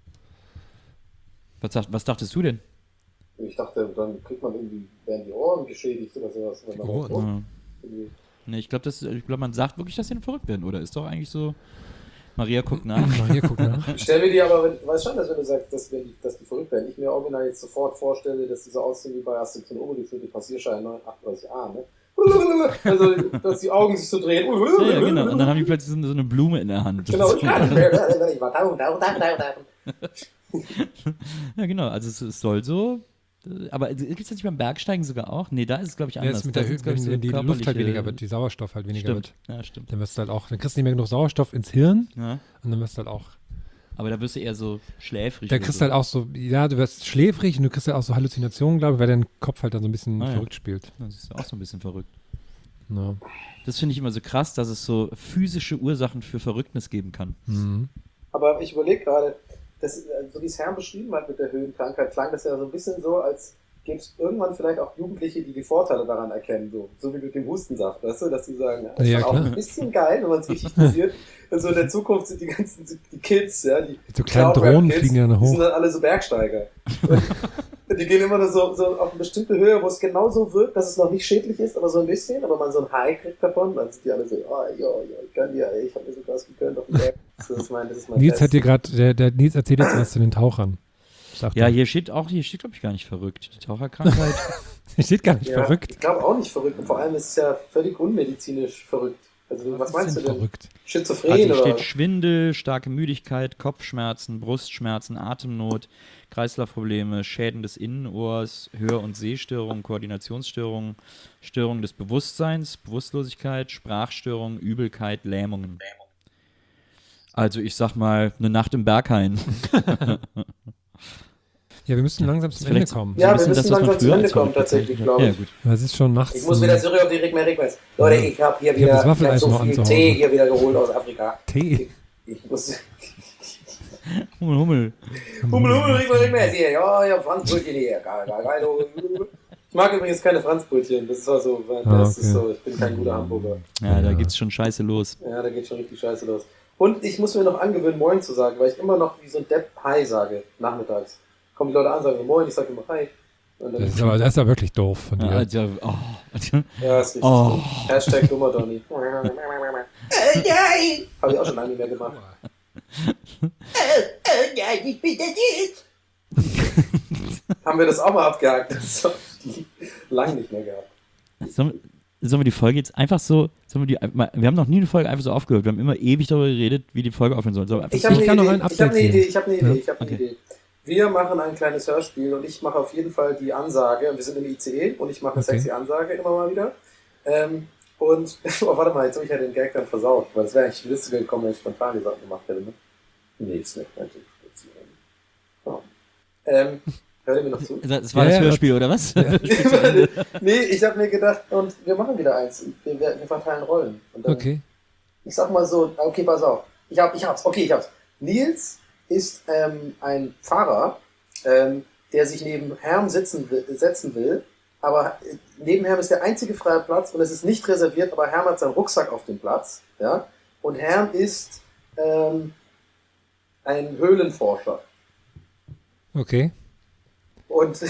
Was, sagt- was dachtest du denn? Ich dachte, dann kriegt man irgendwie, werden die Ohren geschädigt oder sowas. Wenn man Die Ohren? Druck Ja. irgendwie- Nee, ich glaube, das- ich glaub, man sagt wirklich, dass sie dann verrückt werden, oder? Ist doch eigentlich so. Maria guckt nach. Mal hier, guck nach. Ich stelle mir die aber, wenn, du weißt schon, dass wenn du sagst, dass, wenn die, dass die verrückt werden, ich mir original jetzt sofort vorstelle, dass die so aussehen wie bei Asterix und Obelix für die Passierschein neunhundertachtunddreißig a, ne? Also, dass die Augen sich so drehen. Ja, ja, genau. Und dann haben die plötzlich so, so eine Blume in der Hand. Genau, ich kann nicht mehr. Ich war tauchen, tauchen, tauchen, tauchen. Ja, genau. Also es, es soll so. äh, Aber gibt es das nicht beim Bergsteigen sogar auch? Nee, da ist es, glaube ich, Ja, anders. ist mit Da der sind's, Höhe, glaub ich, wenn, so wenn die Luft halt körperliche- weniger wird, die Sauerstoff halt weniger Stimmt. wird. Ja, stimmt. Dann wirst du halt auch, dann kriegst du nicht mehr genug Sauerstoff ins Hirn Ja. und dann wirst du halt auch, Aber da wirst du eher so schläfrig. da oder kriegst so. du halt auch so, ja, du wirst schläfrig und du kriegst halt auch so Halluzinationen, glaube ich, weil dein Kopf halt dann so ein bisschen Ah, ja. verrückt spielt. Das ist auch so ein bisschen verrückt. Ja. Das finde ich immer so krass, dass es so physische Ursachen für Verrücktnis geben kann. Mhm. Aber ich überlege gerade, das, so wie es Herr beschrieben hat mit der Höhenkrankheit, klang das ja so ein bisschen so, als gäbe es irgendwann vielleicht auch Jugendliche, die die Vorteile daran erkennen, so, so wie mit dem Hustensaft, weißt du, dass die sagen, ja, das ist Ja, schon auch klar. ein bisschen geil, wenn man es richtig passiert. Und so in der Zukunft sind die ganzen die Kids, ja, die So kleine Cloud-Rap-Kids, Drohnen fliegen dann die sind hoch. dann alle so Bergsteiger. Die gehen immer nur so, so auf eine bestimmte Höhe, wo es genauso wirkt, dass es noch nicht schädlich ist, aber so ein bisschen, aber man so ein High kriegt davon, dann sind die alle so, ah, ja, ja, ich kann dir, ey, ich hab mir so krass gegönnt auf dem Berg. Das ist mein, das ist mein Nils Test. hat dir gerade, der, der Nils erzählt jetzt was zu den Tauchern. Sagt Ja, er. hier steht auch, hier steht, glaube ich, gar nicht verrückt. Die Taucherkrankheit. Hier steht gar nicht Ja, verrückt. Ich glaube auch nicht verrückt. Und vor allem ist es ja völlig unmedizinisch verrückt. Also was meinst du denn? Verrückt. Schizophren Also oder? steht Schwindel, starke Müdigkeit, Kopfschmerzen, Brustschmerzen, Atemnot, Kreislaufprobleme, Schäden des Innenohrs, Hör- und Sehstörungen, Koordinationsstörungen, Störungen des Bewusstseins, Bewusstlosigkeit, Sprachstörungen, Übelkeit, Lähmungen. Also ich sag mal, eine Nacht im Berghain. Ja, wir müssen langsam zum Ende kommen. Ja, So wir ein bisschen müssen das, was man langsam zum früher Ende als kommen, Volk tatsächlich, bezeichnet glaube hat. ich. Ja, gut. Ja, es ist schon nachts. Ich muss wieder zurück auf die Rick Rickmans. Leute, ich habe hier Ich hab wieder das ich hab Waffeleisen so noch an viel zu Hause. Tee hier wieder geholt aus Afrika. Tee. Ich muss... Hummel, Hummel. Hummel, Hummel, Rick Rickmans hier. Ja, ja, Franzbrötchen hier. Geil, geil, geil. Ich mag übrigens keine Franzbrötchen. Das war so, das Ah, ist okay. so, ich bin kein guter Hamburger. Ja, da geht's schon scheiße los. Ja, da geht schon richtig scheiße los. Und ich muss mir noch angewöhnen, Moin zu sagen, weil ich immer noch wie so ein Depp Hi sage, nachmittags. Kommen die Leute an, sagen Moin, ich sage immer Hi. Und dann, Das ist aber, das ist ja wirklich doof von Ja, dir. also, oh. ja, ist richtig. Oh. Dumm. Hashtag dummer Donny. Äh, nein! Hab ich auch schon lange nicht mehr gemacht. Äh, nein, ich bin der Nils! Haben wir das auch mal abgehakt? Das hab ich lang nicht mehr gehabt. Sollen, sollen wir die Folge jetzt einfach so, sollen wir die, wir haben noch nie eine Folge einfach so aufgehört, wir haben immer ewig darüber geredet, wie die Folge aufhören soll. Sollen wir einfach Ich so, habe Ich eine, kann noch Idee, ein ich hab Update eine Idee, geben. ich habe eine Idee, Ja? ich habe eine Okay. Idee. Wir machen ein kleines Hörspiel und ich mache auf jeden Fall die Ansage. Wir sind im I C E und ich mache eine Okay. sexy Ansage immer mal wieder. Ähm, und, oh, warte mal, jetzt habe ich ja den Gag dann versaut, weil es wäre eigentlich lustiger gekommen, wenn ich spontan die Sachen gemacht hätte, ne? Nee, ist nicht eigentlich. Oh. Ähm, hört ihr mir noch zu? das war Ja, das ja, Hörspiel, oder was? Nee, ich habe mir gedacht, und wir machen wieder eins. Wir, wir, wir verteilen Rollen. Und dann, Okay. Ich sag mal so, okay, pass auf. Ich, hab, ich hab's, okay, ich hab's. Nils ist ähm, ein Fahrer, ähm, der sich neben Herm sitzen will, setzen will, aber äh, neben Herm ist der einzige freie Platz und es ist nicht reserviert, aber Herm hat seinen Rucksack auf dem Platz, ja, und Herm ist ähm, ein Höhlenforscher. Okay. Und,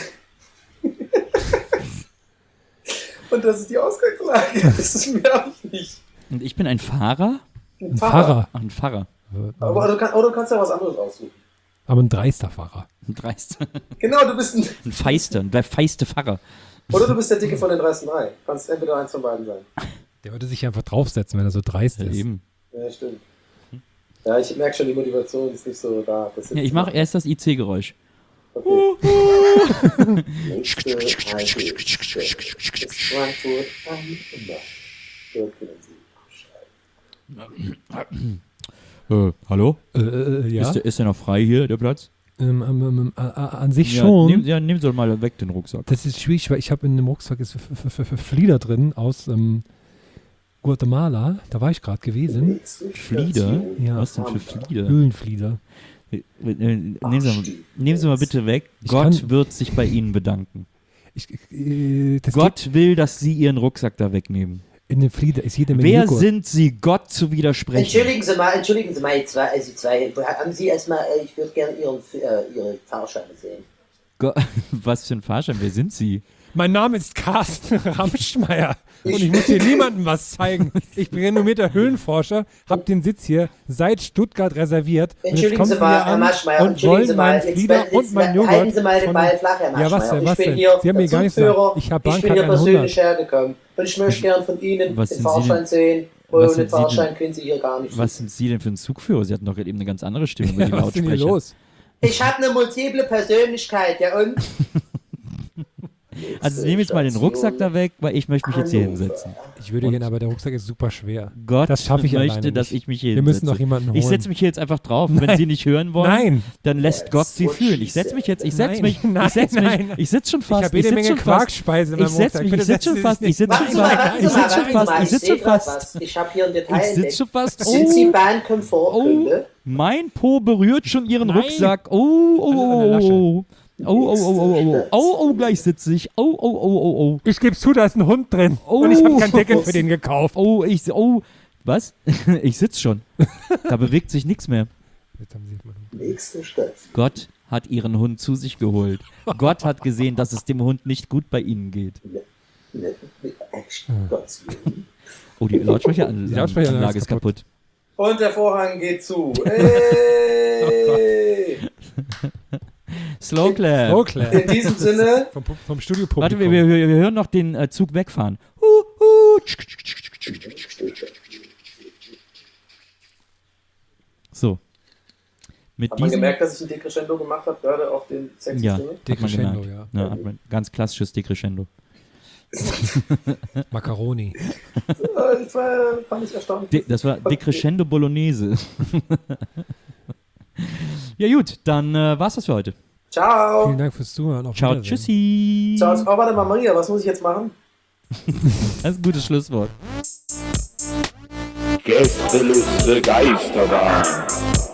und das ist die Ausgangslage. Das ist mehr hab ich nicht. Und ich bin ein Fahrer? Ein Pfarrer. Ach, ein Pfarrer. Aber du, kann, aber du kannst ja was anderes aussuchen. Aber ein dreister Fahrer. Ein Dreist. Genau, du bist ein, Ein Feister, ein feiste Pfarrer. oder du bist der Dicke von den dreisten drei. Du kannst entweder eins von beiden sein. Der würde sich einfach draufsetzen, wenn er so dreist Ja, ist. eben. Ja, stimmt. Ja, ich merke schon, die Motivation ist nicht so da. Das Ja, ich mache erst das I C-Geräusch. Okay. Nächste Haltestelle ist Frankfurt am Main. Dort können Sie aussteigen. Äh, hallo? Äh, äh, ja. Ist, der, ist der noch frei hier, der Platz? Ähm, ähm, ähm, äh, äh, an sich Ja, schon. nehm, ja, nehmen Sie doch mal weg den Rucksack. Das ist schwierig, weil ich habe in dem Rucksack ist F- F- F- Flieder drin aus ähm, Guatemala. Da war ich gerade gewesen. Nächste Flieder? Station Ja. Was denn für Flieder? Höhlenflieder. Äh, äh, Nehmen Sie, mal, nehmen Sie mal bitte weg. Ich Gott kann- wird sich bei Ihnen bedanken. Ich, äh, das Gott will, dass Sie Ihren Rucksack da wegnehmen. gibt in den Flieder ist jede Menge Wer Joghurt. sind Sie, Gott zu widersprechen? Entschuldigen Sie mal, entschuldigen Sie mal, zwei, also zwei, haben Sie erstmal, äh, ich würde gerne Ihren, äh, Ihre Fahrscheine sehen. Go Was für ein Fahrschein? Wer sind Sie? Mein Name ist Carsten Ramschmeier und ich muss hier niemandem was zeigen. Ich bin renommierter Höhlenforscher, habe den Sitz hier seit Stuttgart reserviert. Und jetzt Entschuldigen kommen Sie Sie mal, mir Herr an Maschmeyer, und entschuldigen Sie wollen mal, meinen jetzt, Flieder jetzt, und meinen halten Joghurt. Sie mal den von- Ball flach, Herr Ja, was Maschmeyer. denn, Ich was bin denn? hier Sie haben mir der gar nichts Zugführer, gesagt. Ich habe ich bin hier Bahnkarte persönlich hundert. hergekommen und ich möchte gern von Ihnen Was den sind Sie Fahrschein denn- sehen. was Ohne sind Sie Fahrschein denn- können Sie hier gar nicht Was sind Sie denn für ein Zugführer? Sie hatten doch gerade eben eine ganz andere Stimme über die Was ist denn hier Lautsprecher. los? Ich habe eine multiple Persönlichkeit, ja und? Also nehmen jetzt mal den Rucksack da weg, weil ich möchte mich jetzt hier hinsetzen. Ich würde Und- gerne, aber der Rucksack ist super schwer. Gott Das schaffe ich möchte, alleine dass nicht. ich mich hier Wir müssen hinsetze. noch jemanden holen. Ich setze mich hier jetzt einfach drauf. Wenn Nein. Sie nicht hören wollen, Nein. dann lässt Gott Sie fühlen. Ich setze mich jetzt, ich setze Nein, mich, nein, ich setze mich, nein. ich sitze schon Ich fast, habe jede sitz Menge schon fast. Quarkspeise in Ich meinem setze Rucksack. mich, Bitte ich sitze schon setzen Sie fast, sich ich sitze Warten schon Sie mal, fast, warten Sie ich mal, sitze schon warten Sie fast, mal, ich ich sitze sehe schon grad fast. was. Ich habe hier ein Ich Detail sitze entdeckt. schon fast. Sind Sie Oh, Bahnkomfortkunde? mein Po berührt schon Ihren Nein. Rucksack. Oh, oh, Alles an der oh, Lasche. oh, oh. Oh, oh, oh, oh, oh, oh, oh, oh, gleich sitze ich. Oh, oh, oh, oh, oh. Ich gebe zu, da ist ein Hund drin. Oh. Und ich habe kein Deckel für den gekauft. Oh, ich, oh, was? Ich sitze schon. Da bewegt sich nichts mehr. Jetzt haben Sie mal- Nächste Station. Gott hat ihren Hund zu sich geholt. Gott hat gesehen, dass es dem Hund nicht gut bei ihnen geht. Ne- ne- Action-Station. Oh, die Lautsprecheranlage Lautsprecheranlage ist kaputt. Und der Vorhang geht zu. Hey! Slow clap. Okay. In diesem Sinne, Vom, Pu- vom Studiopublikum. Warte, wir, wir, wir hören noch den äh, Zug wegfahren. Hu, hu. So. Mit hat man diesem, gemerkt, dass ich ein Decrescendo gemacht habe, gerade auf den sexy ja, Stimme? hat man Decrescendo, gemerkt. ja. Ja, hat man, ganz klassisches Decrescendo. Macaroni. Äh, Das war, fand ich erstaunlich. De, das war Decrescendo Bolognese. Ja gut, dann äh, war's das für heute. Ciao. Ciao. Vielen Dank fürs Zuhören. Auf Ciao, Wiedersehen. tschüssi. Ciao. Oh, warte mal, Maria, was muss ich jetzt machen? Das ist ein gutes Schlusswort. Gästeliste Geisterbahn.